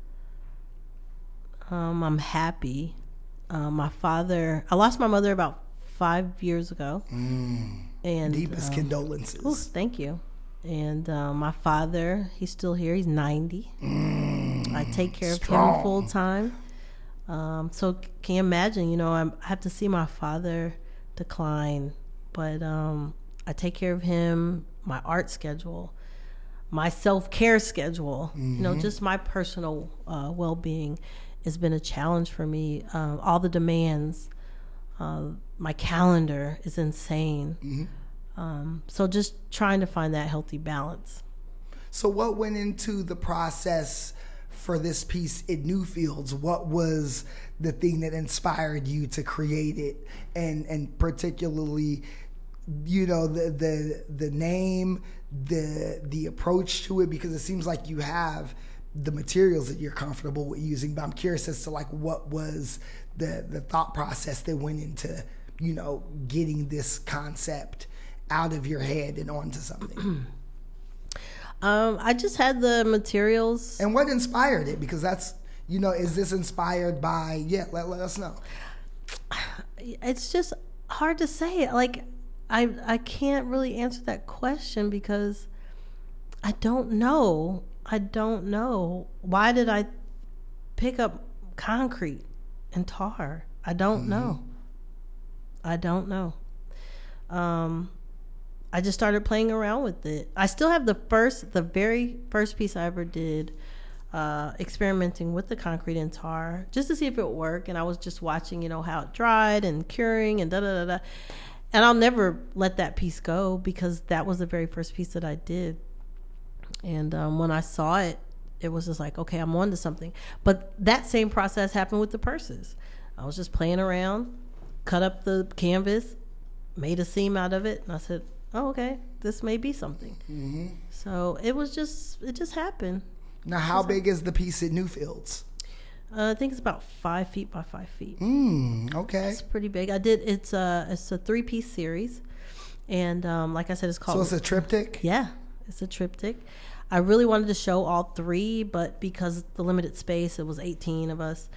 Um, I'm happy. Uh, my father, I lost my mother about five years ago. Mm. And deepest um, condolences. Ooh, thank you. And uh, my father, he's still here. He's ninety. Mm. I take care Strong. of him full time. Um, so can you imagine, you know, I'm, I have to see my father decline, but um, I take care of him, my art schedule, my self-care schedule, mm-hmm. you know, just my personal uh, well-being has been a challenge for me. Uh, all the demands, uh, my calendar is insane. Mm-hmm. Um, so just trying to find that healthy balance. So what went into the process for this piece in Newfields? What was the thing that inspired you to create it? And and particularly, you know, the the the name, the the approach to it, because it seems like you have the materials that you're comfortable with using, but I'm curious as to like what was the the thought process that went into, you know, getting this concept out of your head and onto something. Um, I just had the materials. And what inspired it? Because that's, you know, is this inspired by, yeah, let, let us know. It's just hard to say. Like, I I can't really answer that question because I don't know. I don't know. Why did I pick up concrete and tar? I don't mm-hmm. know. I don't know. Um, I just started playing around with it. I still have the first, the very first piece I ever did, uh, experimenting with the concrete and tar just to see if it would work. And I was just watching, you know, how it dried and curing and da da da da. And I'll never let that piece go because that was the very first piece that I did. And um, when I saw it, it was just like, okay, I'm on to something. But that same process happened with the purses. I was just playing around, cut up the canvas, made a seam out of it, and I said, oh, okay, this may be something. Mm-hmm. So it was just, it just happened. Now, how big is the piece at Newfields? Uh, I think it's about five feet by five feet. Mm, okay. It's pretty big. I did. It's a it's a three piece series, and um, like I said, it's called. So it's a triptych. Yeah, it's a triptych. I really wanted to show all three, but because the limited space, it was eighteen of us.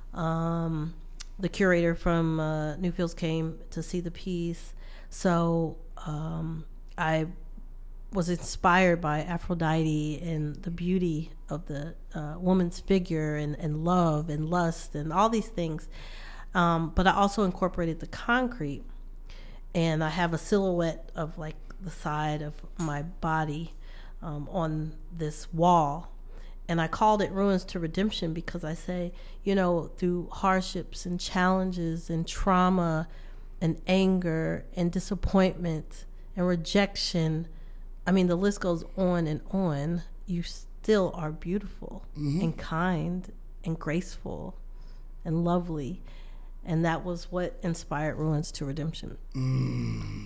Um, the curator from uh, Newfields came to see the piece, so um, I was inspired by Aphrodite and the beauty of the uh, woman's figure and, and love and lust and all these things. Um, but I also incorporated the concrete, and I have a silhouette of like the side of my body um, on this wall. And I called it Ruins to Redemption because I say, you know, through hardships and challenges and trauma and anger and disappointment and rejection, I mean, the list goes on and on. You still are beautiful mm-hmm. and kind and graceful and lovely. And that was what inspired Ruins to Redemption. Mm.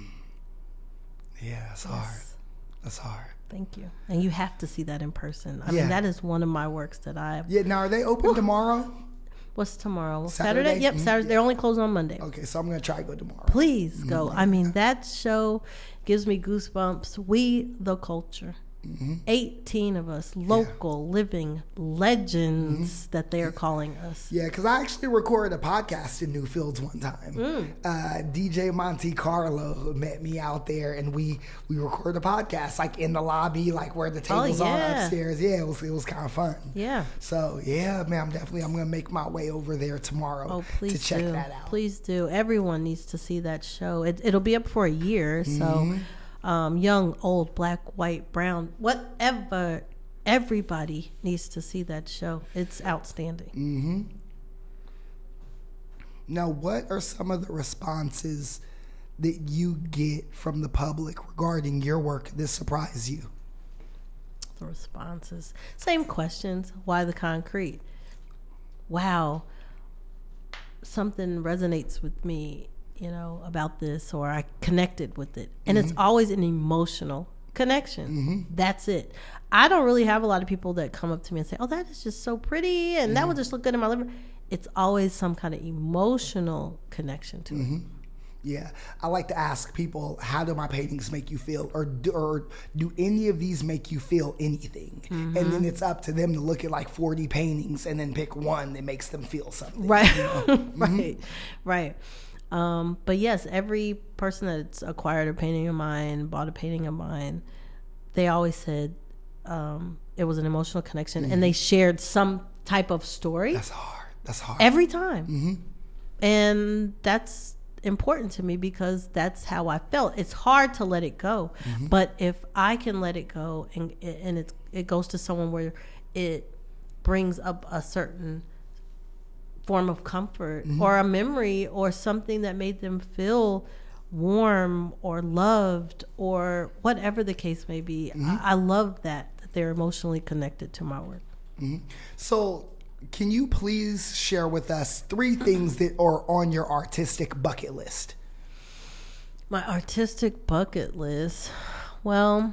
Yeah, that's yes. hard. That's hard. Thank you. And you have to see that in person. I yeah. mean, that is one of my works that I... Yeah, now are they open Woo. tomorrow? What's tomorrow? Saturday? Saturday? Yep, mm-hmm. Saturday. They're only closed on Monday. Okay, so I'm going to try to go tomorrow. Please go. Mm-hmm. I mean, that show gives me goosebumps. We, the culture. Mm-hmm. eighteen of us, local, yeah. living legends mm-hmm. that they are calling us. Yeah, because I actually recorded a podcast in Newfields one time. Mm. Uh, D J Monte Carlo met me out there, and we we recorded a podcast like in the lobby, like where the tables oh, yeah. are upstairs. Yeah, it was it was kind of fun. Yeah. So yeah, man, I'm definitely I'm gonna make my way over there tomorrow oh, please to check do. that out. Please do. Everyone needs to see that show. It, it'll be up for a year, so. Mm-hmm. Um, young, old, black, white, brown, whatever. Everybody needs to see that show. It's outstanding. Mm-hmm. Now, what are some of the responses that you get from the public regarding your work that surprise you? The responses. Same questions. Why the concrete? Wow. Something resonates with me, you know, about this, or I connected with it. And mm-hmm. it's always an emotional connection. Mm-hmm. That's it. I don't really have a lot of people that come up to me and say, oh, that is just so pretty, and mm-hmm. that would just look good in my living room. It's always some kind of emotional connection to mm-hmm. it. Yeah. I like to ask people, how do my paintings make you feel? Or do, or do any of these make you feel anything? Mm-hmm. And then it's up to them to look at like forty paintings and then pick one that makes them feel something. Right. You know? right. Mm-hmm. Right. Um, but yes, every person that's acquired a painting of mine, bought a painting of mine, they always said um, it was an emotional connection, mm-hmm. and they shared some type of story. That's hard. That's hard. Every time. Mm-hmm. And that's important to me because that's how I felt. It's hard to let it go, mm-hmm. but if I can let it go and and it it goes to someone where it brings up a certain form of comfort mm-hmm. or a memory or something that made them feel warm or loved or whatever the case may be. Mm-hmm. I, I love that, that they're emotionally connected to my work. Mm-hmm. So can you please share with us three things that are on your artistic bucket list? My artistic bucket list? Well,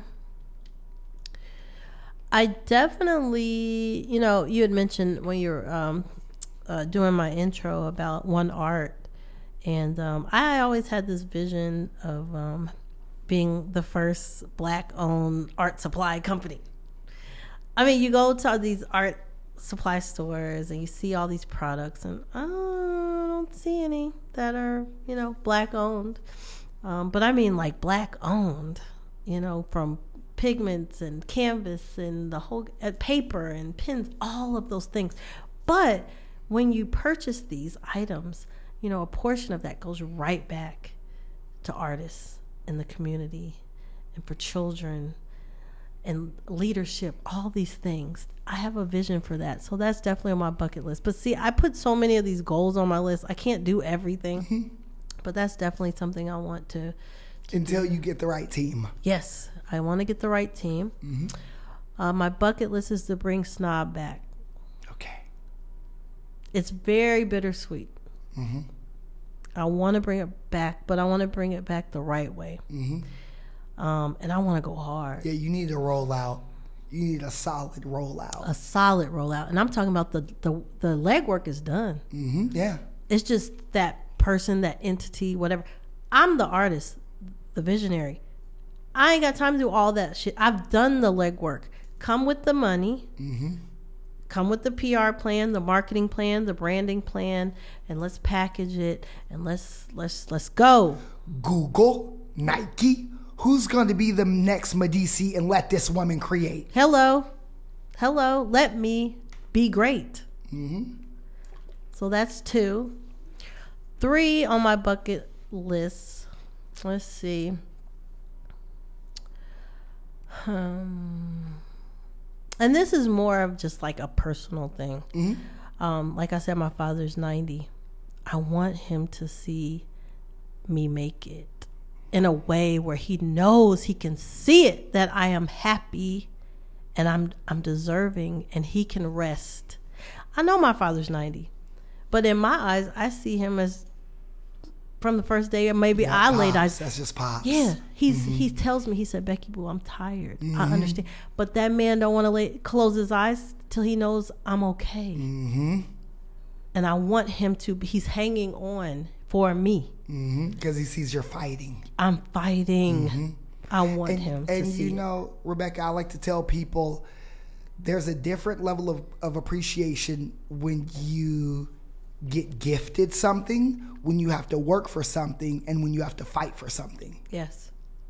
I definitely, you know, you had mentioned when you were um, Uh, doing my intro about One Art, and um, I always had this vision of um, being the first black-owned art supply company. I mean, you go to these art supply stores and you see all these products, and I don't see any that are, you know, black-owned. Um, but I mean, like black-owned, you know, from pigments and canvas and the whole uh, paper and pens, all of those things. But when you purchase these items, you know, a portion of that goes right back to artists in the community and for children and leadership, all these things. I have a vision for that. So that's definitely on my bucket list. But see, I put so many of these goals on my list. I can't do everything, mm-hmm. but that's definitely something I want to, to Until do. you get the right team. Yes, I want to get the right team. Mm-hmm. Uh, my bucket list is to bring Snob back. It's very bittersweet. Mm-hmm. I want to bring it back, but I want to bring it back the right way. Mm-hmm. Um, and I want to go hard. Yeah, you need to roll out You need a solid rollout. A solid rollout. And I'm talking about the, the, the legwork is done. Mm-hmm. Yeah. It's just that person, that entity, whatever. I'm the artist, the visionary. I ain't got time to do all that shit. I've done the legwork. Come with the money. Mm-hmm. Come with the P R plan, the marketing plan, the branding plan, and let's package it and let's let's let's go. Google, Nike, who's going to be the next Medici and let this woman create? Hello. Hello. Let me be great. Mm-hmm. So that's two. Three on my bucket list. Let's see. Um, and this is more of just like a personal thing. Mm-hmm. Um, like I said, my father's ninety. I want him to see me make it in a way where he knows, he can see it, that I am happy and I'm I'm deserving, and he can rest. I know my father's ninety, but in my eyes, I see him as from the first day, or maybe yeah, I pops, laid eyes. That's just pops. Yeah, he's mm-hmm. he tells me, he said, Becky Boo, I'm tired. Mm-hmm. I understand, but that man don't want to lay close his eyes till he knows I'm okay. Mm-hmm. And I want him to. He's hanging on for me because mm-hmm. he sees you're fighting. I'm fighting. Mm-hmm. I want and, him. And to you see know, Rebecca, I like to tell people there's a different level of, of appreciation when you get gifted something, when you have to work for something, and when you have to fight for something. Yes.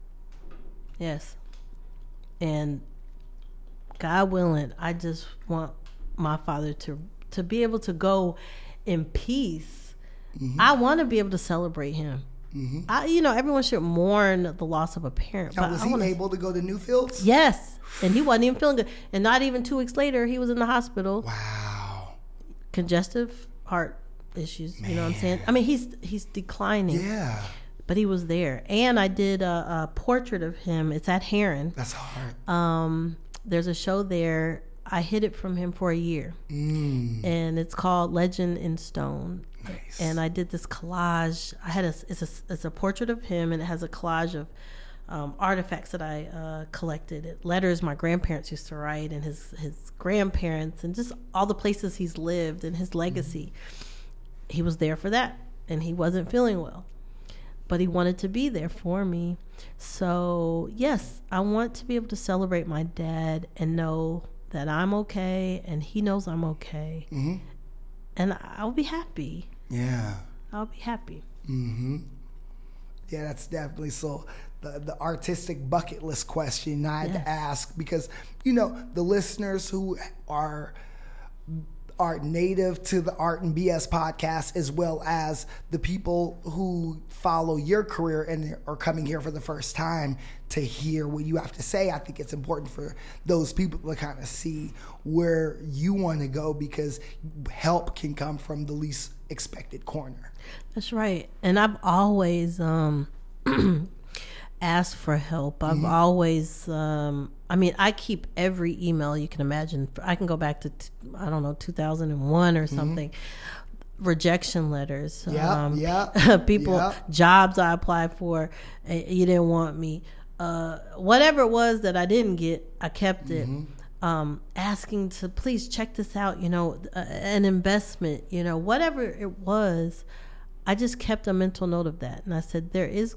Yes. And God willing, I just want my father to to be able to go in peace. Mm-hmm. I want to be able to celebrate him. Mm-hmm. I, you know, everyone should mourn the loss of a parent. Now, but was I he wanna, able to go to Newfields? Yes. And he wasn't even feeling good. And not even two weeks later, he was in the hospital. Wow. Congestive heart issues. Man. You know what I'm saying? I mean, he's he's declining. Yeah. But he was there. And I did a, a portrait of him. It's at Heron. That's hard. Um, there's a show there. I hid it from him for a year. Mm. And it's called Legend in Stone. Nice. And I did this collage. I had a it's a it's a portrait of him, and it has a collage of um, artifacts that I uh, collected. It, letters my grandparents used to write, and his his grandparents, and just all the places he's lived and his legacy. Mm. He was there for that, and he wasn't feeling well, but he wanted to be there for me. So yes, I want to be able to celebrate my dad and know that I'm okay, and he knows I'm okay, mm-hmm. and I'll be happy. Yeah, I'll be happy. Mm-hmm. Yeah, that's definitely so. The the artistic bucket list question I had yes. to ask, because you know the listeners who are are native to the Art and B S podcast, as well as the people who follow your career and are coming here for the first time to hear what you have to say. I think it's important for those people to kind of see where you want to go, because help can come from the least expected corner. That's right. And I've always um asked for help. I've mm-hmm. always um I mean, I keep every email you can imagine. I can go back to, t- I don't know, two thousand one or something. Mm-hmm. Rejection letters. Yeah, um, yeah. People, yeah. jobs I applied for, you didn't want me. Uh, whatever it was that I didn't get, I kept it. Mm-hmm. Um, asking to please check this out, you know, uh, an investment, you know, whatever it was. I just kept a mental note of that. And I said, there is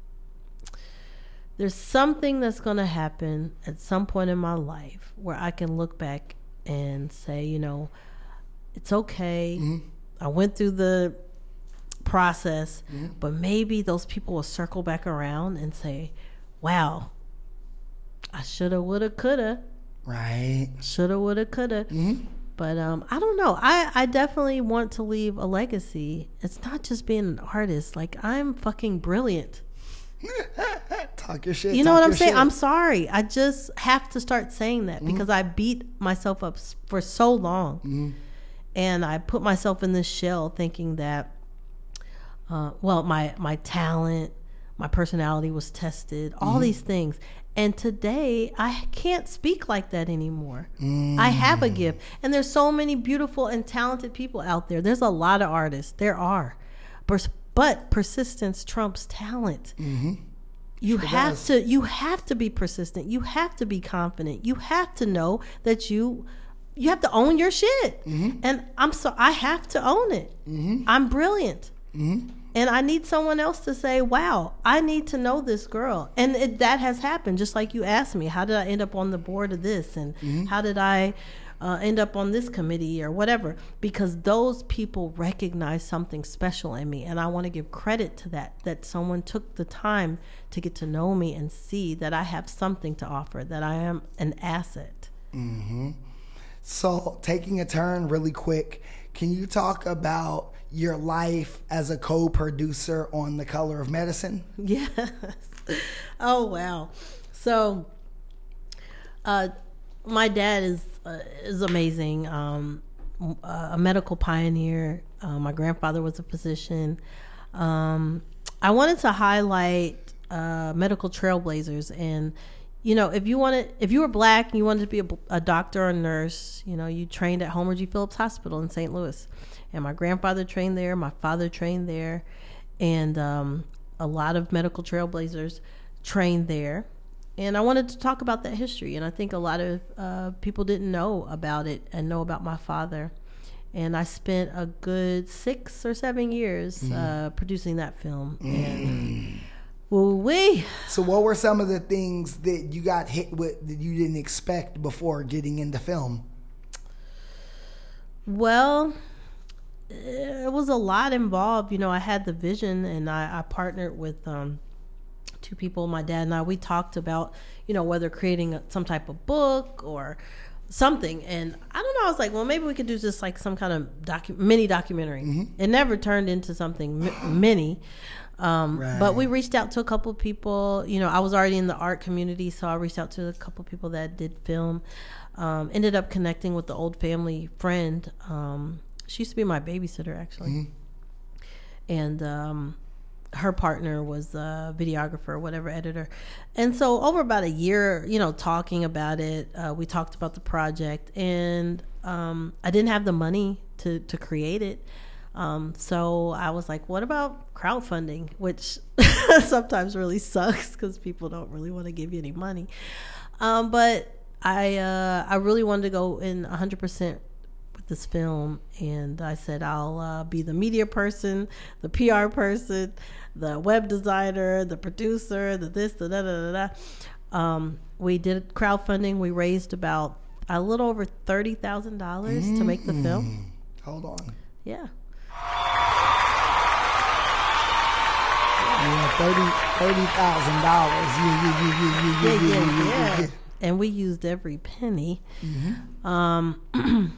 There's something that's going to happen at some point in my life where I can look back and say, you know, it's okay. Mm-hmm. I went through the process, mm-hmm. but maybe those people will circle back around and say, wow, I shoulda, woulda, coulda. Right. Shoulda, woulda, coulda. Mm-hmm. But um, I don't know. I, I definitely want to leave a legacy. It's not just being an artist. Like, I'm fucking brilliant. Talk your shit. You know what I'm saying? Shit. I'm sorry. I just have to start saying that mm-hmm. because I beat myself up for so long. Mm-hmm. And I put myself in this shell thinking that, uh, well, my, my talent, my personality was tested, all mm-hmm. these things. And today, I can't speak like that anymore. Mm. I have a gift. And there's so many beautiful and talented people out there. There's a lot of artists. There are. But persistence trumps talent. Mm-hmm. You Sure have does. to you have to be persistent. You have to be confident. You have to know that you you have to own your shit. Mm-hmm. And I'm so I have to own it. Mm-hmm. I'm brilliant. Mm-hmm. And I need someone else to say, wow, I need to know this girl. And it, that has happened, just like you asked me, how did I end up on the board of this? And Mm-hmm. how did I uh, end up on this committee or whatever? Because those people recognize something special in me. And I want to give credit to that, that someone took the time to get to know me and see that I have something to offer, that I am an asset. Mm-hmm. So, taking a turn really quick, can you talk about your life as a co-producer on The Color of Medicine? Yes. Oh, wow. So, uh, my dad is uh, is amazing. Um, a medical pioneer. Uh, my grandfather was a physician. Um, I wanted to highlight uh, medical trailblazers, and you know, if you wanted, if you were black and you wanted to be a, a doctor or a nurse, you know, you trained at Homer G. Phillips Hospital in Saint Louis. And my grandfather trained there, my father trained there, and um, a lot of medical trailblazers trained there. And I wanted to talk about that history, and I think a lot of uh, people didn't know about it and know about my father. And I spent a good six or seven years mm. uh, producing that film. Mm. And woo-wee. So what were some of the things that you got hit with that you didn't expect before getting into film? Well, it was a lot involved. You know, I had the vision, and I, I partnered with um, two people, my dad and I. We talked about, you know, whether creating a, some type of book or something. And I don't know, I was like, well, maybe we could do just like some kind of docu- mini documentary. Mm-hmm. It never turned into something mi- mini. Um, right. But we reached out to a couple of people. You know, I was already in the art community, so I reached out to a couple of people that did film. Um, ended up connecting with the old family friend. Um, she used to be my babysitter, actually. Mm-hmm. And um, her partner was a videographer, whatever, editor. And so over about a year, you know, talking about it, uh, we talked about the project. And um, I didn't have the money to, to create it. Um, so I was like, what about crowdfunding? Which sometimes really sucks because people don't really want to give you any money. Um, but I uh, I really wanted to go in one hundred percent with this film. And I said, I'll uh, be the media person, the P R person, the web designer, the producer, the this, the da da da da. Um, we did crowdfunding. We raised about a little over thirty thousand dollars mm-hmm. to make the film. Hold on. Yeah. Yeah, thirty thirty thousand dollars. Yeah, yeah, yeah, yeah, yeah, yeah, yeah, yeah, yeah. And we used every penny. Mm-hmm. Um,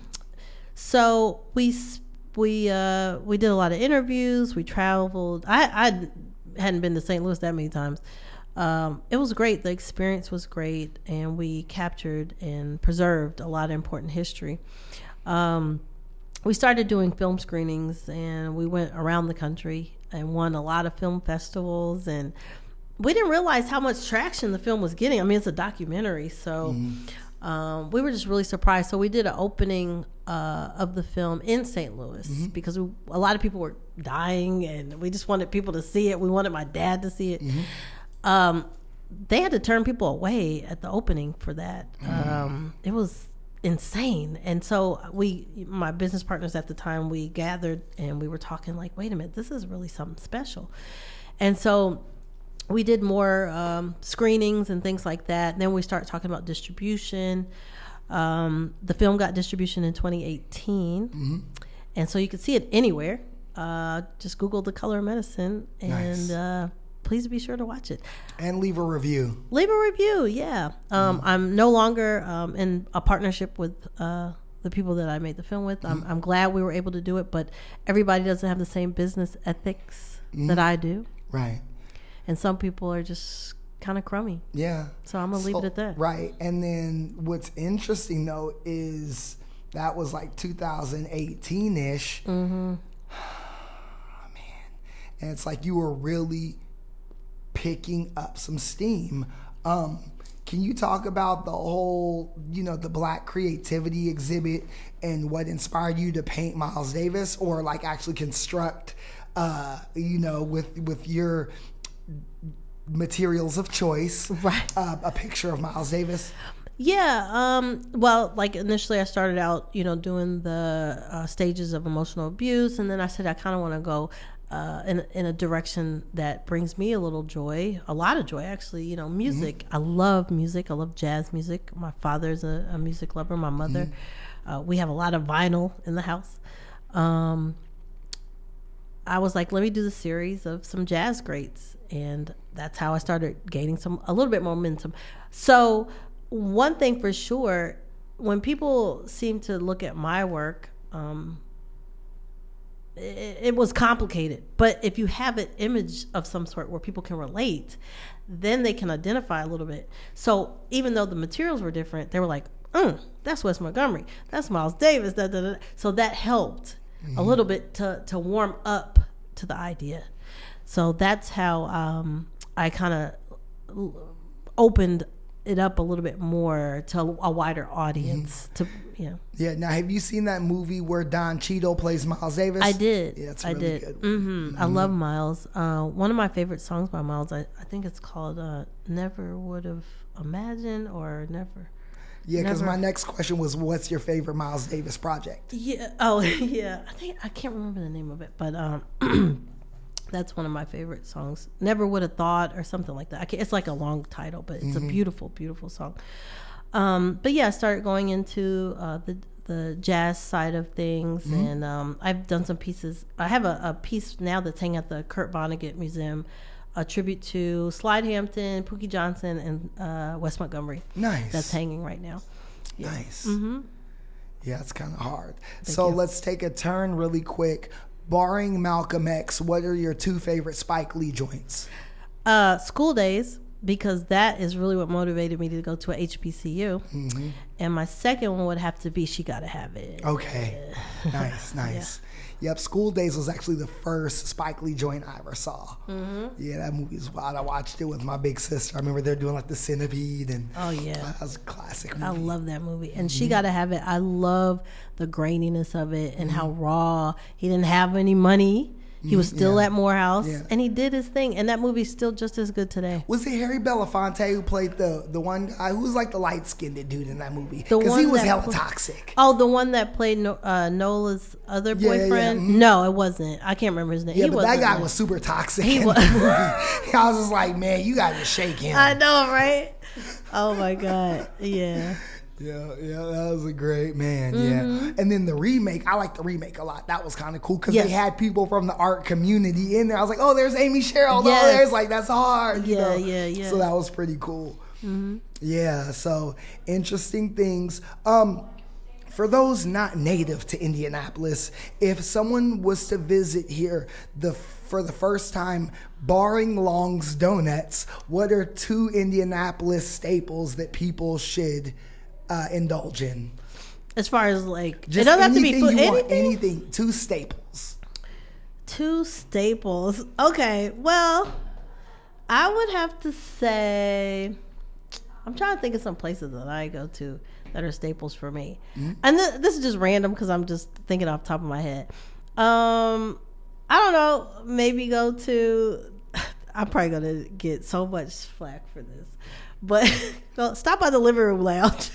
so we we uh, we did a lot of interviews. We traveled. I I hadn't been to Saint Louis that many times. Um, it was great. The experience was great, and we captured and preserved a lot of important history. Um, we started doing film screenings, and we went around the country and won a lot of film festivals, and we didn't realize how much traction the film was getting. I mean, it's a documentary, so mm-hmm. um, we were just really surprised. So we did an opening uh, of the film in Saint Louis mm-hmm. because we, a lot of people were dying, and we just wanted people to see it. We wanted my dad to see it. Mm-hmm. Um, they had to turn people away at the opening for that. Mm-hmm. Um, it was insane. And so we, my business partners at the time, we gathered and we were talking like, wait a minute, this is really something special. And so we did more um, screenings and things like that. And then we started talking about distribution. Um, the film got distribution in twenty eighteen. Mm-hmm. And so you could see it anywhere. Uh, just Google The Color of Medicine, and nice. uh, please be sure to watch it. And leave a review. Leave a review, yeah. Um, mm-hmm. I'm no longer um, in a partnership with uh, the people that I made the film with. I'm, mm-hmm. I'm glad we were able to do it, but everybody doesn't have the same business ethics mm-hmm. that I do. Right. And some people are just kind of crummy. Yeah. So I'm going to leave so, it at that. Right. And then what's interesting, though, is that was like two thousand eighteen-ish. Mm-hmm. Oh, man. And it's like you were really picking up some steam. Um, can you talk about the whole, you know, the Black Creativity exhibit and what inspired you to paint Miles Davis, or like actually construct, uh, you know, with with your materials of choice. Right. Uh, a picture of Miles Davis. Yeah. Um, well, like initially I started out, you know, doing the uh, stages of emotional abuse. And then I said, I kind of want to go uh, in, in a direction that brings me a little joy, a lot of joy, actually, you know, music. Mm-hmm. I love music. I love jazz music. My father's a, a music lover. My mother, mm-hmm. uh, we have a lot of vinyl in the house. Um, I was like, let me do the series of some jazz greats. And that's how I started gaining some, a little bit momentum. So, one thing for sure, when people seem to look at my work, um, it, it was complicated. But if you have an image of some sort where people can relate, then they can identify a little bit. So even though the materials were different, they were like, mm, that's Wes Montgomery, that's Miles Davis. Da, da, da. So that helped mm-hmm. a little bit to, to warm up to the idea. So that's how um, I kind of opened it up a little bit more to a wider audience. Mm-hmm. To yeah, yeah. Now, have you seen that movie where Don Cheadle plays Miles Davis? I did. Yeah, it's I really did. good. Mm-hmm. Mm-hmm. I love Miles. Uh, one of my favorite songs by Miles, I, I think it's called uh, "Never Would Have Imagined" or "Never." Yeah, because Never. my next question was, what's your favorite Miles Davis project? Yeah. Oh, yeah. I think I can't remember the name of it, but um, that's one of my favorite songs. Never Would Have Thought or something like that. I can't, it's like a long title, but it's mm-hmm. a beautiful, beautiful song. Um, but yeah, I started going into uh, the the jazz side of things, mm-hmm. and um, I've done some pieces. I have a, a piece now that's hanging at the Kurt Vonnegut Museum, a tribute to Slide Hampton, Pookie Johnson, and uh, Wes Montgomery. Nice. That's hanging right now. Yeah. Nice. Mm-hmm. Yeah, it's kind of hard. Thank so you. Let's take a turn really quick. Barring Malcolm X, what are your two favorite Spike Lee joints? Uh, School Days, because that is really what motivated me to go to a H B C U. Mm-hmm. And my second one would have to be She Gotta Have It. Okay. Nice, nice. Yeah. Yep, School Days was actually the first Spike Lee joint I ever saw. Mm-hmm. Yeah, that movie was wild. I watched it with my big sister. I remember they're doing like the centipede. and Oh, yeah. That was a classic movie. I love that movie. And Mm-hmm. She Gotta Have It. I love the graininess of it and mm-hmm. how raw. He didn't have any money. He was still yeah. at Morehouse, yeah. and he did his thing. And that movie's still just as good today. Was it Harry Belafonte who played the the one guy who was like the light skinned dude in that movie? Because he was hella pl- toxic. Oh, the one that played no, uh, Nola's other boyfriend? Yeah, yeah. Mm-hmm. No, it wasn't. I can't remember his name. Yeah, he but wasn't that guy there. was super toxic. He in was. the movie. I was just like, man, you got to shake him. I know, right? Oh my God, yeah. Yeah, yeah, that was a great man. Mm-hmm. Yeah, and then the remake, I like the remake a lot. That was kind of cool because yes. they had people from the art community in there. I was like, oh, there's Amy Sherrill. Yes. Oh, there's like that's hard. You yeah, know? yeah, yeah. So that was pretty cool. Mm-hmm. Yeah. So interesting things. Um, for those not native to Indianapolis, if someone was to visit here the for the first time, barring Long's Donuts, what are two Indianapolis staples that people should Uh, indulge in? As far as like, just it doesn't have to be food. You anything? Want, anything. Two staples. Two staples. Okay. Well, I would have to say, I'm trying to think of some places that I go to that are staples for me. Mm-hmm. And th- this is just random because I'm just thinking off the top of my head. Um, I don't know. Maybe go to. I'm probably gonna get so much flack for this, but go, stop by the living room lounge.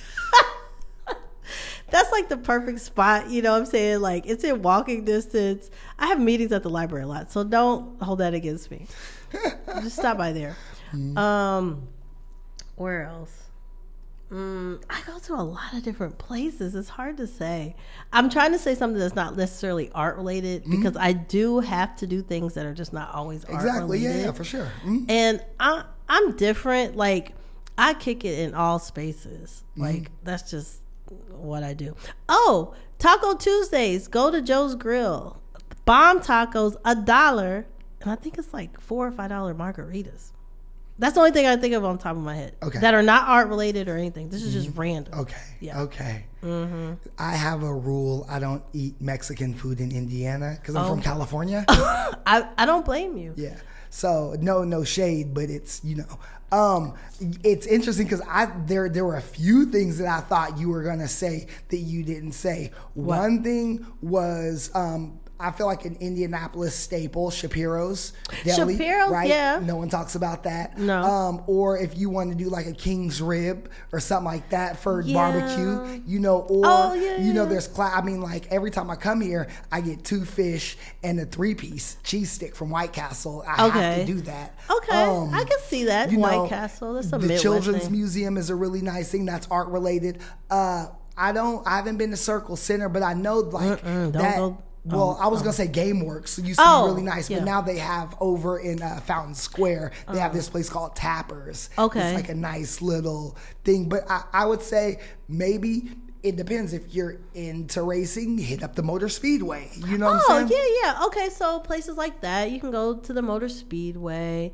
That's like the perfect spot, you know what I'm saying? Like, it's in walking distance. I have meetings at the library a lot, so don't hold that against me. Just stop by there. Mm-hmm. Um, where else? Mm, I go to a lot of different places. It's hard to say. I'm trying to say something that's not necessarily art related mm-hmm. because I do have to do things that are just not always art exactly. related. Yeah, yeah, for sure. Mm-hmm. And I, I'm different. Like, I kick it in all spaces. Like, mm-hmm. that's just what I do. Oh, Taco Tuesdays. Go to Joe's Grill. Bomb tacos, a dollar. And I think it's like four or five dollar margaritas. That's the only thing I think of on top of my head. Okay. That are not art related or anything. This is just mm-hmm. random. Okay. Yeah. Okay. Mm-hmm. I have a rule. I don't eat Mexican food in Indiana because I'm oh. from California. I, I don't blame you. Yeah. So no no shade, but it's, you know, um, it's interesting because I there there were a few things that I thought you were gonna say that you didn't say. What? One thing was um, I feel like an Indianapolis staple, Shapiro's Deli, Shapiro's, right? yeah. No one talks about that. No. Um, or if you want to do like a King's Rib or something like that for Yeah. barbecue, you know, or Oh, yeah, you know, yeah. there's cla- I mean, like every time I come here, I get two fish and a three piece cheese stick from White Castle. I Okay. have to do that. Okay, Um, I can see that. you White know, Castle, that's a the Midwest Children's thing. Museum is a really nice thing that's art related. Uh, I don't, I haven't been to Circle Center, but I know like Mm-mm, don't that. go- Well, oh, I was oh. gonna say GameWorks used to Oh, be really nice, yeah. but now they have over in uh, Fountain Square. They have Uh. this place called Tappers. Okay. It's like a nice little thing, but I, I would say maybe it depends. If you're into racing, hit up the Motor Speedway. You know what Oh, I'm saying? yeah, yeah. Okay, so places like that, you can go to the Motor Speedway.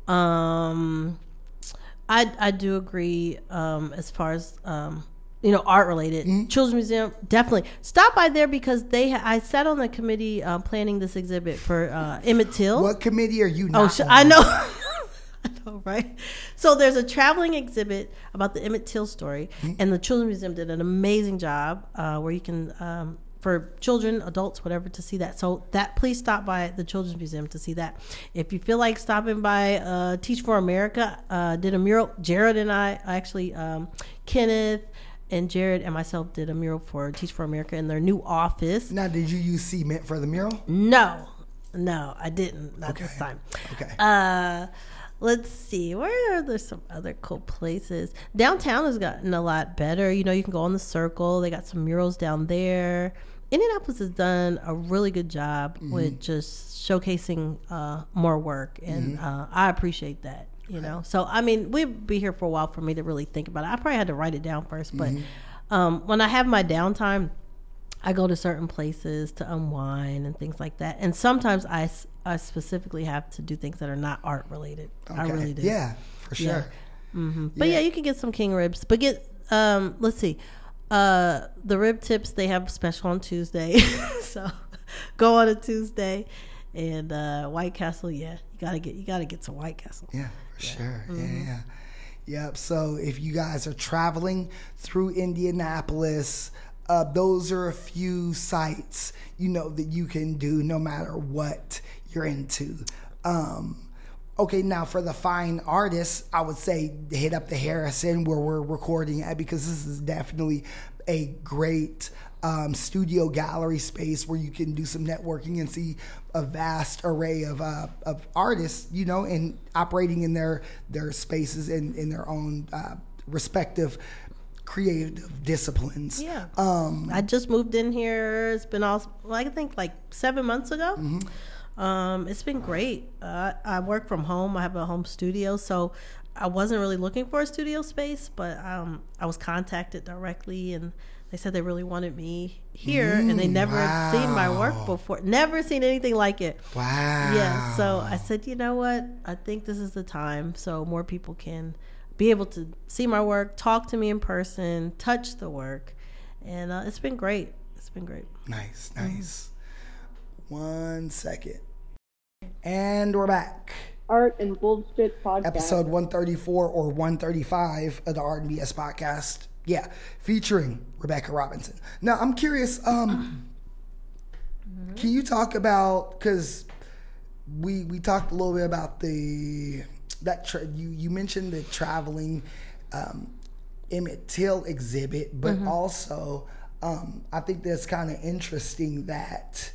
Um, I I do agree. Um, as far as um, you know, art related, Mm-hmm. Children's Museum, definitely stop by there because they. Ha- I sat on the committee uh, planning this exhibit for uh, Emmett Till. What committee are you Oh, not sh- on? I know. I know, right? So there's a traveling exhibit about the Emmett Till story, Mm-hmm. and the Children's Museum did an amazing job uh, where you can, um, for children, adults, whatever, to see that. So that please stop by the Children's Museum to see that. If you feel like stopping by uh, Teach for America, uh, did a mural. Jared and I actually, um, Kenneth and Jared and myself did a mural for Teach for America in their new office. Now, did you use cement for the mural? No, no, I didn't. Not Okay. this time. Okay. Uh, let's see. Where are there some other cool places? Downtown has gotten a lot better. You know, you can go on the Circle. They got some murals down there. Indianapolis has done a really good job Mm-hmm. with just showcasing uh, more work, and Mm-hmm. uh, I appreciate that. You know, so I mean, we'd be here for a while for me to really think about it. I probably had to write it down first, but Mm-hmm. um, when I have my downtime, I go to certain places to unwind and things like that. And sometimes I, s- I specifically have to do things that are not art related. I Okay. really do. Yeah, for sure. Yeah. hmm But Yeah. yeah, you can get some king ribs. But get, um, let's see, uh, the rib tips, they have special on Tuesday. So go on a Tuesday. And uh, White Castle, yeah, you gotta get you gotta get some White Castle. Yeah, for sure. Mhm. Yeah, yeah. Yep. So if you guys are traveling through Indianapolis, uh, those are a few sites, you know, that you can do no matter what you're into. Um, okay, now for the fine artists, I would say hit up the Harrison where we're recording at, because this is definitely a great um, studio gallery space where you can do some networking and see a vast array of uh, of artists, you know, and operating in their their spaces and in their own uh, respective creative disciplines. Yeah. Um, I just moved in here. It's been all, well, I think like seven months ago. Mm-hmm. Um, it's been great. Uh, I work from home. I have a home studio, so I wasn't really looking for a studio space, but um, I was contacted directly, and they said they really wanted me here, Mm, and they never had seen my work wow. before. Never seen anything like it. Wow. Yeah. So I said, you know what? I think this is the time, so more people can be able to see my work, talk to me in person, touch the work, and uh, it's been great. It's been great. Nice, nice. One second. And we're back. Art and Bullshit Podcast. Episode one thirty-four or one thirty-five of the Art and B S podcast. Yeah, featuring Rebecca Robinson. Now, I'm curious, um, can you talk about, because we we talked a little bit about the, that tra- you, you mentioned the traveling um, Emmett Till exhibit, but Mhm. also um, I think that's kind of interesting that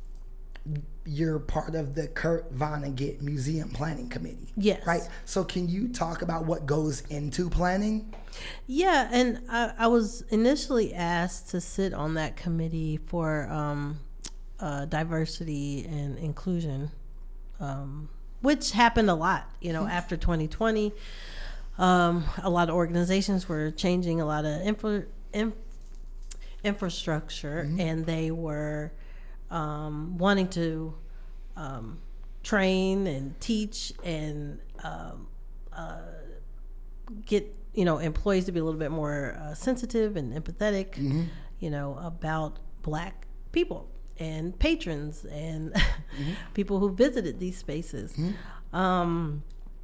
you're part of the Kurt Vonnegut Museum Planning Committee. Yes. Right? So can you talk about what goes into planning? Yeah, and I, I was initially asked to sit on that committee for um, uh, diversity and inclusion, um, which happened a lot, you know, after twenty twenty. Um, a lot of organizations were changing a lot of infra, inf, infrastructure, Mm-hmm. and they were um, wanting to um, train and teach and um, uh, get, you know, employees to be a little bit more uh, sensitive and empathetic, Mm-hmm. you know, about Black people and patrons and Mm-hmm. people who visited these spaces. Um,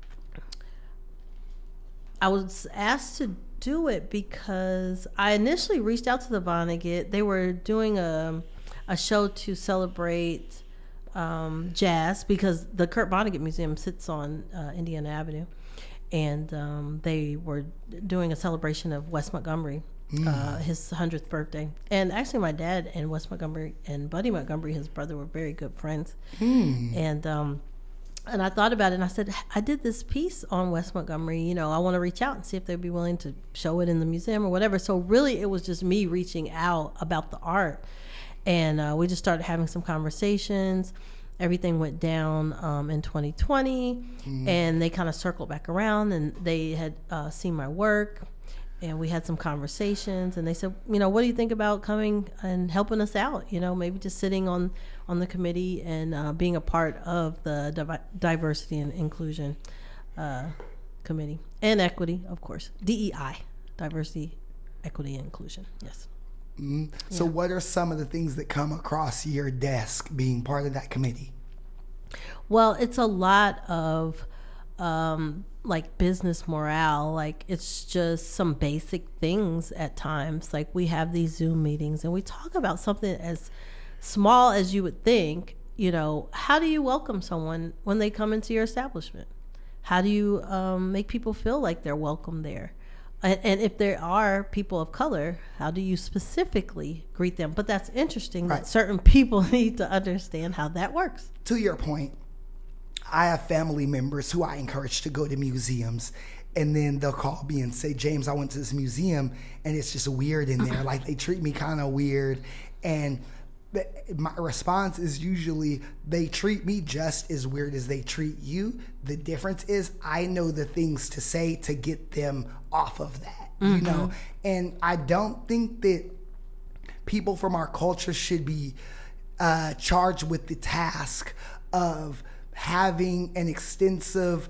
I was asked to do it because I initially reached out to the Vonnegut. They were doing a a show to celebrate um, jazz, because the Kurt Vonnegut Museum sits on uh, Indiana Avenue, and um, they were doing a celebration of Wes Montgomery, mm. uh, his hundredth birthday. And actually, my dad and Wes Montgomery and Buddy Montgomery, his brother, were very good friends. Mm. And um, and I thought about it, and I said, I did this piece on Wes Montgomery. You know, I want to reach out and see if they'd be willing to show it in the museum or whatever. So really, it was just me reaching out about the art. And uh, we just started having some conversations. Everything went down um, in twenty twenty, mm. and they kind of circled back around, and they had uh, seen my work, and we had some conversations, and they said, you know, what do you think about coming and helping us out? You know, maybe just sitting on, on the committee and uh, being a part of the div- diversity and inclusion uh, committee, and equity, of course, D E I, diversity, equity, and inclusion. Yes. Mm-hmm. So yeah. What are some of the things that come across your desk being part of that committee? Well, it's a lot of um, like business morale. Like, it's just some basic things at times. Like, we have these Zoom meetings and we talk about something as small as you would think. You know, how do you welcome someone when they come into your establishment? How do you um, make people feel like they're welcome there? And, and if there are people of color, how do you specifically greet them? But that's interesting right. that certain people need to understand how that works. To your point, I have family members who I encourage to go to museums, and then they'll call me and say, James, I went to this museum and it's just weird in there. Like, they treat me kind of weird. And my response is usually, they treat me just as weird as they treat you. The difference is I know the things to say to get them off of that, mm-hmm. you know? And I don't think that people from our culture should be uh, charged with the task of having an extensive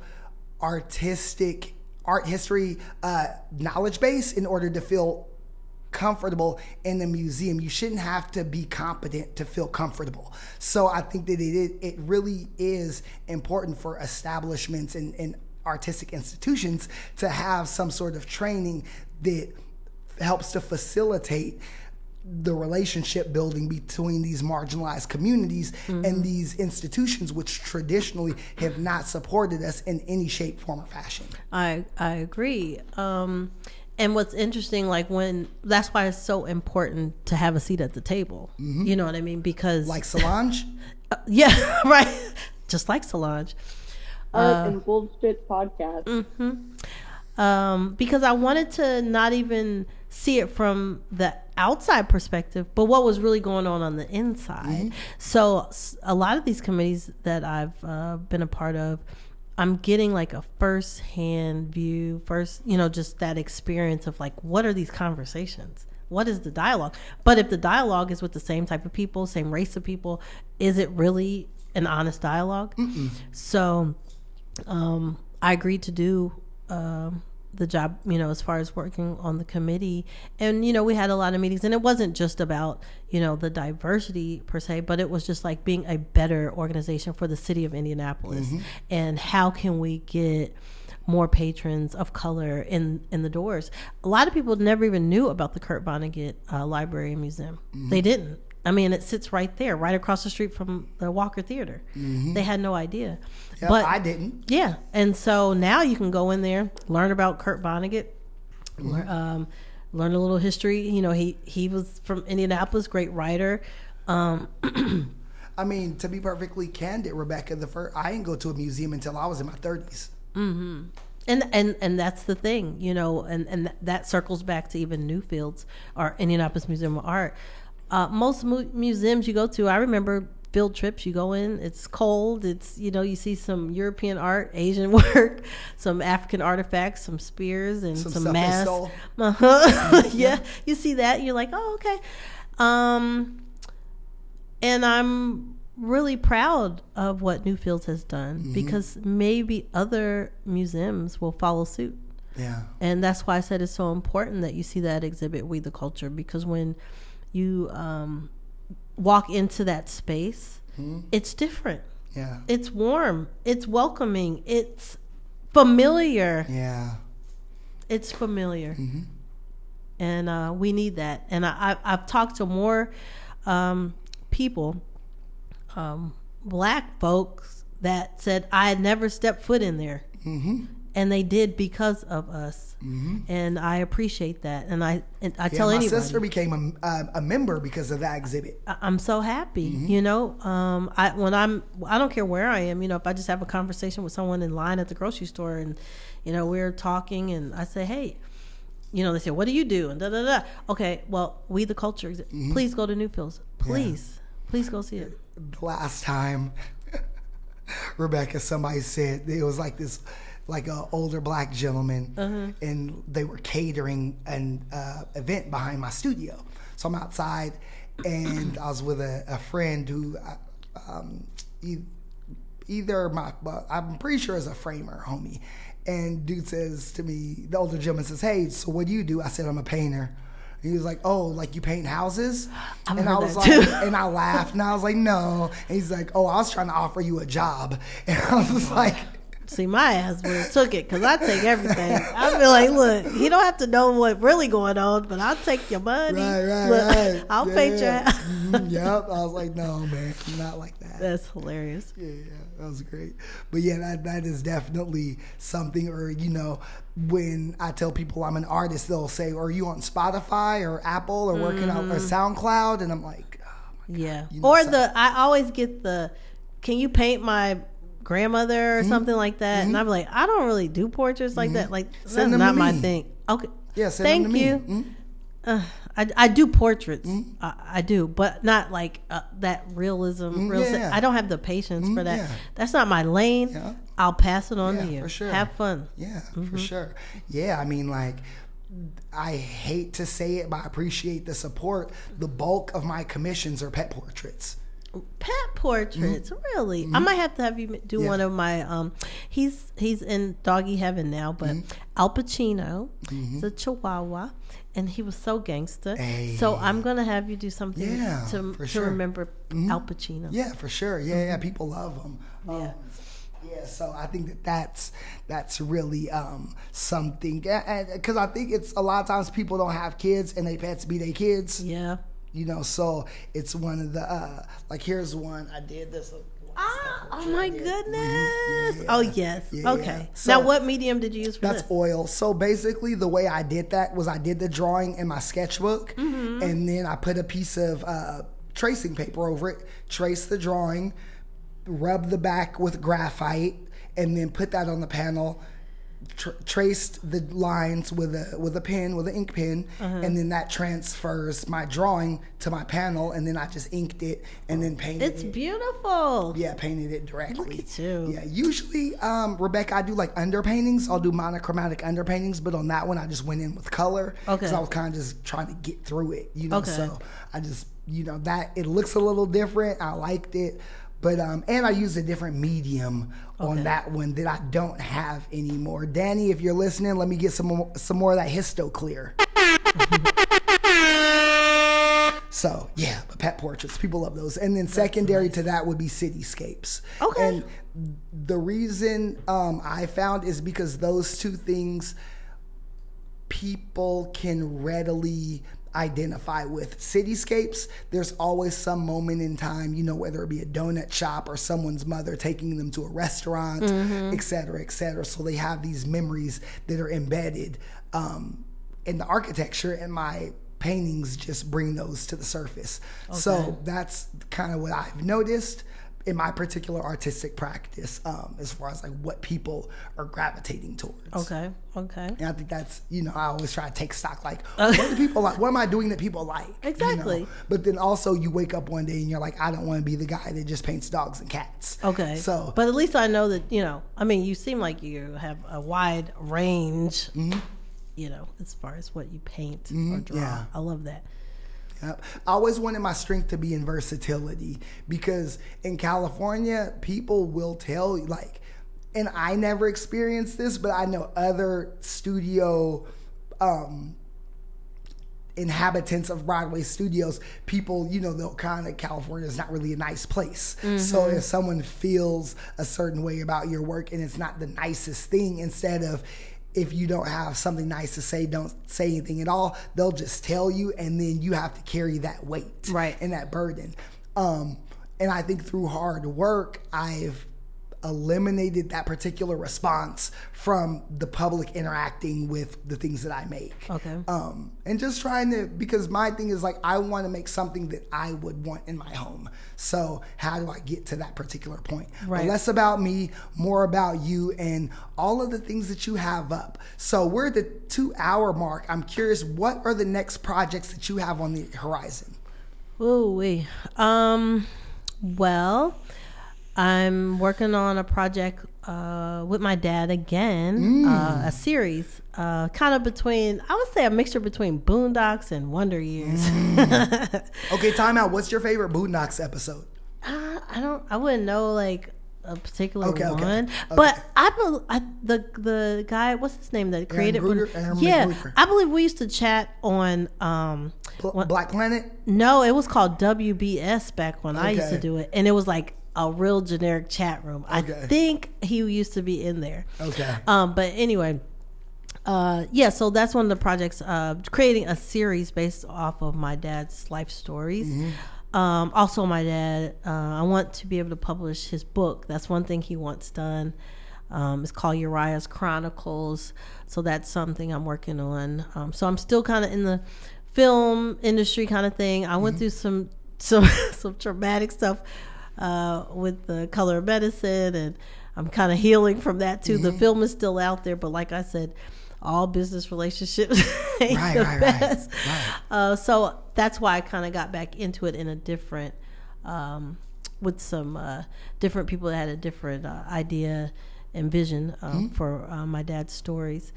artistic art history uh, knowledge base in order to feel comfortable in the museum. You shouldn't have to be competent to feel comfortable. So I think that it it really is important for establishments and, and artistic institutions to have some sort of training that helps to facilitate the relationship building between these marginalized communities mm-hmm. and these institutions, which traditionally have not supported us in any shape, form, or fashion. I I agree. Um, and what's interesting, like when that's why it's so important to have a seat at the table. Mm-hmm. You know what I mean? Because like Solange, uh, yeah, right. Just like Solange. Art uh, and Bullshit podcast. Mm-hmm. Um, because I wanted to not even see it from the outside perspective, but what was really going on on the inside. Mm-hmm. So a lot of these committees that I've uh, been a part of, I'm getting like a first-hand view, first, you know, just that experience of like, what are these conversations? What is the dialogue? But if the dialogue is with the same type of people, same race of people, is it really an honest dialogue? Mm-mm. So um, I agreed to do um, the job, you know, as far as working on the committee. And, you know, we had a lot of meetings, and it wasn't just about, you know, the diversity per se, but it was just like being a better organization for the city of Indianapolis. Mm-hmm. And how can we get more patrons of color in, in the doors? A lot of people never even knew about the Kurt Vonnegut uh, Library and Museum. Mm-hmm. They didn't. I mean, it sits right there, right across the street from the Walker Theater. Mm-hmm. They had no idea. Yeah, but I didn't. Yeah. And so now you can go in there, learn about Kurt Vonnegut, mm-hmm. learn, um, learn a little history. You know, he, he was from Indianapolis, great writer. Um, I mean, to be perfectly candid, Rebecca, the first, I didn't go to a museum until I was in my thirties. Mm-hmm. And, and and that's the thing, you know, and, and that circles back to even Newfields or Indianapolis Museum of Art. Uh, most mu- museums you go to, I remember field trips, you go in, it's cold, it's, you know, you see some European art, Asian work, some African artifacts, some spears and some, some masks. Uh-huh. Yeah, you see that, you're like, oh, okay. Um, and I'm really proud of what Newfields has done, mm-hmm. because maybe other museums will follow suit. Yeah. And that's why I said it's so important that you see that exhibit, We the Culture, because when you um, walk into that space, mm-hmm. it's different. Yeah. It's warm. It's welcoming. It's familiar. Yeah. It's familiar. Mm-hmm. And uh, we need that. And I, I, I've talked to more um, people, um, black folks that said I had never stepped foot in there. Mm-hmm. And they did because of us, mm-hmm. and I appreciate that. And I, and I yeah, tell my anybody. My sister became a, a, a member because of that exhibit. I, I'm so happy, mm-hmm. you know. Um, I when I'm, I don't care where I am, you know. If I just have a conversation with someone in line at the grocery store, and you know we're talking, and I say, hey, you know, they say, what do you do? And da da da. Okay, well, we the culture. Mm-hmm. Please go to Newfields. Please, yeah. please go see it. The last time, Rebecca, somebody said it was like this. Like an older black gentleman, uh-huh. and they were catering an uh, event behind my studio. So I'm outside, and I was with a, a friend who, um, e- either my, well, I'm pretty sure is a framer, homie. And dude says to me, the older gentleman says, "Hey, so what do you do?" I said, "I'm a painter." And he was like, "Oh, like you paint houses?" I've and heard I was that like, too. and I laughed, and I was like, "No." And he's like, "Oh, I was trying to offer you a job," and I was like. See, my ass would have took it because I take everything. I'd be like, look, he don't have to know what really going on, but I'll take your money. Right, right, look, right. I'll yeah, paint yeah. your house. Mm-hmm, yep. I was like, no, man, not like that. That's hilarious. Yeah, yeah, that was great. But yeah, that that is definitely something, or, you know, when I tell people I'm an artist, they'll say, are you on Spotify or Apple or working mm-hmm. on or SoundCloud? And I'm like, oh my God. Yeah. You know, or so, the, I always get the, can you paint my grandmother or mm-hmm. something like that? Mm-hmm. And I'm like, I don't really do portraits like mm-hmm. that. Like, send that's not to my me. thing. Okay. Yeah, send Thank them to you. me. Mm-hmm. Uh, I, I do portraits. Mm-hmm. I, I do, but not like uh, that realism. Mm-hmm. Real Yeah. I don't have the patience Mm-hmm. for that. Yeah. That's not my lane. Yeah. I'll pass it on yeah, to you. For sure. Have fun. Yeah, mm-hmm. for sure. Yeah, I mean, like, I hate to say it, but I appreciate the support. The bulk of my commissions are pet portraits. Pet portraits, mm-hmm. really? Mm-hmm. I might have to have you do yeah. one of my. Um, he's he's in doggy heaven now, but mm-hmm. Al Pacino mm-hmm. is a Chihuahua, and he was so gangster. Hey. So I'm gonna have you do something yeah, to for to sure. remember mm-hmm. Al Pacino. Yeah, for sure. Yeah, mm-hmm. yeah. People love him. Yeah. Um, Yeah, so I think that that's that's really um, something, because I think it's a lot of times people don't have kids and they pets be their kids. Yeah. You know, so it's one of the, uh, like, here's one. I did this. Ah, oh my goodness. Mm-hmm. Yeah, oh, yes. yeah, okay. yeah. So now, what medium did you use for that's this? oil. So basically, the way I did that was I did the drawing in my sketchbook, mm-hmm. and then I put a piece of uh, tracing paper over it, traced the drawing, rubbed the back with graphite, and then put that on the panel. Tr- traced the lines with a with a pen, with an ink pen, uh-huh. and then that transfers my drawing to my panel, and then I just inked it and then painted it's it. It's beautiful. Yeah, painted it directly. Look at you. Yeah, usually, um, Rebecca, I do like underpaintings. I'll do monochromatic underpaintings, but on that one, I just went in with color. Okay. Because I was kind of just trying to get through it, you know. Okay. So I just, you know, that it looks a little different. I liked it. But um, and I used a different medium okay. on that one that I don't have anymore. Danny, if you're listening, let me get some more, some more of that Histo Clear. So yeah, but pet portraits, people love those. And then secondary nice. to that would be cityscapes. Okay. And the reason um, I found is because those two things people can readily identify with. Cityscapes, there's always some moment in time, you know, whether it be a donut shop or someone's mother taking them to a restaurant, mm-hmm. et cetera, et cetera. So they have these memories that are embedded um, in the architecture, and my paintings just bring those to the surface. Okay. So that's kind of what I've noticed in my particular artistic practice, um, as far as like what people are gravitating towards. Okay, okay. And I think that's, you know, I always try to take stock, like, what do people like? What am I doing that people like? Exactly. You know? But then also you wake up one day and you're like, I don't want to be the guy that just paints dogs and cats. Okay. So, but at least I know that, you know, I mean, you seem like you have a wide range, mm-hmm. you know, as far as what you paint mm-hmm. or draw. Yeah. I love that. Yep. I always wanted my strength to be in versatility, because in California, people will tell you, like, and I never experienced this, but I know other studio um, inhabitants of Broadway studios, people, you know, they'll kind of, California is not really a nice place. Mm-hmm. So if someone feels a certain way about your work and it's not the nicest thing, instead of, if you don't have something nice to say, don't say anything at all. They'll just tell you, and then you have to carry that weight right. and that burden. Um, and I think through hard work, I've eliminated that particular response from the public interacting with the things that I make. Okay. Um, and just trying to, because my thing is like, I want to make something that I would want in my home. So how do I get to that particular point? Right. But less about me, more about you and all of the things that you have up. So we're at the two hour mark. I'm curious, what are the next projects that you have on the horizon? Ooh wee. Um, well, I'm working on a project uh, with my dad again, Mm. uh, a series, uh, kind of between, I would say a mixture between Boondocks and Wonder Years. Mm. Okay, time out. What's your favorite Boondocks episode? uh, I don't, I wouldn't know like a particular Okay, okay, one, okay. but I, bel I the the guy, what's his name that created? Gruder? Boond- Aaron yeah, McGruder. I believe we used to chat on. Um, Bl- Black Planet? No, it was called W B S back when I used to Okay. do it, and it was like a real generic chat room. I Okay. think he used to be in there. Okay. Um, but anyway, uh, yeah. So that's one of the projects. Uh, creating a series based off of my dad's life stories. Mm-hmm. Um, also, my dad. Uh, I want to be able to publish his book. That's one thing he wants done. Um, it's called Uriah's Chronicles. So that's something I'm working on. Um, so I'm still kind of in the film industry kind of thing. I went Mm-hmm. through some some some traumatic stuff uh, with the Color of Medicine, and I'm kind of healing from that too. Mm-hmm. The film is still out there, but like I said, all business relationships ain't Right, the right, right, best. right. Uh, so that's why I kind of got back into it in a different, um, with some uh, different people that had a different uh, idea and vision um, Mm-hmm. for uh, my dad's stories.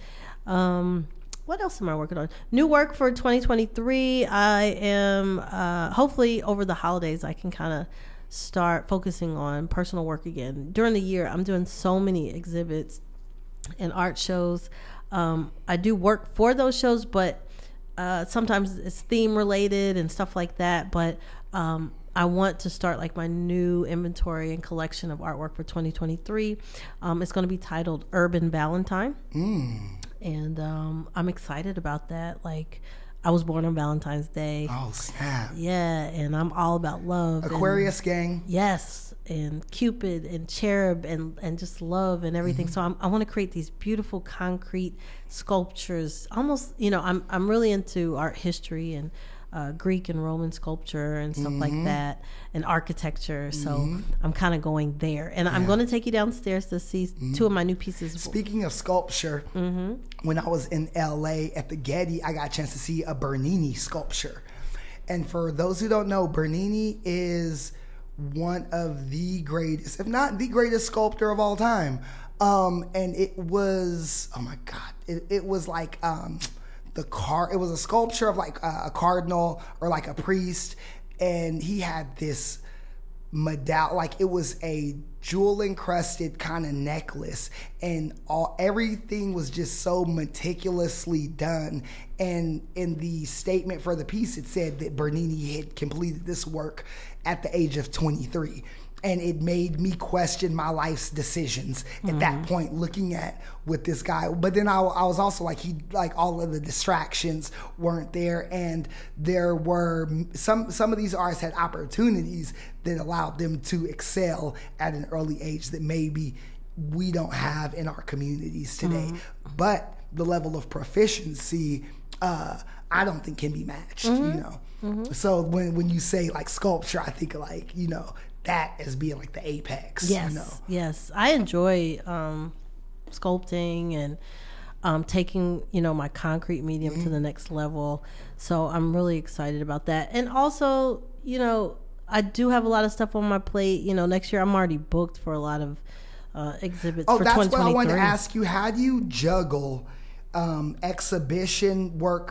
Um, what else am I working on? New work for twenty twenty-three. I am uh, hopefully over the holidays I can kind of start focusing on personal work again. During the year, I'm doing so many exhibits and art shows. Um, I do work for those shows, but uh, sometimes it's theme related and stuff like that. But um, I want to start like my new inventory and collection of artwork for twenty twenty-three. Um, it's going to be titled Urban Valentine. Mm. And um, I'm excited about that. Like, I was born on Valentine's Day. Oh, snap. Yeah, and I'm all about love. Aquarius and, gang. Yes, and Cupid and Cherub and, and just love and everything. Mm-hmm. So I'm, I want to create these beautiful concrete sculptures. Almost, you know, I'm I'm really into art history and uh, Greek and Roman sculpture and stuff Mm-hmm. like that, and architecture. So Mhm. I'm kind of going there. And I'm going to take you downstairs to see Mm-hmm. two of my new pieces. Speaking of sculpture, Mm-hmm. when I was in L A at the Getty, I got a chance to see a Bernini sculpture. And for those who don't know, Bernini is one of the greatest, if not the greatest sculptor of all time. Um, and it was, oh my God, it, it was like um, the car, it was a sculpture of like a, a cardinal or like a priest. And he had this medallion, like it was a jewel encrusted kind of necklace, and all everything was just so meticulously done. And in the statement for the piece, it said that Bernini had completed this work at the age of twenty-three. And it made me question my life's decisions at Mm-hmm. that point, looking at with this guy. But then I, I was also like, he, like all of the distractions weren't there, and there were some some of these artists had opportunities that allowed them to excel at an early age that maybe we don't have in our communities today. Mm-hmm. But the level of proficiency, uh, I don't think can be matched. Mm-hmm. You know. Mm-hmm. So when when you say like sculpture, I think like, you know, that as being like the apex. Yes, You know? yes. I enjoy um, sculpting and um, taking, you know, my concrete medium Mm-hmm. to the next level. So I'm really excited about that. And also, you know, I do have a lot of stuff on my plate. You know, next year I'm already booked for a lot of uh, exhibits Oh, for that's twenty what I wanted to twenty-three. ask you. How do you juggle um, exhibition work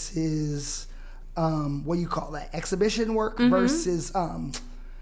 versus um, what do you call that? Exhibition work Mm-hmm. versus um,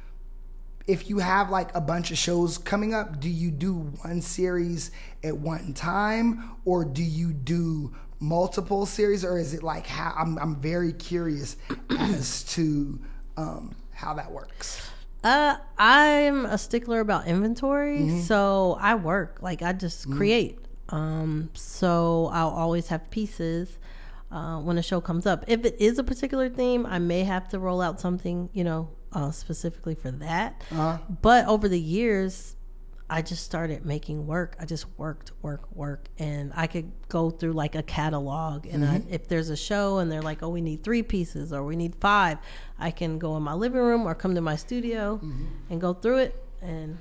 if you have like a bunch of shows coming up, do you do one series at one time, or do you do multiple series, or is it like how? I'm I'm very curious as to um, how that works. Uh, I'm a stickler about inventory, Mm-hmm. so I work like I just create. Um, so I'll always have pieces uh, when a show comes up. If it is a particular theme, I may have to roll out something, you know, uh, specifically for that. Uh-huh. But over the years, I just started making work. I just worked, work, work. And I could go through like a catalog. And Mm-hmm. I, if there's a show and they're like, oh, we need three pieces or we need five, I can go in my living room or come to my studio Mm-hmm. and go through it. And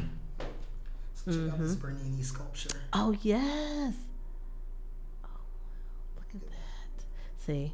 Check out this Bernini sculpture. oh, yes. Oh, look at that. See?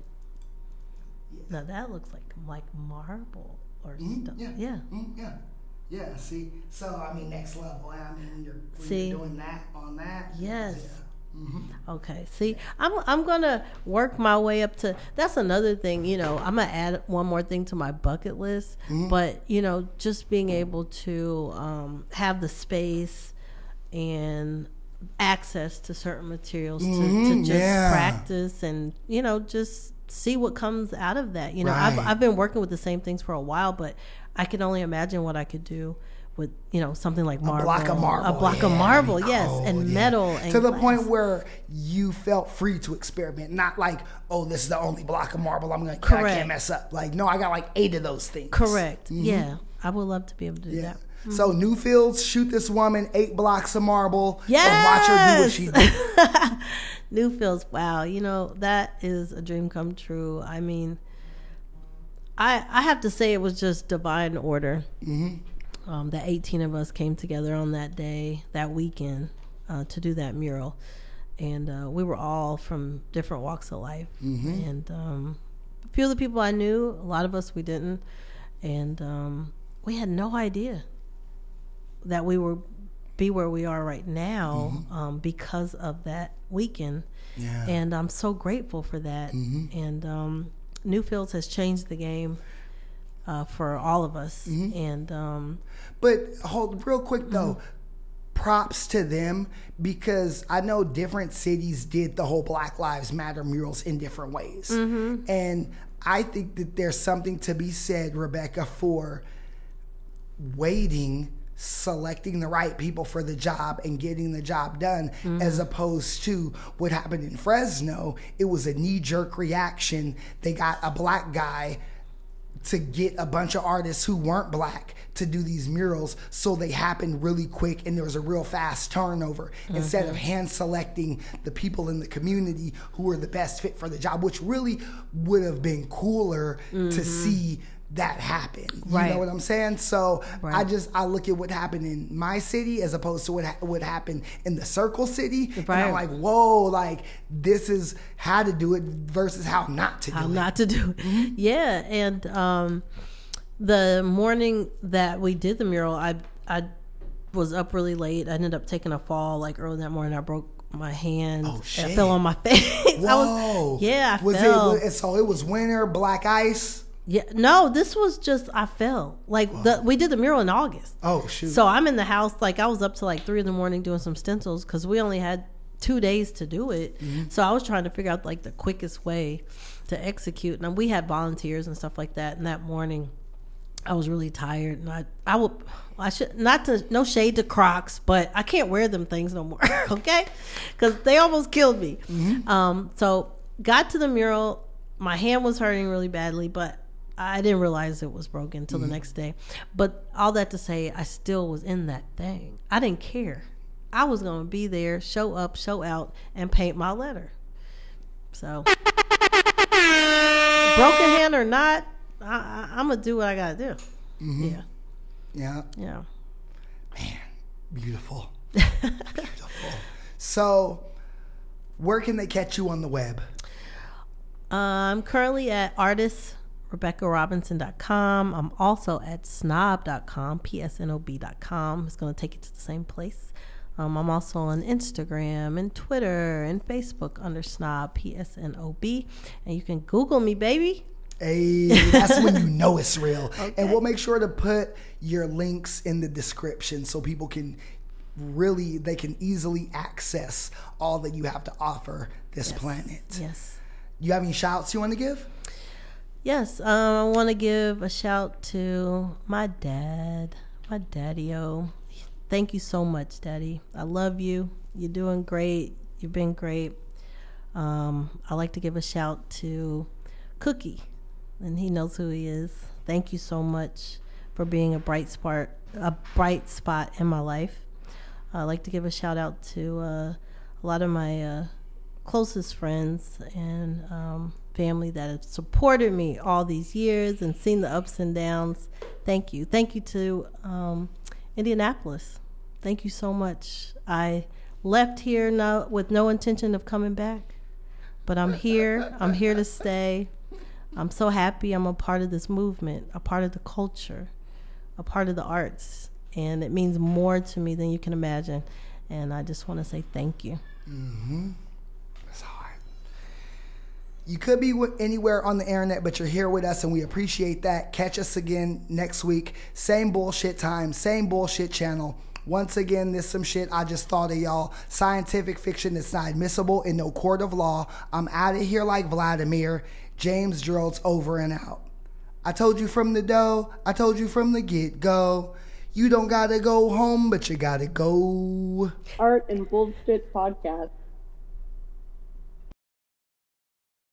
Now that looks like like marble or Mhm, stuff. yeah. Yeah. Mm, yeah. Yeah, see? So, I mean, next level. I mean, when you're, when See? you're doing that on that. Yes. Yeah. Mm-hmm. Okay. See, I'm I'm gonna work my way up to. That's another thing. You know, I'm gonna add one more thing to my bucket list. Mhm. But you know, just being able to um, have the space and access to certain materials to, to Mhm, just yeah. practice and you know just see what comes out of that. You know, I've Right. I've been working with the same things for a while, but I can only imagine what I could do with you know something like marble, A block of marble. a block yeah, of marble, that'd be yes, cool, and yeah. metal, and to the glass. point where you felt free to experiment, not like, oh, this is the only block of marble I'm gonna. I Correct. can't mess up. Like, no, I got like eight of those things. Correct. Mhm. Yeah, I would love to be able to do Yeah. that. So Newfields, shoot this woman eight blocks of marble Yes. and watch her do what she do. Newfields, wow, you know that is a dream come true. I mean, I I have to say it was just divine order. Mm-hmm. Um, that eighteen of us came together on that day, that weekend, uh, to do that mural, and uh, we were all from different walks of life. Mhm. And um, a few of the people I knew, a lot of us we didn't, and um, we had no idea that we would be where we are right now Mm-hmm. um, because of that weekend. Yeah. And I'm so grateful for that. Mhm. And um, Newfields has changed the game uh, for all of us. Mhm. And um, But hold real quick though, props to them because I know different cities did the whole Black Lives Matter murals in different ways. Mhm. And I think that there's something to be said, Rebecca, for waiting, selecting the right people for the job and getting the job done, Mhm. as opposed to what happened in Fresno. It was a knee-jerk reaction. They got a black guy to get a bunch of artists who weren't black to do these murals, so they happened really quick and there was a real fast turnover instead of hand selecting the people in the community who were the best fit for the job, which really would have been cooler to Mhm. see that happen. You Right. know what I'm saying? So Right. I just I look at what happened in my city as opposed to what ha- what happened in the Circle City, and I'm Right. like, whoa, like this is how to do it versus how not to do how it. not to do it. Yeah, and um, the morning that we did the mural, I I was up really late. I ended up taking a fall like early that morning. I broke my hand. Oh, shit. I fell on my face. Whoa. I was, yeah, I was fell. it was, so it was winter, black ice. Yeah, no, this was just I fell. Like the, we did the mural in August. Oh shoot! So I'm in the house. Like I was up to like three in the morning doing some stencils because we only had two days to do it. Mhm. So I was trying to figure out like the quickest way to execute. And we had volunteers and stuff like that. And that morning, I was really tired. And I I would I should not to no shade to Crocs, but I can't wear them things no more. Okay, because they almost killed me. Mm-hmm. Um, so got to the mural. My hand was hurting really badly, but I didn't realize it was broken until Mm-hmm. the next day. But all that to say, I still was in that thing. I didn't care. I was going to be there, show up, show out, and paint my letter. So, broken hand or not, I, I, I'm going to do what I got to do. Mm-hmm. Yeah. Yeah. Yeah. Man, beautiful. Beautiful. So, where can they catch you on the web? Uh, I'm currently at artist rebecca robinson dot com. I'm also at snob dot com, P S N O B dot com. It's going to take you to the same place. Um, I'm also on Instagram and Twitter and Facebook under Snob, P S N O B. And you can Google me, baby. Hey, that's when you know it's real. Okay. And we'll make sure to put your links in the description so people can really, they can easily access all that you have to offer this Yes. planet. Yes. You have any shouts you want to give? Yes, um, I want to give a shout to my dad, my daddy-o. Thank you so much, Daddy. I love you. You're doing great. You've been great. Um, I like to give a shout to Cookie, and he knows who he is. Thank you so much for being a bright spot, a bright spot in my life. I'd like to give a shout out to uh, a lot of my uh, closest friends and um, family that have supported me all these years and seen the ups and downs. Thank you. Thank you to um, Indianapolis. Thank you so much. I left here now with no intention of coming back, but I'm here. I'm here to stay. I'm so happy I'm a part of this movement, a part of the culture, a part of the arts, and it means more to me than you can imagine. And I just want to say thank you. Mm-hmm. That's hard. You could be anywhere on the internet, but you're here with us, and we appreciate that. Catch us again next week. Same bullshit time, same bullshit channel. Once again, this some shit I just thought of, y'all. Scientific fiction that's not admissible in no court of law. I'm out of here like Vladimir. James Gerald's over and out. I told you from the dough. I told you from the get-go. You don't gotta go home, but you gotta go. Art and Bullshit Podcast.